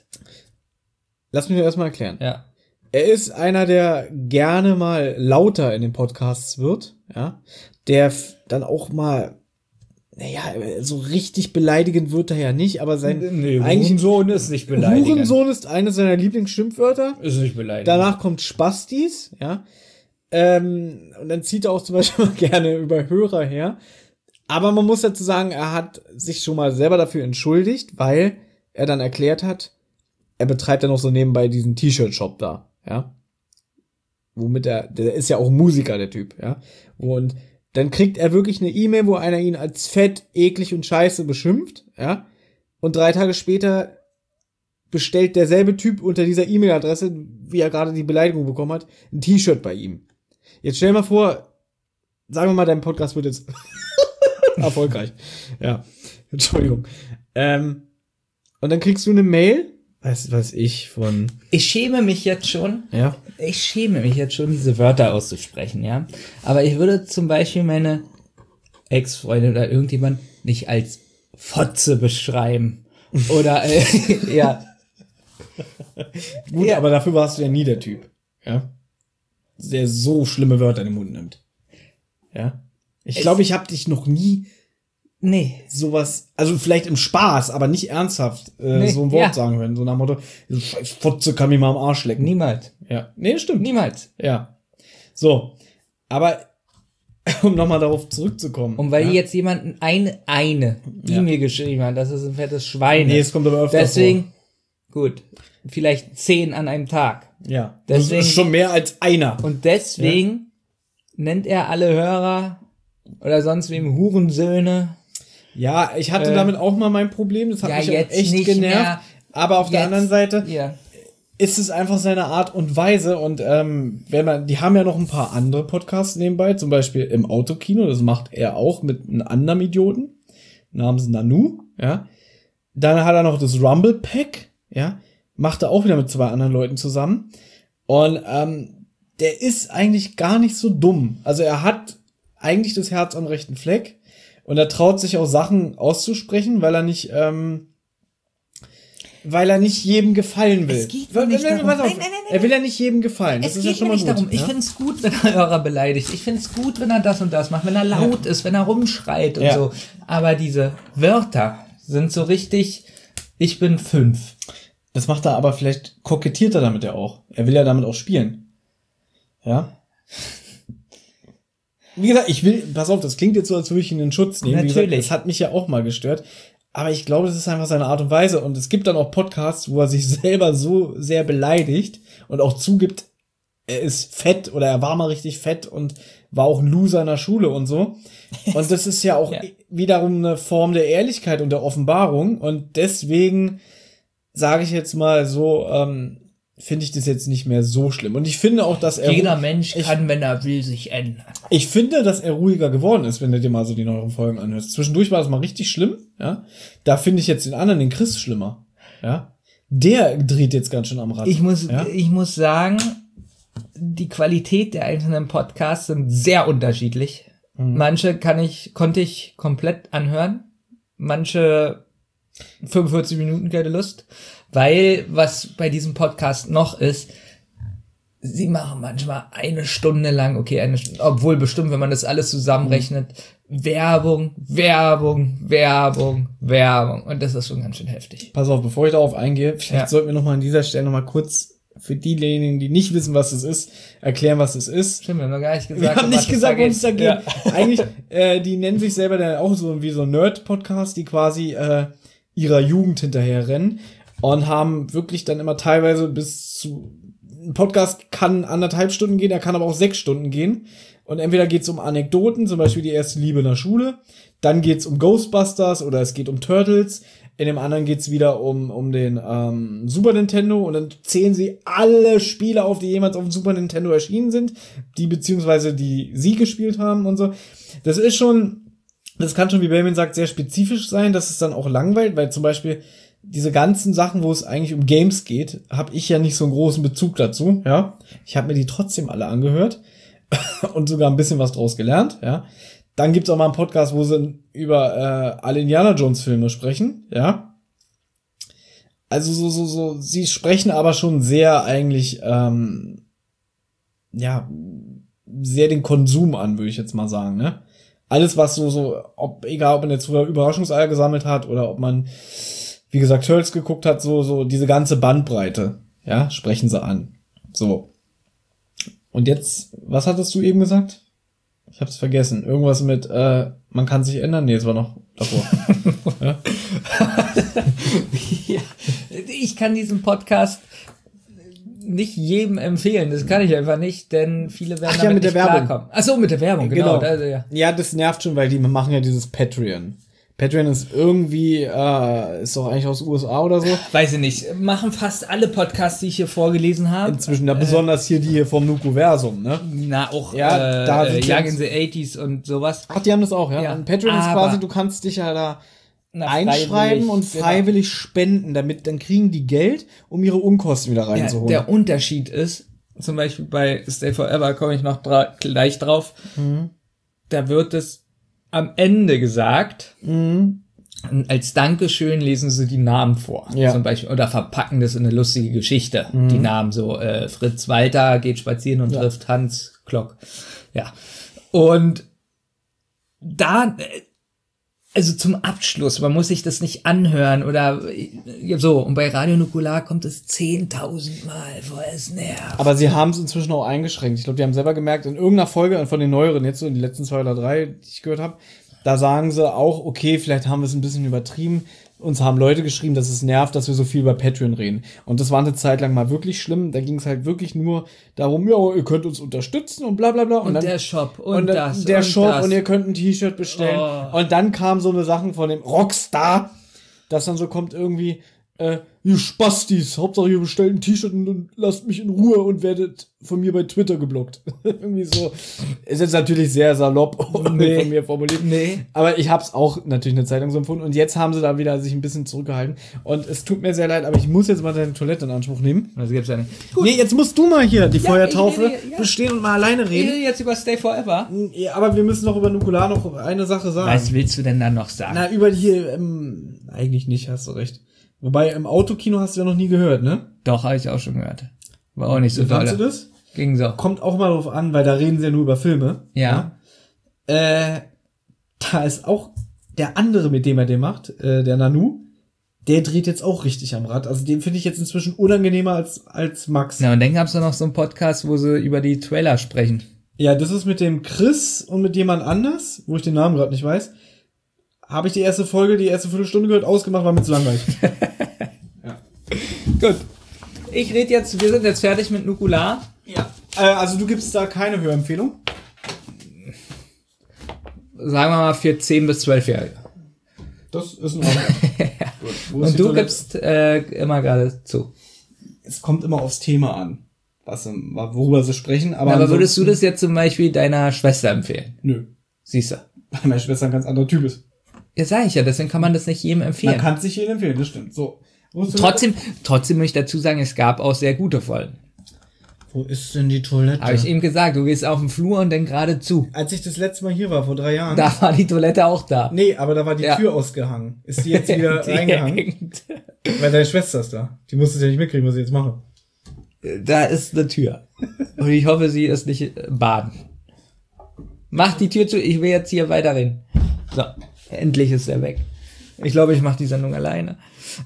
Lass mich erstmal erklären. Ja. Er ist einer, der gerne mal lauter in den Podcasts wird, ja. Der dann auch mal, naja, so richtig beleidigend wird er ja nicht, aber sein eigentlich Hurensohn ist nicht beleidigend. Hurensohn ist eines seiner Lieblingsschimpfwörter. Ist nicht beleidigend. Danach kommt Spastis, ja. Und dann zieht er auch zum Beispiel gerne über Hörer her. Aber man muss dazu sagen, er hat sich schon mal selber dafür entschuldigt, weil er dann erklärt hat, er betreibt ja noch so nebenbei diesen T-Shirt-Shop da, ja. Womit der ist ja auch Musiker, der Typ, ja. Und dann kriegt er wirklich eine E-Mail, wo einer ihn als fett, eklig und scheiße beschimpft, ja. Und 3 Tage später bestellt derselbe Typ unter dieser E-Mail-Adresse, wie er gerade die Beleidigung bekommen hat, ein T-Shirt bei ihm. Jetzt stell dir mal vor, sagen wir mal, dein Podcast wird jetzt erfolgreich. Ja, Entschuldigung. Und dann kriegst du eine Mail, weiß ich, von... Ich schäme mich jetzt schon. Ja. Ich schäme mich jetzt schon, diese Wörter auszusprechen, ja. Aber ich würde zum Beispiel meine Ex-Freundin oder irgendjemand nicht als Fotze beschreiben. Oder, ja. Gut, Ja. aber dafür warst du ja nie der Typ. Ja. Der so schlimme Wörter in den Mund nimmt. Ja. Ich glaube, ich habe dich noch nie Nee. sowas, also vielleicht im Spaß, aber nicht ernsthaft Nee, so ein Wort ja. sagen hören. So nach dem Motto, scheiß Fotze kann mich mal am Arsch lecken. Niemals. Ja. Nee, stimmt. Niemals. Ja. So. Aber, um nochmal darauf zurückzukommen. Und weil ja? jetzt jemanden eine Ja. E-Mail geschrieben hat, das ist ein fettes Schwein. Nee, es kommt aber öfter Deswegen, gut, vielleicht 10 an einem Tag. vor. Ja. Deswegen- Das ist schon mehr als einer. Und deswegen nennt er alle Hörer oder sonst wem Hurensöhne. Ja, ich hatte damit auch mal mein Problem. Das hat Ja, mich auch jetzt echt nicht genervt. mehr. Aber auf der Jetzt- anderen Seite Ja. ist es einfach seine Art und Weise. Und die haben ja noch ein paar andere Podcasts nebenbei, zum Beispiel im Autokino, das macht er auch mit einem anderen Idioten namens Nanu, ja. Dann hat er noch das Rumble Pack, ja. macht er auch wieder mit 2 anderen Leuten zusammen. Und der ist eigentlich gar nicht so dumm. Also er hat eigentlich das Herz am rechten Fleck und er traut sich auch Sachen auszusprechen, weil er nicht jedem gefallen will. Es geht mir nicht darum. Nein. Er will ja nicht jedem gefallen. Es geht mir nicht darum. Ich finde es gut, wenn er Hörer beleidigt. Ich finde es gut, wenn er das und das macht, wenn er laut ist, wenn er rumschreit und so. Aber diese Wörter sind so richtig, ich bin 5. Das macht er aber, vielleicht kokettiert er damit ja auch. Er will ja damit auch spielen. Ja. Wie gesagt, pass auf, das klingt jetzt so, als würde ich ihn in Schutz nehmen. Natürlich. Wie gesagt, das hat mich ja auch mal gestört. Aber ich glaube, das ist einfach seine Art und Weise. Und es gibt dann auch Podcasts, wo er sich selber so sehr beleidigt und auch zugibt, er ist fett oder er war mal richtig fett und war auch ein Loser in der Schule und so. Und das ist ja auch wiederum eine Form der Ehrlichkeit und der Offenbarung. Und deswegen sage ich jetzt mal so, finde ich das jetzt nicht mehr so schlimm. Und ich finde auch, dass jeder Mensch kann, wenn er will, sich ändern. Ich finde, dass er ruhiger geworden ist, wenn du dir mal so die neueren Folgen anhörst. Zwischendurch war das mal richtig schlimm, ja. Da finde ich jetzt den anderen, den Chris, schlimmer, ja. Der dreht jetzt ganz schön am Rad. Ich muss sagen, die Qualität der einzelnen Podcasts sind sehr unterschiedlich. Manche konnte ich komplett anhören. Manche 45 Minuten, keine Lust. Weil, was bei diesem Podcast noch ist, sie machen manchmal 1 Stunde lang, obwohl bestimmt, wenn man das alles zusammenrechnet, Werbung. Und das ist schon ganz schön heftig. Pass auf, bevor ich darauf eingehe, vielleicht sollten wir noch mal an dieser Stelle noch mal kurz für diejenigen, die nicht wissen, was es ist, erklären, was es ist. Stimmt, wir haben noch gar nicht gesagt. Wir haben nicht gesagt, worum es da geht. Ja. Eigentlich, die nennen sich selber dann auch so wie so ein Nerd-Podcast, die quasi ihrer Jugend hinterher rennen und haben wirklich dann immer teilweise ein Podcast kann 1,5 Stunden gehen, der kann aber auch 6 Stunden gehen. Und entweder geht's um Anekdoten, zum Beispiel die erste Liebe in der Schule, dann geht's um Ghostbusters oder es geht um Turtles, in dem anderen geht's wieder um den Super Nintendo und dann zählen sie alle Spiele auf, die jemals auf dem Super Nintendo erschienen sind, die sie gespielt haben und so. Das kann schon, wie Benjamin sagt, sehr spezifisch sein, dass es dann auch langweilt, weil zum Beispiel diese ganzen Sachen, wo es eigentlich um Games geht, habe ich ja nicht so einen großen Bezug dazu, ja. Ich habe mir die trotzdem alle angehört und sogar ein bisschen was draus gelernt, ja. Dann gibt's auch mal einen Podcast, wo sie über alle Indiana Jones Filme sprechen, ja. Also so, sie sprechen aber schon sehr eigentlich, sehr den Konsum an, würde ich jetzt mal sagen, ne. Alles, was egal ob man jetzt früher Überraschungseier gesammelt hat oder ob man, wie gesagt, Turtles geguckt hat, so diese ganze Bandbreite, ja, sprechen sie an. So. Und jetzt, was hattest du eben gesagt? Ich hab's vergessen. Irgendwas mit, man kann sich ändern? Nee, es war noch davor. Ja? Ja, ich kann diesen Podcast nicht jedem empfehlen. Das kann ich einfach nicht, denn viele werden damit nicht klarkommen. Ach so, mit der Werbung, genau. Ja, das nervt schon, weil die machen ja dieses Patreon. Patreon ist irgendwie, ist doch eigentlich aus den USA oder so. Weiß ich nicht. Machen fast alle Podcasts, die ich hier vorgelesen habe. Inzwischen, besonders hier die hier vom Nukuversum, ne? Na, auch Young in the 80s und sowas. Ach, die haben das auch, ja. Und Patreon ist quasi, du kannst dich ja da einschreiben und freiwillig spenden, dann kriegen die Geld, um ihre Unkosten wieder reinzuholen. Der Unterschied ist, zum Beispiel bei Stay Forever komme ich noch gleich drauf, da wird es am Ende gesagt, als Dankeschön lesen sie die Namen vor, zum Beispiel, oder verpacken das in eine lustige Geschichte, die Namen so, Fritz Walter geht spazieren und trifft Hans Klock, ja, und da, also zum Abschluss, man muss sich das nicht anhören oder so. Und bei Radio Nukular kommt es 10.000 Mal vor, es nervt. Aber sie haben es inzwischen auch eingeschränkt. Ich glaube, die haben selber gemerkt, in irgendeiner Folge von den neueren, jetzt so in den letzten 2 oder 3, die ich gehört habe, da sagen sie auch, okay, vielleicht haben wir es ein bisschen übertrieben. Uns haben Leute geschrieben, dass es nervt, dass wir so viel über Patreon reden. Und das war eine Zeit lang mal wirklich schlimm. Da ging es halt wirklich nur darum, ja, ihr könnt uns unterstützen und bla bla bla. Und dann, der Shop und das. Der Shop und ihr könnt ein T-Shirt bestellen. Oh. Und dann kam so eine Sache von dem Rockstar, dass dann so kommt irgendwie, ihr Spastis, Hauptsache ihr bestellt ein T-Shirt und lasst mich in Ruhe und werdet von mir bei Twitter geblockt. Irgendwie so. Ist jetzt natürlich sehr salopp von mir formuliert. Nee. Aber ich hab's auch natürlich eine Zeitung so empfunden. Und jetzt haben sie da wieder sich ein bisschen zurückgehalten. Und es tut mir sehr leid, aber ich muss jetzt mal deine Toilette in Anspruch nehmen. Das gibt's ja nicht. Nee, jetzt musst du mal hier die Feuertaufe ich rede, bestehen und mal alleine Ich reden. rede jetzt über Stay Forever. Ja, aber wir müssen noch über Nukular noch eine Sache sagen. Was willst du denn da noch sagen? Na, über hier, eigentlich nicht, hast du recht. Wobei, im Autokino hast du ja noch nie gehört, ne? Doch, habe ich auch schon gehört. War auch nicht so Wie fandst du toll. das? Ging so. Kommt auch mal drauf an, weil da reden sie ja nur über Filme. Ja. Da ist auch der andere, mit dem er den macht, der Nanu, der dreht jetzt auch richtig am Rad. Also den finde ich jetzt inzwischen unangenehmer als Max. Ja, und dann gab's da noch so einen Podcast, wo sie über die Trailer sprechen. Ja, das ist mit dem Chris und mit jemand anders, wo ich den Namen gerade nicht weiß. Habe ich die erste Folge, die erste Viertelstunde gehört, ausgemacht, war mir zu langweilig. Gut. Wir sind jetzt fertig mit Nukular. Ja. Also du gibst da keine Hörempfehlung? Sagen wir mal für 10 bis 12-Jährige. Das ist in Ordnung. Gut. Wo ist Und die du Toilette? gibst immer gerade zu. Es kommt immer aufs Thema an, worüber sie sprechen. Aber würdest du das jetzt zum Beispiel deiner Schwester empfehlen? Nö. Siehst du. Weil meine Schwester ein ganz anderer Typ ist. Ja, sag ich ja, deswegen kann man das nicht jedem Man empfehlen. kann es sich jedem empfehlen, das stimmt. So. Trotzdem möchte ich dazu sagen, es gab auch sehr gute Folgen. Wo ist denn die Toilette? Habe ich eben gesagt, du gehst auf den Flur und dann gerade zu. Als ich das letzte Mal hier war, vor 3 Jahren. Da war die Toilette auch da. Nee, aber da war die Ja. Tür ausgehangen. Ist die jetzt wieder Die reingehangen? hängt. Weil deine Schwester ist da. Die musste ja nicht mitkriegen, was ich jetzt mache. Da ist eine Tür. Und ich hoffe, sie ist nicht baden. Mach die Tür zu, ich will jetzt hier weiterreden. So, endlich ist er weg. Ich glaube, ich mache die Sendung alleine.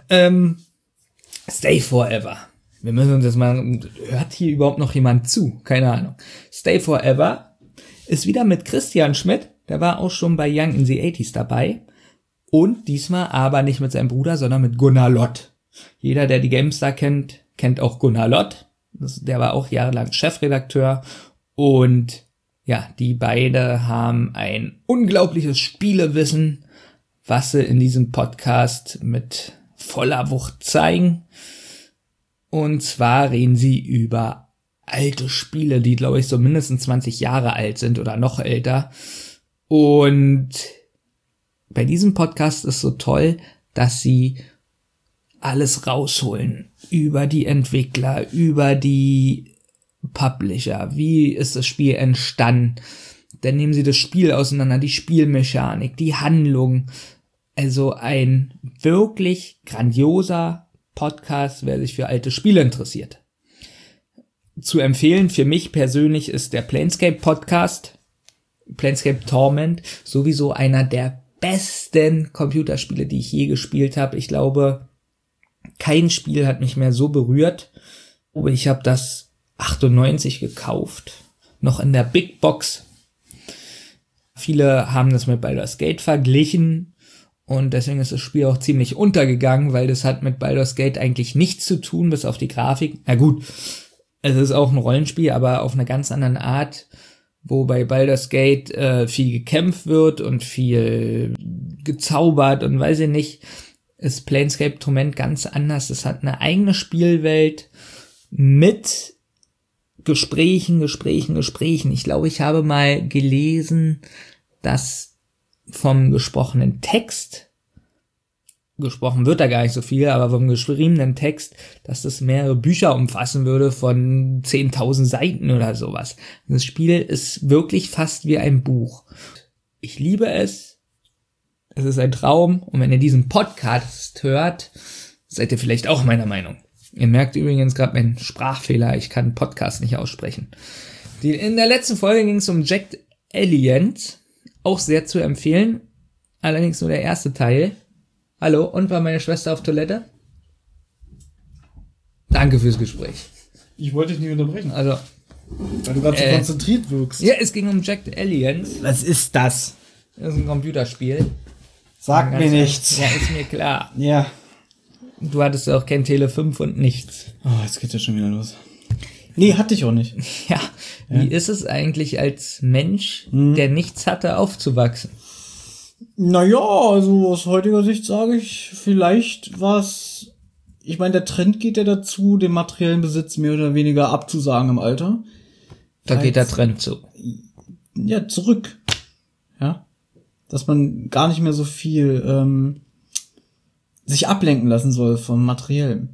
Stay Forever. Wir müssen uns jetzt mal, hört hier überhaupt noch jemand zu? Keine Ahnung. Stay Forever ist wieder mit Christian Schmidt. Der war auch schon bei Young in the 80s dabei. Und diesmal aber nicht mit seinem Bruder, sondern mit Gunnar Lott. Jeder, der die GameStar kennt, kennt auch Gunnar Lott. Der war auch jahrelang Chefredakteur. Und ja, die beide haben ein unglaubliches Spielewissen, was sie in diesem Podcast mit voller Wucht zeigen. Und zwar reden sie über alte Spiele, die, glaube ich, so mindestens 20 Jahre alt sind oder noch älter. Und bei diesem Podcast ist so toll, dass sie alles rausholen über die Entwickler, über die Publisher. Wie ist das Spiel entstanden? Dann nehmen sie das Spiel auseinander, die Spielmechanik, die Handlung. Also ein wirklich grandioser Podcast, wer sich für alte Spiele interessiert. Zu empfehlen für mich persönlich ist der Planescape Podcast, Planescape Torment, sowieso einer der besten Computerspiele, die ich je gespielt habe. Ich glaube, kein Spiel hat mich mehr so berührt. Aber ich habe das 98 gekauft, noch in der Big Box. Viele haben das mit Baldur's Gate verglichen. Und deswegen ist das Spiel auch ziemlich untergegangen, weil das hat mit Baldur's Gate eigentlich nichts zu tun, bis auf die Grafik. Na gut, es ist auch ein Rollenspiel, aber auf eine ganz andere Art, wo bei Baldur's Gate viel gekämpft wird und viel gezaubert und weiß ich nicht, ist Planescape Torment ganz anders. Es hat eine eigene Spielwelt mit Gesprächen. Ich glaube, ich habe mal gelesen, dass vom gesprochenen Text, gesprochen wird da gar nicht so viel, aber vom geschriebenen Text, dass das mehrere Bücher umfassen würde von 10.000 Seiten oder sowas. Das Spiel ist wirklich fast wie ein Buch. Ich liebe es. Es ist ein Traum. Und wenn ihr diesen Podcast hört, seid ihr vielleicht auch meiner Meinung. Ihr merkt übrigens gerade meinen Sprachfehler. Ich kann Podcast nicht aussprechen. In der letzten Folge ging es um Jagged Alliance. Auch sehr zu empfehlen. Allerdings nur der erste Teil. Hallo, und war meine Schwester auf Toilette? Danke fürs Gespräch. Ich wollte dich nicht unterbrechen. Also, weil du gerade so konzentriert wirkst. ja, es ging um Jagged Alliance. Was ist das? Das ist ein Computerspiel. Sag mir nichts. Ja, ist mir klar. Ja. Du hattest auch kein Tele 5 und nichts. Oh, jetzt geht ja schon wieder los. Nee, hatte ich auch nicht. Ja, wie ist es eigentlich als Mensch, der nichts hatte, aufzuwachsen? Naja, also aus heutiger Sicht sage ich, vielleicht war es ich meine, der Trend geht ja dazu, den materiellen Besitz mehr oder weniger abzusagen im Alter. Da geht der Trend zu. Ja, zurück. Ja. Dass man gar nicht mehr so viel sich ablenken lassen soll vom Materiellen.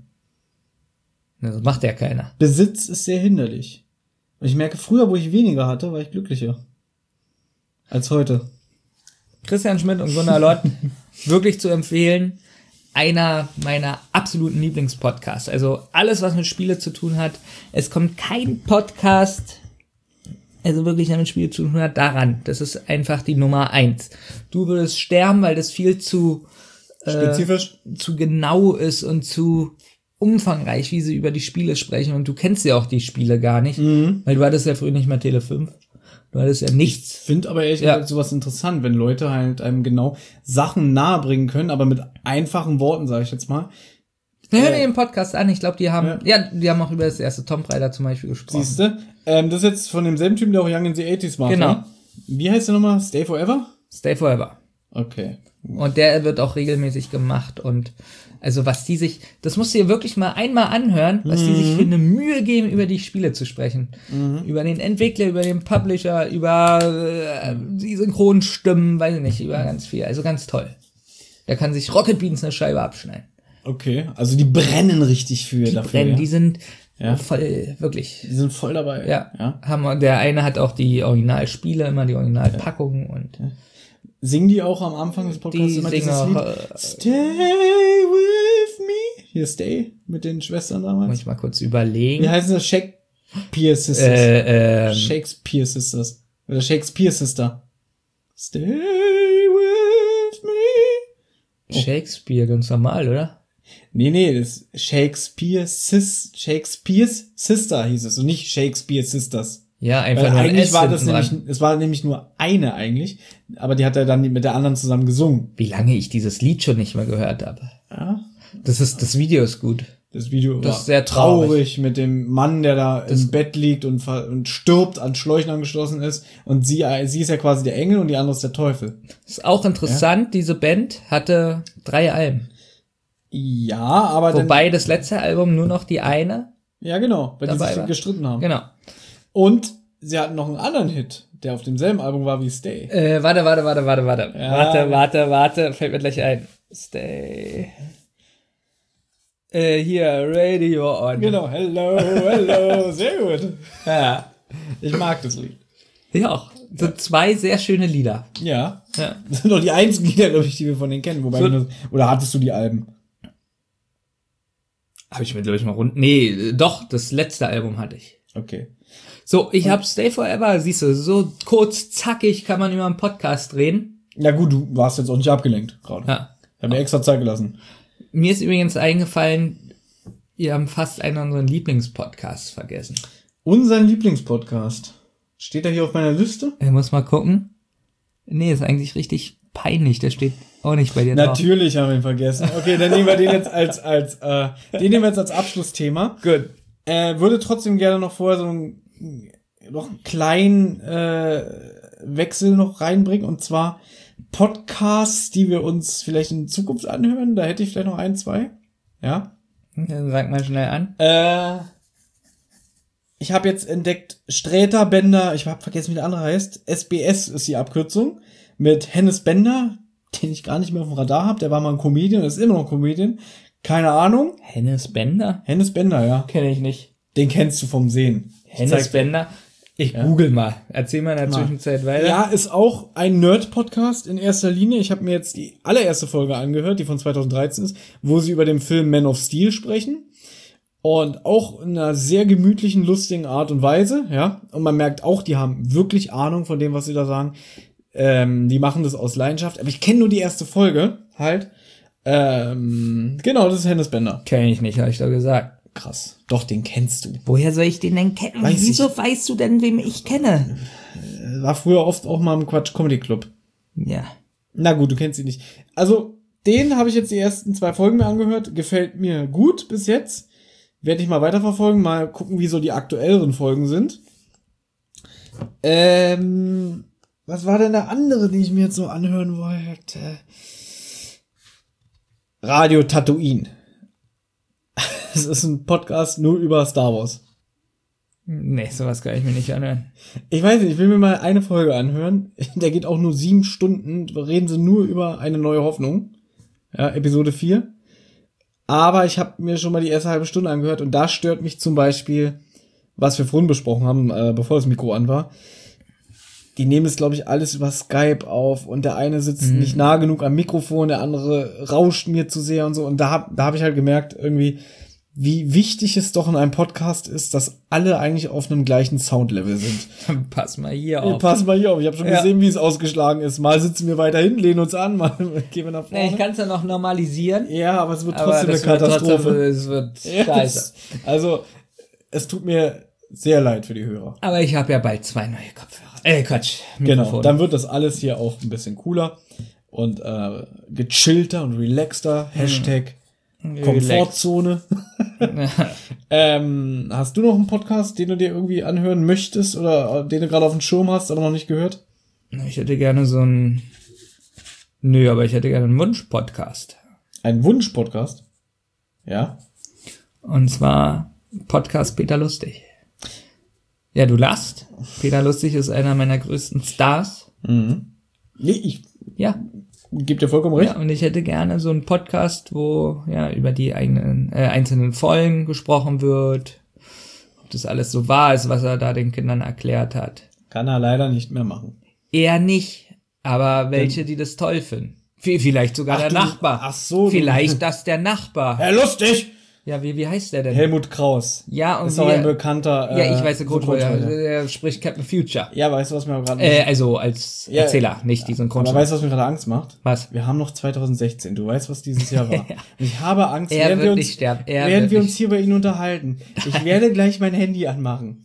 Das macht ja keiner. Besitz ist sehr hinderlich. Und ich merke, früher, wo ich weniger hatte, war ich glücklicher. Als heute. Christian Schmidt und Gunnar Lott, wirklich zu empfehlen. Einer meiner absoluten Lieblingspodcasts. Also alles, was mit Spiele zu tun hat. Es kommt kein Podcast, also wirklich der mit Spiele zu tun hat, daran. Das ist einfach die Nummer 1. Du würdest sterben, weil das viel zu Spezifisch? zu genau ist und zu umfangreich, wie sie über die Spiele sprechen. Und du kennst ja auch die Spiele gar nicht, weil du hattest ja früher nicht mal Tele 5. Du hattest ja nichts. Ich finde aber ehrlich gesagt sowas interessant, wenn Leute halt einem genau Sachen nahebringen können, aber mit einfachen Worten, sage ich jetzt mal. Hör dir den Podcast an. Ich glaube, die haben die haben auch über das erste Tomb Raider zum Beispiel gesprochen. Siehste? Das ist jetzt von demselben Typen, der auch Young in the 80s macht. Genau. Ne? Wie heißt der nochmal? Stay Forever? Stay Forever. Okay. Und der wird auch regelmäßig gemacht und also was die sich, das musst du dir wirklich mal einmal anhören, was die sich für eine Mühe geben, über die Spiele zu sprechen. Über den Entwickler, über den Publisher, über die Synchronstimmen, weiß ich nicht, über ganz viel. Also ganz toll. Der kann sich Rocket Beans eine Scheibe abschneiden. Okay, also die brennen richtig für dafür. Denn ja? die sind Ja. voll, wirklich. Die sind voll dabei. Ja. Der eine hat auch die Originalspiele, immer die Originalpackungen und Singen die auch am Anfang des Podcasts die immer singen dieses auch, Lied? Stay with me. Hier Stay mit den Schwestern muss damals. ich mal kurz überlegen. Wie heißen das? Shakespeare Sisters. Shakespeare Sisters. Oder Shakespeare Sister. Stay with me. Shakespeare, ganz normal, oder? Nee, das Shakespeare's Sister hieß es und nicht Shakespeare Sisters. Ja, einfach Weil nur ein eigentlich S war das hinten nämlich, dran. es war nämlich nur eine eigentlich, aber die hat er dann mit der anderen zusammen gesungen. Wie lange ich dieses Lied schon nicht mehr gehört habe. Ja. Das Video ist gut. Das Video Das war ist sehr traurig. mit dem Mann, der da im Bett liegt und stirbt, an Schläuchen angeschlossen ist. Und sie ist ja quasi der Engel und die andere ist der Teufel. Ist auch interessant, diese Band hatte 3 Alben. Ja, aber Wobei das letzte Album nur noch die eine. ja, genau, weil die dabei sich war. gestritten haben. Genau. Und sie hatten noch einen anderen Hit, der auf demselben Album war wie Stay. Warte. Ja. Warte. Fällt mir gleich ein. Stay. Hier, Radio on. Genau, hello, sehr gut. Ja, ich mag das Lied. Ja, auch. So 2 sehr schöne Lieder. Ja, Ja. das sind doch die einzigen Lieder, glaube ich, die wir von denen kennen. Wobei oder hattest du die Alben? Habe ich mir, glaube ich, mal Nee, doch, das letzte Album hatte ich. Okay. So, ich hab Stay Forever, siehst du, so kurz, zackig kann man über einen Podcast reden. Ja gut, du warst jetzt auch nicht abgelenkt gerade. Ja. Ich habe mir extra Zeit gelassen. Mir ist übrigens eingefallen, wir haben fast einen unserer Lieblingspodcasts vergessen. Unseren Lieblingspodcast. Steht er hier auf meiner Liste? Ich muss mal gucken. Nee, ist eigentlich richtig peinlich, der steht auch nicht bei dir drauf. Natürlich haben wir ihn vergessen. Okay, dann nehmen wir den jetzt als Abschlussthema. Gut. Würde trotzdem gerne noch vorher so einen kleinen Wechsel noch reinbringen, und zwar Podcasts, die wir uns vielleicht in Zukunft anhören. Da hätte ich vielleicht noch 1, 2. Ja. Dann sag mal schnell an. Ich habe jetzt entdeckt Sträter Bender, ich habe vergessen, wie der andere heißt. SBS ist die Abkürzung. Mit Hennes Bender, den ich gar nicht mehr auf dem Radar habe. Der war mal ein Comedian, ist immer noch ein Comedian. Keine Ahnung. Hennes Bender? Hennes Bender, ja. Kenne ich nicht. Den kennst du vom Sehen. Hennes Bender? Ich google mal. Erzähl mal in der Zwischenzeit weiter. Ja, ist auch ein Nerd-Podcast in erster Linie. Ich habe mir jetzt die allererste Folge angehört, die von 2013 ist, wo sie über den Film Man of Steel sprechen. Und auch in einer sehr gemütlichen, lustigen Art und Weise, ja. Und man merkt auch, die haben wirklich Ahnung von dem, was sie da sagen. Die machen das aus Leidenschaft. Aber ich kenne nur die erste Folge, halt. Genau, das ist Hennes Bender. Kenn ich nicht, habe ich doch gesagt. Krass. Doch, den kennst du. Woher soll ich den denn kennen? Weiß Wieso weißt du denn, wem ich kenne? War früher oft auch mal im Quatsch Comedy Club. Ja. Na gut, du kennst ihn nicht. Also, den habe ich jetzt die ersten 2 Folgen mir angehört. Gefällt mir gut bis jetzt. Werde ich mal weiterverfolgen. Mal gucken, wie so die aktuelleren Folgen sind. Was war denn der andere, den ich mir jetzt so anhören wollte? Radio Tatooine. Es ist ein Podcast nur über Star Wars. Nee, sowas kann ich mir nicht anhören. Ich weiß nicht, ich will mir mal eine Folge anhören. Der geht auch nur 7 Stunden. Da reden sie nur über eine neue Hoffnung. Ja, Episode 4. Aber ich habe mir schon mal die erste halbe Stunde angehört und da stört mich zum Beispiel, was wir vorhin besprochen haben, bevor das Mikro an war. Die nehmen es, glaube ich, alles über Skype auf und der eine sitzt nicht nah genug am Mikrofon, der andere rauscht mir zu sehr und so. Und da hab ich halt gemerkt, irgendwie, wie wichtig es doch in einem Podcast ist, dass alle eigentlich auf einem gleichen Soundlevel sind. Pass mal hier auf. Pass mal hier auf, ich habe schon gesehen, wie es ausgeschlagen ist. Mal sitzen wir weiter hinten, lehnen uns an, mal gehen wir nach vorne. Nee, ich kann es ja noch normalisieren. Ja, aber es wird trotzdem eine Katastrophe. Es wird scheiße. Also, es tut mir sehr leid für die Hörer. Aber ich habe ja bald 2 neue Kopfhörer. Quatsch. Genau, Mikrofon. dann wird das alles hier auch ein bisschen cooler und gechillter und relaxter. Hashtag Komfortzone. Hast du noch einen Podcast, den du dir irgendwie anhören möchtest oder den du gerade auf dem Schirm hast, aber noch nicht gehört? Ich hätte gerne so ein... Nö, aber ich hätte gerne einen Wunsch-Podcast. Ein Wunsch-Podcast? Ja. Und zwar Podcast Peter Lustig. Ja, du lachst. Peter Lustig ist einer meiner größten Stars. Mhm. Nee, ich Ja. gebe dir vollkommen recht. Ja, und ich hätte gerne so einen Podcast, wo ja über die eigenen einzelnen Folgen gesprochen wird. Ob das alles so wahr ist, was er da den Kindern erklärt hat. Kann er leider nicht mehr machen. Eher nicht, aber welche, die das toll finden. Vielleicht sogar der Nachbar. Ach so. Vielleicht das der Nachbar. Herr Lustig! Ja, wie heißt der denn? Helmut Kraus. Ja, und ist auch ein bekannter. ja, ich weiß, der Synchronsprecher. der spricht Captain Future. Ja, weißt du, was mir gerade Also als Ja, Erzähler, nicht die aber Synchronsprecher. weißt du, was mir gerade Angst macht? Was? Wir haben noch 2016. Du weißt, was dieses Jahr war. Und ich habe Angst, Er während wird wir nicht sterben. während wir uns hier bei Ihnen unterhalten. Ich werde gleich mein Handy anmachen.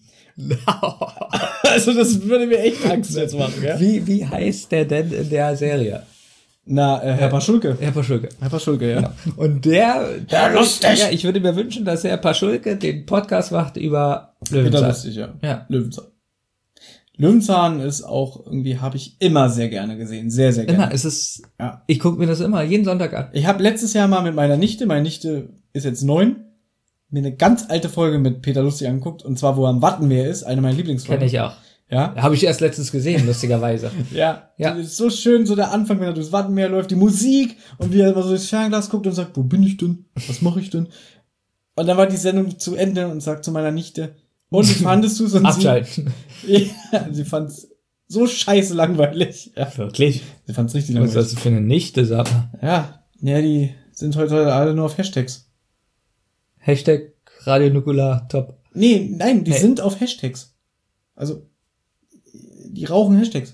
Also das würde mir echt Angst jetzt machen, ja? Wie heißt der denn in der Serie? Na, Herr Paschulke. Herr Paschulke. Herr Paschulke, ja. Und der lustig. Ja, ich würde mir wünschen, dass Herr Paschulke den Podcast macht über Peter Löwenzahn. Lustig, ja. Ja. Löwenzahn. Löwenzahn ist auch irgendwie, habe ich immer sehr gerne gesehen. Sehr, sehr gerne. Immer, es ist, Ja. ich gucke mir das immer jeden Sonntag an. Ich habe letztes Jahr mal mit meiner Nichte ist jetzt 9, mir eine ganz alte Folge mit Peter Lustig angeguckt. Und zwar, wo er am Wattenmeer ist. Eine meiner Lieblingsfolgen. Kenn ich auch. Ja. Habe ich erst letztens gesehen, lustigerweise. Ja, Ja. das ist so schön, so der Anfang, wenn er durchs Wattenmeer läuft, die Musik und wie er immer so durchs Fernglas guckt und sagt, wo bin ich denn? Was mache ich denn? Und dann war die Sendung zu Ende und sagt zu meiner Nichte, und wie fandest du es? Und Abschalten. sie fand es so scheiße langweilig. Ja, Wirklich? sie fand es richtig Was ist langweilig. das für eine Nichte, sag mal? Ja, die sind heute alle nur auf Hashtags. Hashtag Radio Nukular Top. Nein, die Nee. sind auf Hashtags. Also, die rauchen Hashtags.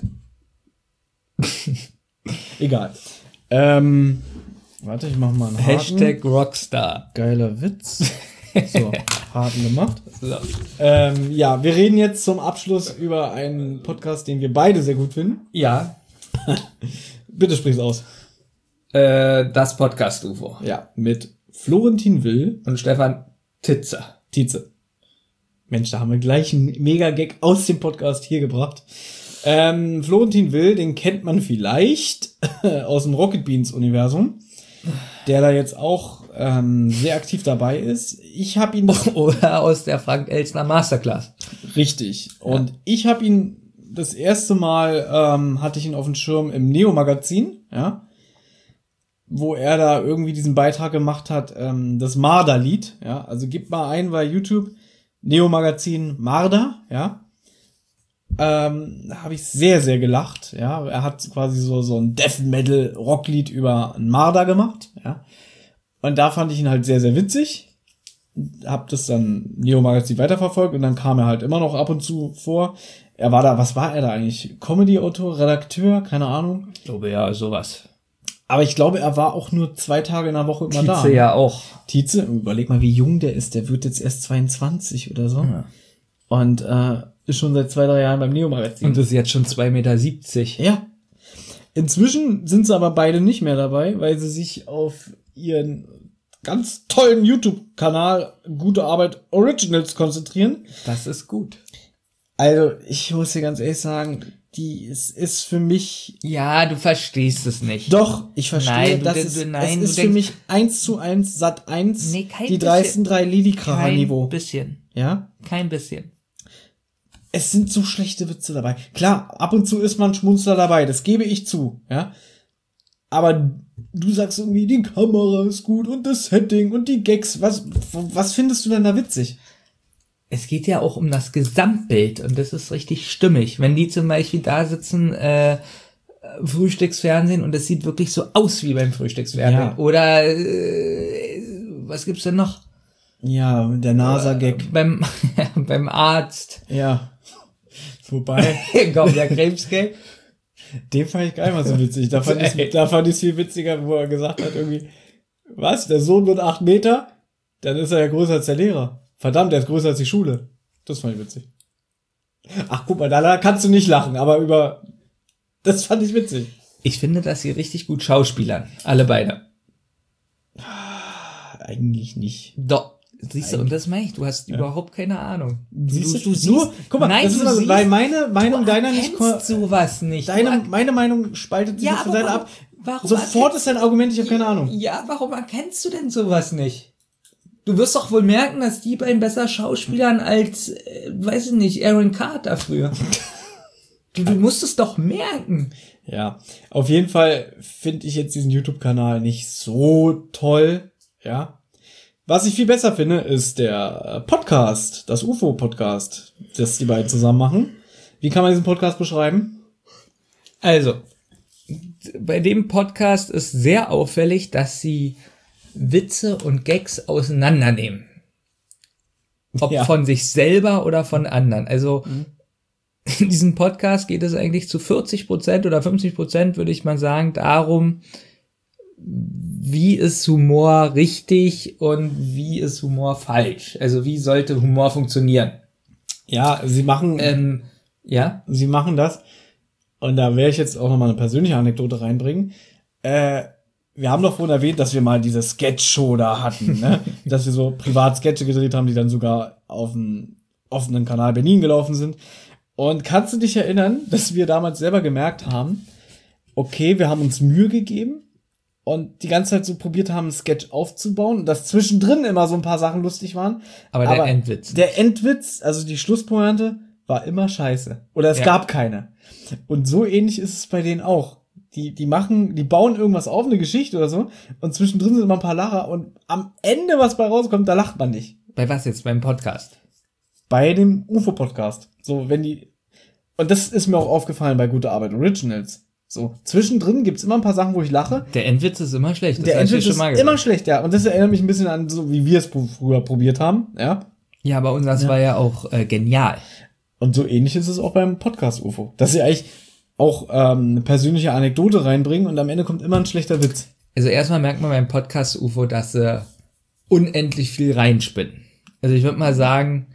Egal. Warte, ich mach mal einen Haken. Hashtag Rockstar. Geiler Witz. So, Haken gemacht. So. Ja, wir reden jetzt zum Abschluss über einen Podcast, den wir beide sehr gut finden. Ja, Bitte sprich's aus. das Podcast-UFO. Ja, mit Florentin Will Und Stefan Titzer. Tietze. Mensch, da haben wir gleich einen Mega-Gag aus dem Podcast hier gebracht. Florentin Will, den kennt man vielleicht aus dem Rocket Beans Universum, der da jetzt auch sehr aktiv dabei ist. Ich habe ihn Oder aus der Frank Elstner Masterclass. richtig und ich habe ihn das erste Mal hatte ich ihn auf dem Schirm im Neo Magazin, ja, wo er da irgendwie diesen Beitrag gemacht hat, das Marder-Lied, ja, also gib mal ein bei YouTube Neo Magazin Marder, ja. Da habe ich sehr, sehr gelacht, ja. Er hat quasi so ein Death Metal Rocklied über einen Marder gemacht, ja. Und da fand ich ihn halt sehr, sehr witzig. Hab das dann Neo Magazin weiterverfolgt und dann kam er halt immer noch ab und zu vor. Er war da, was war er da eigentlich? Comedy-Autor, Redakteur, keine Ahnung. Ich glaube ja, sowas. Aber ich glaube, er war auch nur 2 Tage in der Woche immer da. Tietze ja auch. Tietze, überleg mal, wie jung der ist. Der wird jetzt erst 22 oder so. Ja. Und ist schon seit 2-3 Jahren beim Neo-Magazin. Und ist jetzt schon 2,70 Meter. Ja. Inzwischen sind sie aber beide nicht mehr dabei, weil sie sich auf ihren ganz tollen YouTube-Kanal Gute Arbeit Originals konzentrieren. Das ist gut. Also, ich muss dir ganz ehrlich sagen, ist für mich... Ja, du verstehst es nicht. Doch, ich verstehe, Nein, es ist für mich 1:1 Sat.1, Nee, kein die bisschen. dreisten drei Lilly-Kracher-Niveau. Kein bisschen. Ja? Kein bisschen. Es sind so schlechte Witze dabei. Klar, ab und zu ist man Schmunzler dabei, das gebe ich zu, ja. Aber du sagst irgendwie, die Kamera ist gut und das Setting und die Gags. Was findest du denn da witzig? Es geht ja auch um das Gesamtbild und das ist richtig stimmig. Wenn die zum Beispiel da sitzen, Frühstücksfernsehen und es sieht wirklich so aus wie beim Frühstücksfernsehen. Ja. Oder was gibt's denn noch? Ja, der NASA-Gag. Beim Arzt. Ja. Wobei, Komm, der Krebsgag. den fand ich gar nicht mal so witzig. Da fand ich es viel witziger, wo er gesagt hat irgendwie, was, der Sohn wird 8 Meter? Dann ist er ja größer als der Lehrer. Verdammt, der ist größer als die Schule. Das fand ich witzig. Ach, guck mal, da kannst du nicht lachen, aber das fand ich witzig. Ich finde, dass sie richtig gut schauspielern. Alle beide. Eigentlich nicht. Doch. Siehst du, und das meine ich, du hast überhaupt keine Ahnung. Siehst du, siehst, nur, guck mal, nein, das ist du mal, siehst, weil meine Meinung deiner nicht, sowas nicht. meine Meinung spaltet sich Ja, jetzt von aber Seite ab. warum Sofort ist dein Argument, ich habe keine Ahnung. Ja, warum erkennst du denn sowas nicht? Du wirst doch wohl merken, dass die beiden besser schauspielern als, weiß ich nicht, Aaron Carter früher. Du musst es doch merken. Ja, auf jeden Fall finde ich jetzt diesen YouTube-Kanal nicht so toll, ja. Was ich viel besser finde, ist der Podcast, das UFO-Podcast, das die beiden zusammen machen. Wie kann man diesen Podcast beschreiben? Also, bei dem Podcast ist sehr auffällig, dass sie Witze und Gags auseinandernehmen. Ob Ja. von sich selber oder von anderen. Also, in diesem Podcast geht es eigentlich zu 40% oder 50%, würde ich mal sagen, darum, wie ist Humor richtig und wie ist Humor falsch? Also wie sollte Humor funktionieren? Ja, sie machen das. Und da werde ich jetzt auch nochmal eine persönliche Anekdote reinbringen. Wir haben doch vorhin erwähnt, dass wir mal diese Sketch-Show da hatten, ne? Dass wir so privat Sketche gedreht haben, die dann sogar auf dem offenen Kanal Berlin gelaufen sind. Und kannst du dich erinnern, dass wir damals selber gemerkt haben, okay, wir haben uns Mühe gegeben, und die ganze Zeit so probiert haben, einen Sketch aufzubauen und dass zwischendrin immer so ein paar Sachen lustig waren. Aber der Endwitz. Der Endwitz, also die Schlusspointe, war immer scheiße. Oder es gab keine. Und so ähnlich ist es bei denen auch. Die bauen irgendwas auf, eine Geschichte oder so, und zwischendrin sind immer ein paar Lacher und am Ende, was bei rauskommt, da lacht man nicht. Bei was jetzt? Beim Podcast? Bei dem UFO-Podcast. So, und das ist mir auch aufgefallen bei Gute Arbeit Originals. So, zwischendrin gibt's immer ein paar Sachen, wo ich lache. Der Endwitz ist immer schlecht. Der Endwitz ist immer schlecht, ja. Und das erinnert mich ein bisschen an so, wie wir es früher probiert haben, ja. Ja, aber unseres war ja auch genial. Und so ähnlich ist es auch beim Podcast UFO. Dass sie eigentlich auch eine persönliche Anekdote reinbringen und am Ende kommt immer ein schlechter Witz. Also erstmal merkt man beim Podcast UFO, dass sie unendlich viel reinspinnen. Also ich würde mal sagen,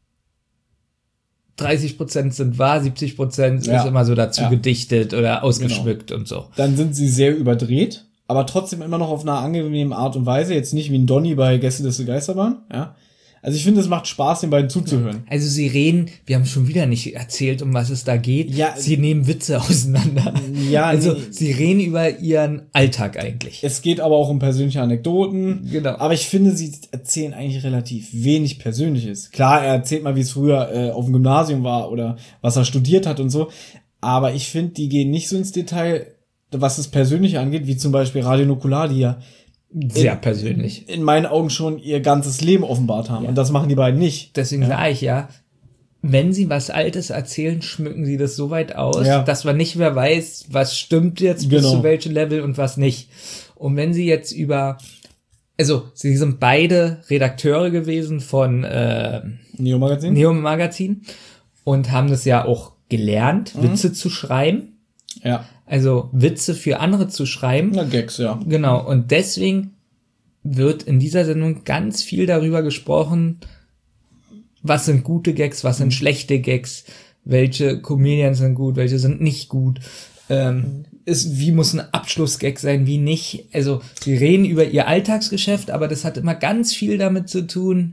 30% sind wahr, 70% ist immer so dazu gedichtet oder ausgeschmückt und so. Dann sind sie sehr überdreht, aber trotzdem immer noch auf einer angenehmen Art und Weise. Jetzt nicht wie ein Donny bei Gäste des Geisterbahn, ja. Also ich finde, es macht Spaß, den beiden zuzuhören. Also sie reden, wir haben schon wieder nicht erzählt, um was es da geht. Ja, sie nehmen Witze auseinander. Ja, also sie reden über ihren Alltag eigentlich. Es geht aber auch um persönliche Anekdoten. Genau. Aber ich finde, sie erzählen eigentlich relativ wenig Persönliches. Klar, er erzählt mal, wie es früher auf dem Gymnasium war oder was er studiert hat und so. Aber ich finde, die gehen nicht so ins Detail, was das Persönliche angeht, wie zum Beispiel Radio Nukular, die ja sehr persönlich. In meinen Augen schon ihr ganzes Leben offenbart haben. Ja. Und das machen die beiden nicht. Deswegen sage ich wenn sie was Altes erzählen, schmücken sie das so weit aus, dass man nicht mehr weiß, was stimmt jetzt bis zu welchem Level und was nicht. Und wenn sie jetzt sie sind beide Redakteure gewesen von Neo Magazin und haben das ja auch gelernt, Witze zu schreiben. Ja. Also Witze für andere zu schreiben. Na, Gags, ja. Genau. Und deswegen wird in dieser Sendung ganz viel darüber gesprochen, was sind gute Gags, was sind schlechte Gags, welche Comedians sind gut, welche sind nicht gut. Wie muss ein Abschlussgag sein, wie nicht. Also sie reden über ihr Alltagsgeschäft, aber das hat immer ganz viel damit zu tun,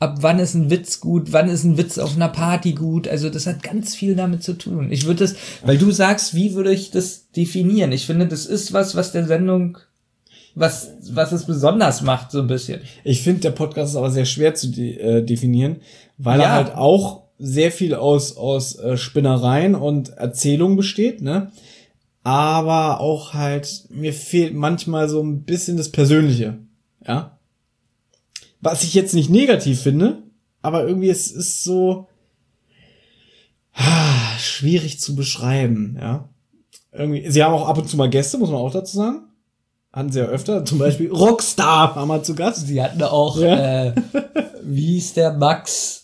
ab wann ist ein Witz gut, wann ist ein Witz auf einer Party gut. Also das hat ganz viel damit zu tun. Ich würde das, weil du sagst, wie würde ich das definieren? Ich finde, das ist was der Sendung, was es besonders macht, so ein bisschen. Ich finde, der Podcast ist aber sehr schwer zu definieren, weil er halt auch sehr viel aus Spinnereien und Erzählungen besteht, ne? Aber auch halt, mir fehlt manchmal so ein bisschen das Persönliche, ja? Was ich jetzt nicht negativ finde, aber irgendwie es ist so schwierig zu beschreiben, ja? Irgendwie, sie haben auch ab und zu mal Gäste, muss man auch dazu sagen. Hatten sie ja öfter, zum Beispiel Rockstar haben wir zu Gast. Sie hatten auch, wie hieß der Max,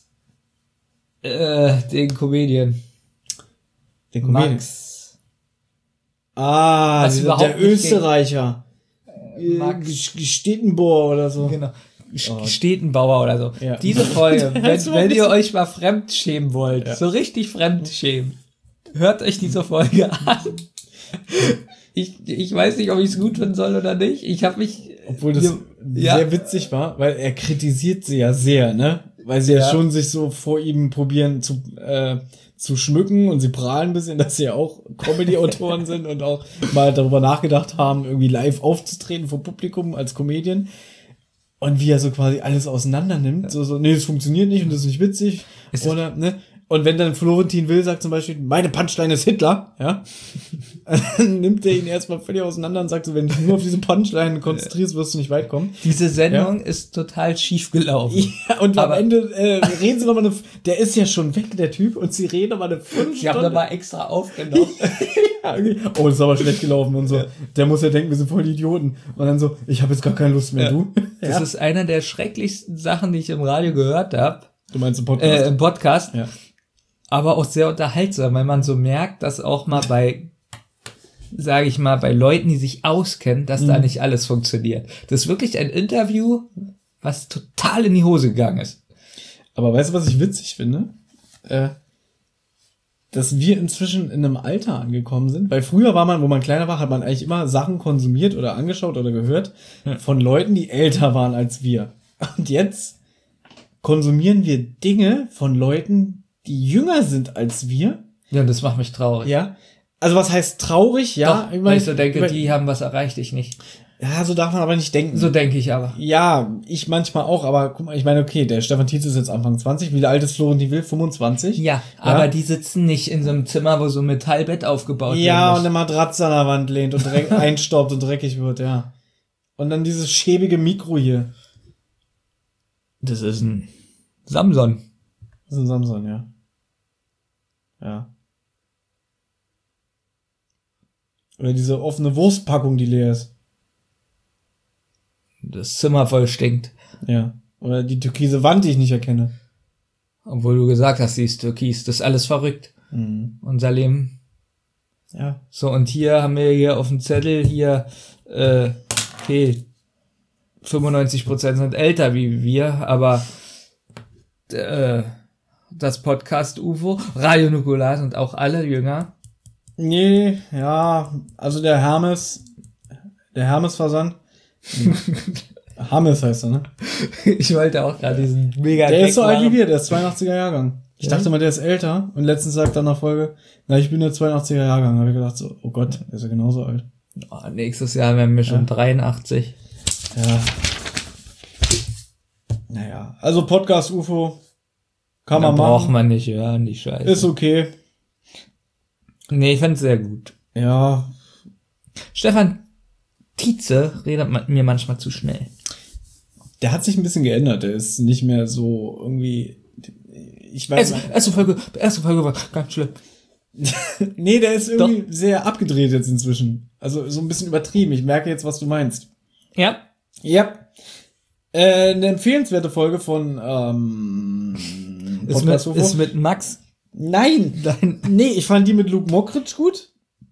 den Comedian. Den Comedian. Max. Der Österreicher. Max Stettenbohr oder so. Genau. Stetenbauer oder so. Ja. Diese Folge, wenn ihr euch mal fremdschämen wollt, so richtig fremdschämen, hört euch diese Folge an. Ich weiß nicht, ob ich es gut finden soll oder nicht. Ich habe mich... Obwohl das sehr witzig war, weil er kritisiert sie ja sehr, ne? Weil sie ja schon sich so vor ihm probieren zu schmücken und sie prahlen ein bisschen, dass sie ja auch Comedy-Autoren sind und auch mal darüber nachgedacht haben, irgendwie live aufzutreten vor Publikum als Comedian. Und wie er so quasi alles auseinander nimmt, so, nee, das funktioniert nicht und das ist nicht witzig. Oder, ne? Und wenn dann Florentin Will sagt zum Beispiel, meine Punchline ist Hitler, ja, dann nimmt er ihn erstmal völlig auseinander und sagt so, wenn du nur auf diese Punchline konzentrierst, wirst du nicht weit kommen. Diese Sendung ist total schief gelaufen. Ja, und am Ende reden sie nochmal der ist ja schon weg, der Typ, und sie reden nochmal eine Viertelstunde. Ich habe nochmal extra aufgenommen. Ja, okay. Oh, das ist aber schlecht gelaufen und so. Ja. Der muss ja denken, wir sind voll die Idioten. Und dann so, ich habe jetzt gar keine Lust mehr, du. Das ist einer der schrecklichsten Sachen, die ich im Radio gehört habe. Du meinst im Podcast? Im Podcast. Ja. Aber auch sehr unterhaltsam, weil man so merkt, dass auch mal bei, sage ich mal, bei Leuten, die sich auskennen, dass da nicht alles funktioniert. Das ist wirklich ein Interview, was total in die Hose gegangen ist. Aber weißt du, was ich witzig finde? Dass wir inzwischen in einem Alter angekommen sind, weil früher war man, wo man kleiner war, hat man eigentlich immer Sachen konsumiert oder angeschaut oder gehört von Leuten, die älter waren als wir. Und jetzt konsumieren wir Dinge von Leuten, die jünger sind als wir. Ja, das macht mich traurig. Ja. Also was heißt traurig? Ja. Doch, weil ich so denke, die haben was erreicht, ich nicht. Ja, so darf man aber nicht denken. So denke ich aber. Ja, ich manchmal auch, aber guck mal, ich meine, okay, der Stefan Tietze ist jetzt Anfang 20, wie alt ist Florentin Will? 25? Ja, aber die sitzen nicht in so einem Zimmer, wo so ein Metallbett aufgebaut wird. Ja, und eine Matratze an der Wand lehnt und einstaubt und dreckig wird, ja. Und dann dieses schäbige Mikro hier. Das ist ein Samson. Das ist ein Samson, ja. Ja. Oder diese offene Wurstpackung, die leer ist. Das Zimmer voll stinkt. Ja. Oder die türkise Wand, die ich nicht erkenne. Obwohl du gesagt hast, sie ist türkis. Das ist alles verrückt. Unser Leben. Ja. So, und hier haben wir hier auf dem Zettel hier, okay, 95% sind älter wie wir, aber das Podcast UFO, Radio Nukular sind auch alle jünger. Nee, ja, also der Hermes-Versand. Hammes heißt er, ne? Ich wollte auch gerade diesen mega Der Gag ist so alt machen. wie wir, der ist 82er Jahrgang. Ich dachte mal, der ist älter. Und letztens sagt er nach Folge, na, ich bin der 82er Jahrgang. Habe ich gedacht so, oh Gott, ist er genauso alt. Oh, nächstes Jahr werden wir schon 83. Ja. Naja, also Podcast UFO kann man machen. Braucht man nicht hören, die Scheiße. Ist okay. Nee, ich find's sehr gut. Ja. Stefan Tietze redet mir manchmal zu schnell. Der hat sich ein bisschen geändert. Der ist nicht mehr so irgendwie, ich weiß nicht. Erste Folge war ganz schlimm. Nee, der ist irgendwie sehr abgedreht jetzt inzwischen. Also so ein bisschen übertrieben. Ich merke jetzt, was du meinst. Ja. Ja. Eine empfehlenswerte Folge von Podcast UFO. Ist mit Max. Nein. Nee, ich fand die mit Luke Mockridge gut.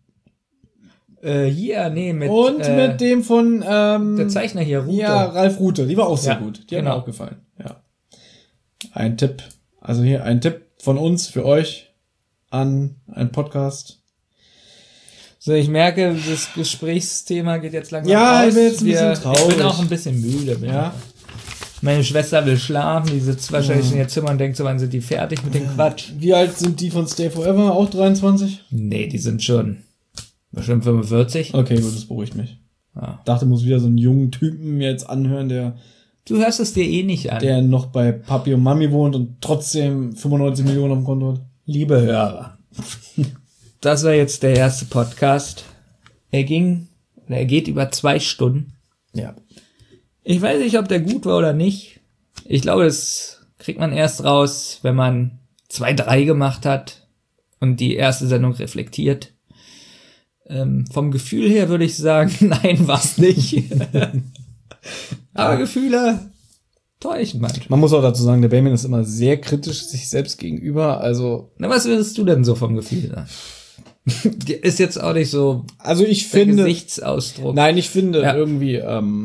Mit dem von der Zeichner hier, Rute. Ja, Ralf Rute. Die war auch sehr Ja, gut. Die hat genau. mir auch gefallen. Ja. Ein Tipp. Also hier ein Tipp von uns für euch an einen Podcast. So, ich merke, das Gesprächsthema geht jetzt langsam Ja, aus. ich bin jetzt ein bisschen traurig. Ich bin auch ein bisschen müde. Ja. Meine Schwester will schlafen, die sitzt wahrscheinlich in ihr Zimmer und denkt so, wann sind die fertig mit dem Quatsch? Wie alt sind die von Stay Forever? Auch 23? Nee, die sind schon bestimmt 45. Okay, gut, das beruhigt mich. Ja. Dachte, muss wieder so einen jungen Typen mir jetzt anhören, Du hörst es dir eh nicht an. der noch bei Papi und Mami wohnt und trotzdem 95 Millionen am Konto hat. Liebe Hörer, das war jetzt der erste Podcast. Er geht über 2 Stunden. Ja. Ich weiß nicht, ob der gut war oder nicht. Ich glaube, das kriegt man erst raus, wenn man 2, 3 gemacht hat und die erste Sendung reflektiert. Vom Gefühl her würde ich sagen, nein, war's nicht. Aber Gefühle täuschen manchmal. Man muss auch dazu sagen, der Benjamin ist immer sehr kritisch sich selbst gegenüber, also... Na, was würdest du denn so vom Gefühl sagen? Ist jetzt auch nicht so Also ich der finde... Gesichtsausdruck. Nein, ich finde Ja. irgendwie,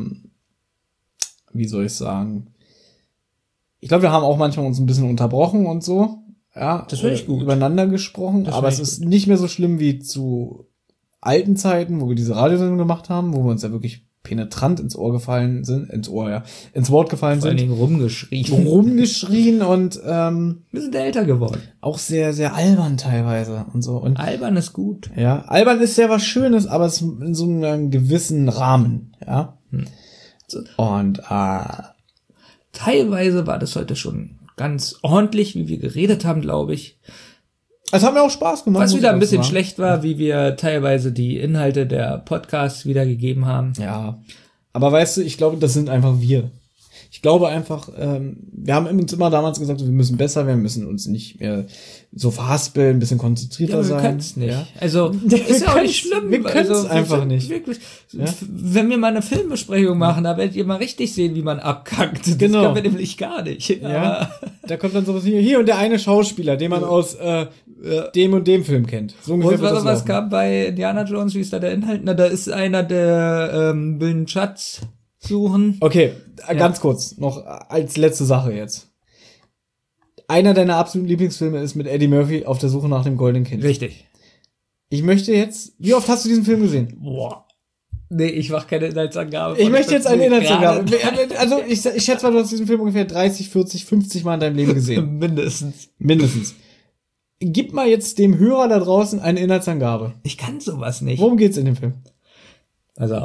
wie soll ich sagen? Ich glaube, wir haben auch manchmal uns ein bisschen unterbrochen und so. Ja, Das finde ich gut. Übereinander gesprochen, Das aber es finde ich ist nicht mehr so schlimm wie zu alten Zeiten, wo wir diese Radiosendung gemacht haben, wo wir uns ja wirklich penetrant ins Wort gefallen sind, Vor allen Dingen rumgeschrien. rumgeschrien und Wir sind älter geworden. auch sehr, sehr albern teilweise und so. Und Albern ist gut. ja, albern ist ja was Schönes, aber es in so einem gewissen Rahmen, ja. Und Teilweise war das heute schon ganz ordentlich, wie wir geredet haben, glaube ich. es hat mir auch Spaß gemacht. Was muss wieder ich ein auch bisschen sagen. schlecht war, wie wir teilweise die Inhalte der Podcasts wiedergegeben haben. Ja. Aber weißt du, ich glaube, das sind einfach wir. Ich glaube einfach, wir haben uns immer damals gesagt, wir müssen besser werden, wir müssen uns nicht mehr so verhaspeln, ein bisschen konzentrierter Ja, wir sein. können's nicht. Ja. Also, Wir ist ja auch können's- nicht schlimm. wir können's also, einfach sind nicht. Wirklich, Ja. Wenn wir mal eine Filmbesprechung machen, da werdet ihr mal richtig sehen, wie man abkackt. Das Genau. können wir nämlich gar nicht. Ja. Da kommt dann sowas hier und der eine Schauspieler, den man aus dem und dem Film kennt. So ungefähr Und wird das was laufen. kam bei Indiana Jones? Wie ist da der Inhalt? Na, da ist einer, der will einen Schatz suchen. Okay, ganz kurz, noch als letzte Sache jetzt. Einer deiner absoluten Lieblingsfilme ist mit Eddie Murphy auf der Suche nach dem goldenen Kind. Richtig. Ich möchte jetzt, wie oft hast du diesen Film gesehen? Boah. Nee, ich mach keine Inhaltsangabe. Ich möchte jetzt eine Inhaltsangabe. Gerade- Also ich schätze mal, du hast diesen Film ungefähr 30, 40, 50 Mal in deinem Leben gesehen. Mindestens. Mindestens. Gib mal jetzt dem Hörer da draußen eine Inhaltsangabe. Ich kann sowas nicht. Worum geht's in dem Film? Also.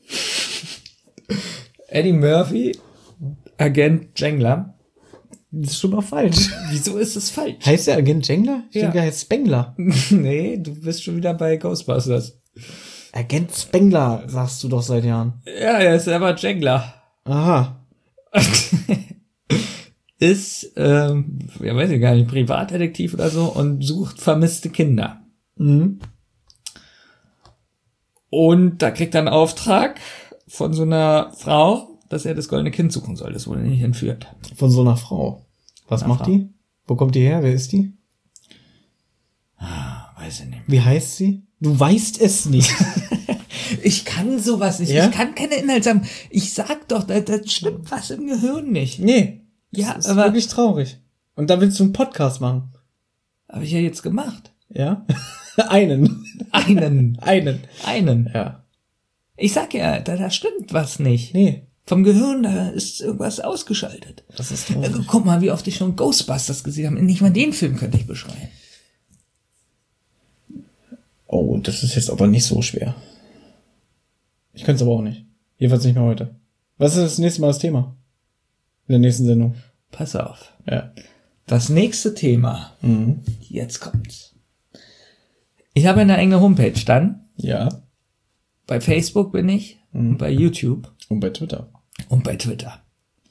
Eddie Murphy, Agent Jengler. Das ist schon mal falsch. Wieso ist es falsch? Heißt der Agent Jengler? Ich Ja. denke, er heißt Spengler. Nee, du bist schon wieder bei Ghostbusters. Agent Spengler, sagst du doch seit Jahren. Ja, er ist selber Jengler. Aha. Ist, ja weiß ich gar nicht, Privatdetektiv oder so und sucht vermisste Kinder. Mhm. Und da kriegt er einen Auftrag von so einer Frau, dass er das goldene Kind suchen soll. Das wurde nicht entführt. Von so einer Frau. Was Einer macht Frau. die? Wo kommt die her? Wer ist die? Weiß ich nicht. Wie heißt sie? Du weißt es nicht. Ich kann sowas nicht. Ja? Ich kann keine Inhalte. Ich sag doch, da stimmt was im Gehirn nicht. Nee. Ja, das ist aber wirklich traurig. Und da willst du einen Podcast machen. habe ich ja jetzt gemacht. Ja? Einen. Einen. Ja. Ich sag ja, da stimmt was nicht. Nee. Vom Gehirn, da ist irgendwas ausgeschaltet. Das ist traurig. Guck mal, wie oft ich schon Ghostbusters gesehen habe. Nicht mal den Film könnte ich beschreiben. Oh, das ist jetzt aber nicht so schwer. Ich könnte es aber auch nicht. Jedenfalls nicht mehr heute. Was ist das nächste Mal das Thema? In der nächsten Sendung. Pass auf. Ja. Das nächste Thema. Mhm. Jetzt kommt's. Ich habe eine eigene Homepage dann. Ja. Bei Facebook bin ich. Und bei YouTube. Und bei Twitter. Und bei Twitter.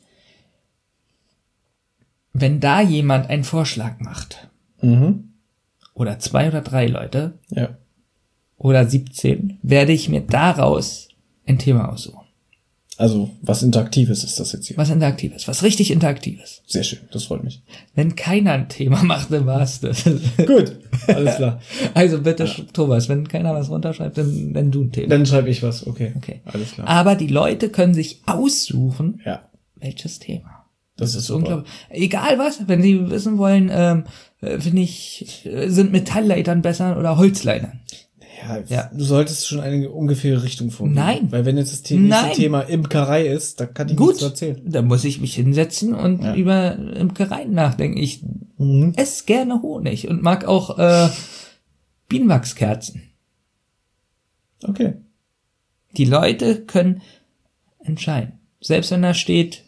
Wenn da jemand einen Vorschlag macht, Mhm. oder 2 oder 3 Leute, Ja. oder 17, werde ich mir daraus ein Thema aussuchen. Also, was Interaktives ist das jetzt hier. Was Interaktives, was richtig Interaktives. Sehr schön, das freut mich. Wenn keiner ein Thema macht, dann war's das. Gut, alles klar. Also bitte, Thomas, wenn keiner was runterschreibt, dann du ein Thema. Dann schreibe ich was, okay. Okay. Alles klar. Aber die Leute können sich aussuchen, Ja, welches Thema. das ist super. Unglaublich. Egal was, wenn sie wissen wollen, finde ich, sind Metallleitern besser oder Holzleitern. Ja. Du solltest schon eine ungefähre Richtung vorgeben. Nein. Weil wenn jetzt das Nein. nächste Thema Imkerei ist, da kann ich nichts erzählen. Da muss ich mich hinsetzen und über Imkereien nachdenken. Ich esse gerne Honig und mag auch Bienenwachskerzen. Okay. Die Leute können entscheiden. Selbst wenn da steht,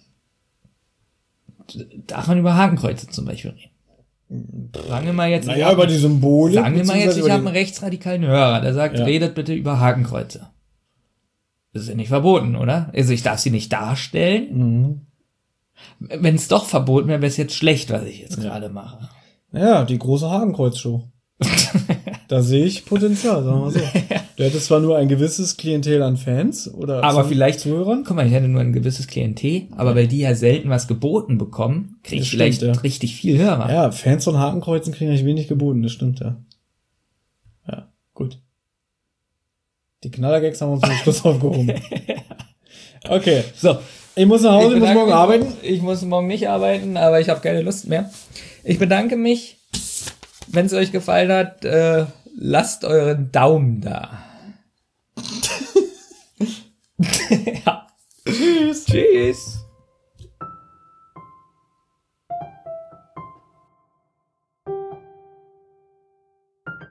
darf man über Hakenkreuze zum Beispiel reden. Sagen wir mal jetzt, über die Symbole. sagen wir mal jetzt, ich beziehungsweise habe einen rechtsradikalen Hörer, der sagt, redet bitte über Hakenkreuze. Das ist ja nicht verboten, oder? Also ich darf sie nicht darstellen. Wenn es doch verboten wäre, wäre es jetzt schlecht, was ich jetzt gerade mache. Ja, die große Hakenkreuz-Show. Da sehe ich Potenzial, sagen wir mal so. Du hättest zwar nur ein gewisses Klientel an Fans oder Aber vielleicht Zuhörern. Guck mal, ich hätte nur ein gewisses Klientel, aber weil die ja selten was geboten bekommen, kriege ich vielleicht richtig viel Hörer. Ja, Fans von Hakenkreuzen kriegen eigentlich wenig geboten, das stimmt, ja. Ja, gut. Die Knallergags haben wir uns zum Schluss aufgehoben. Okay. So, Ich muss nach Hause, ich muss morgen arbeiten. Ich muss morgen nicht arbeiten, aber ich habe keine Lust mehr. Ich bedanke mich. Wenn es euch gefallen hat, lasst euren Daumen da. Ja. Tschüss. Tschüss.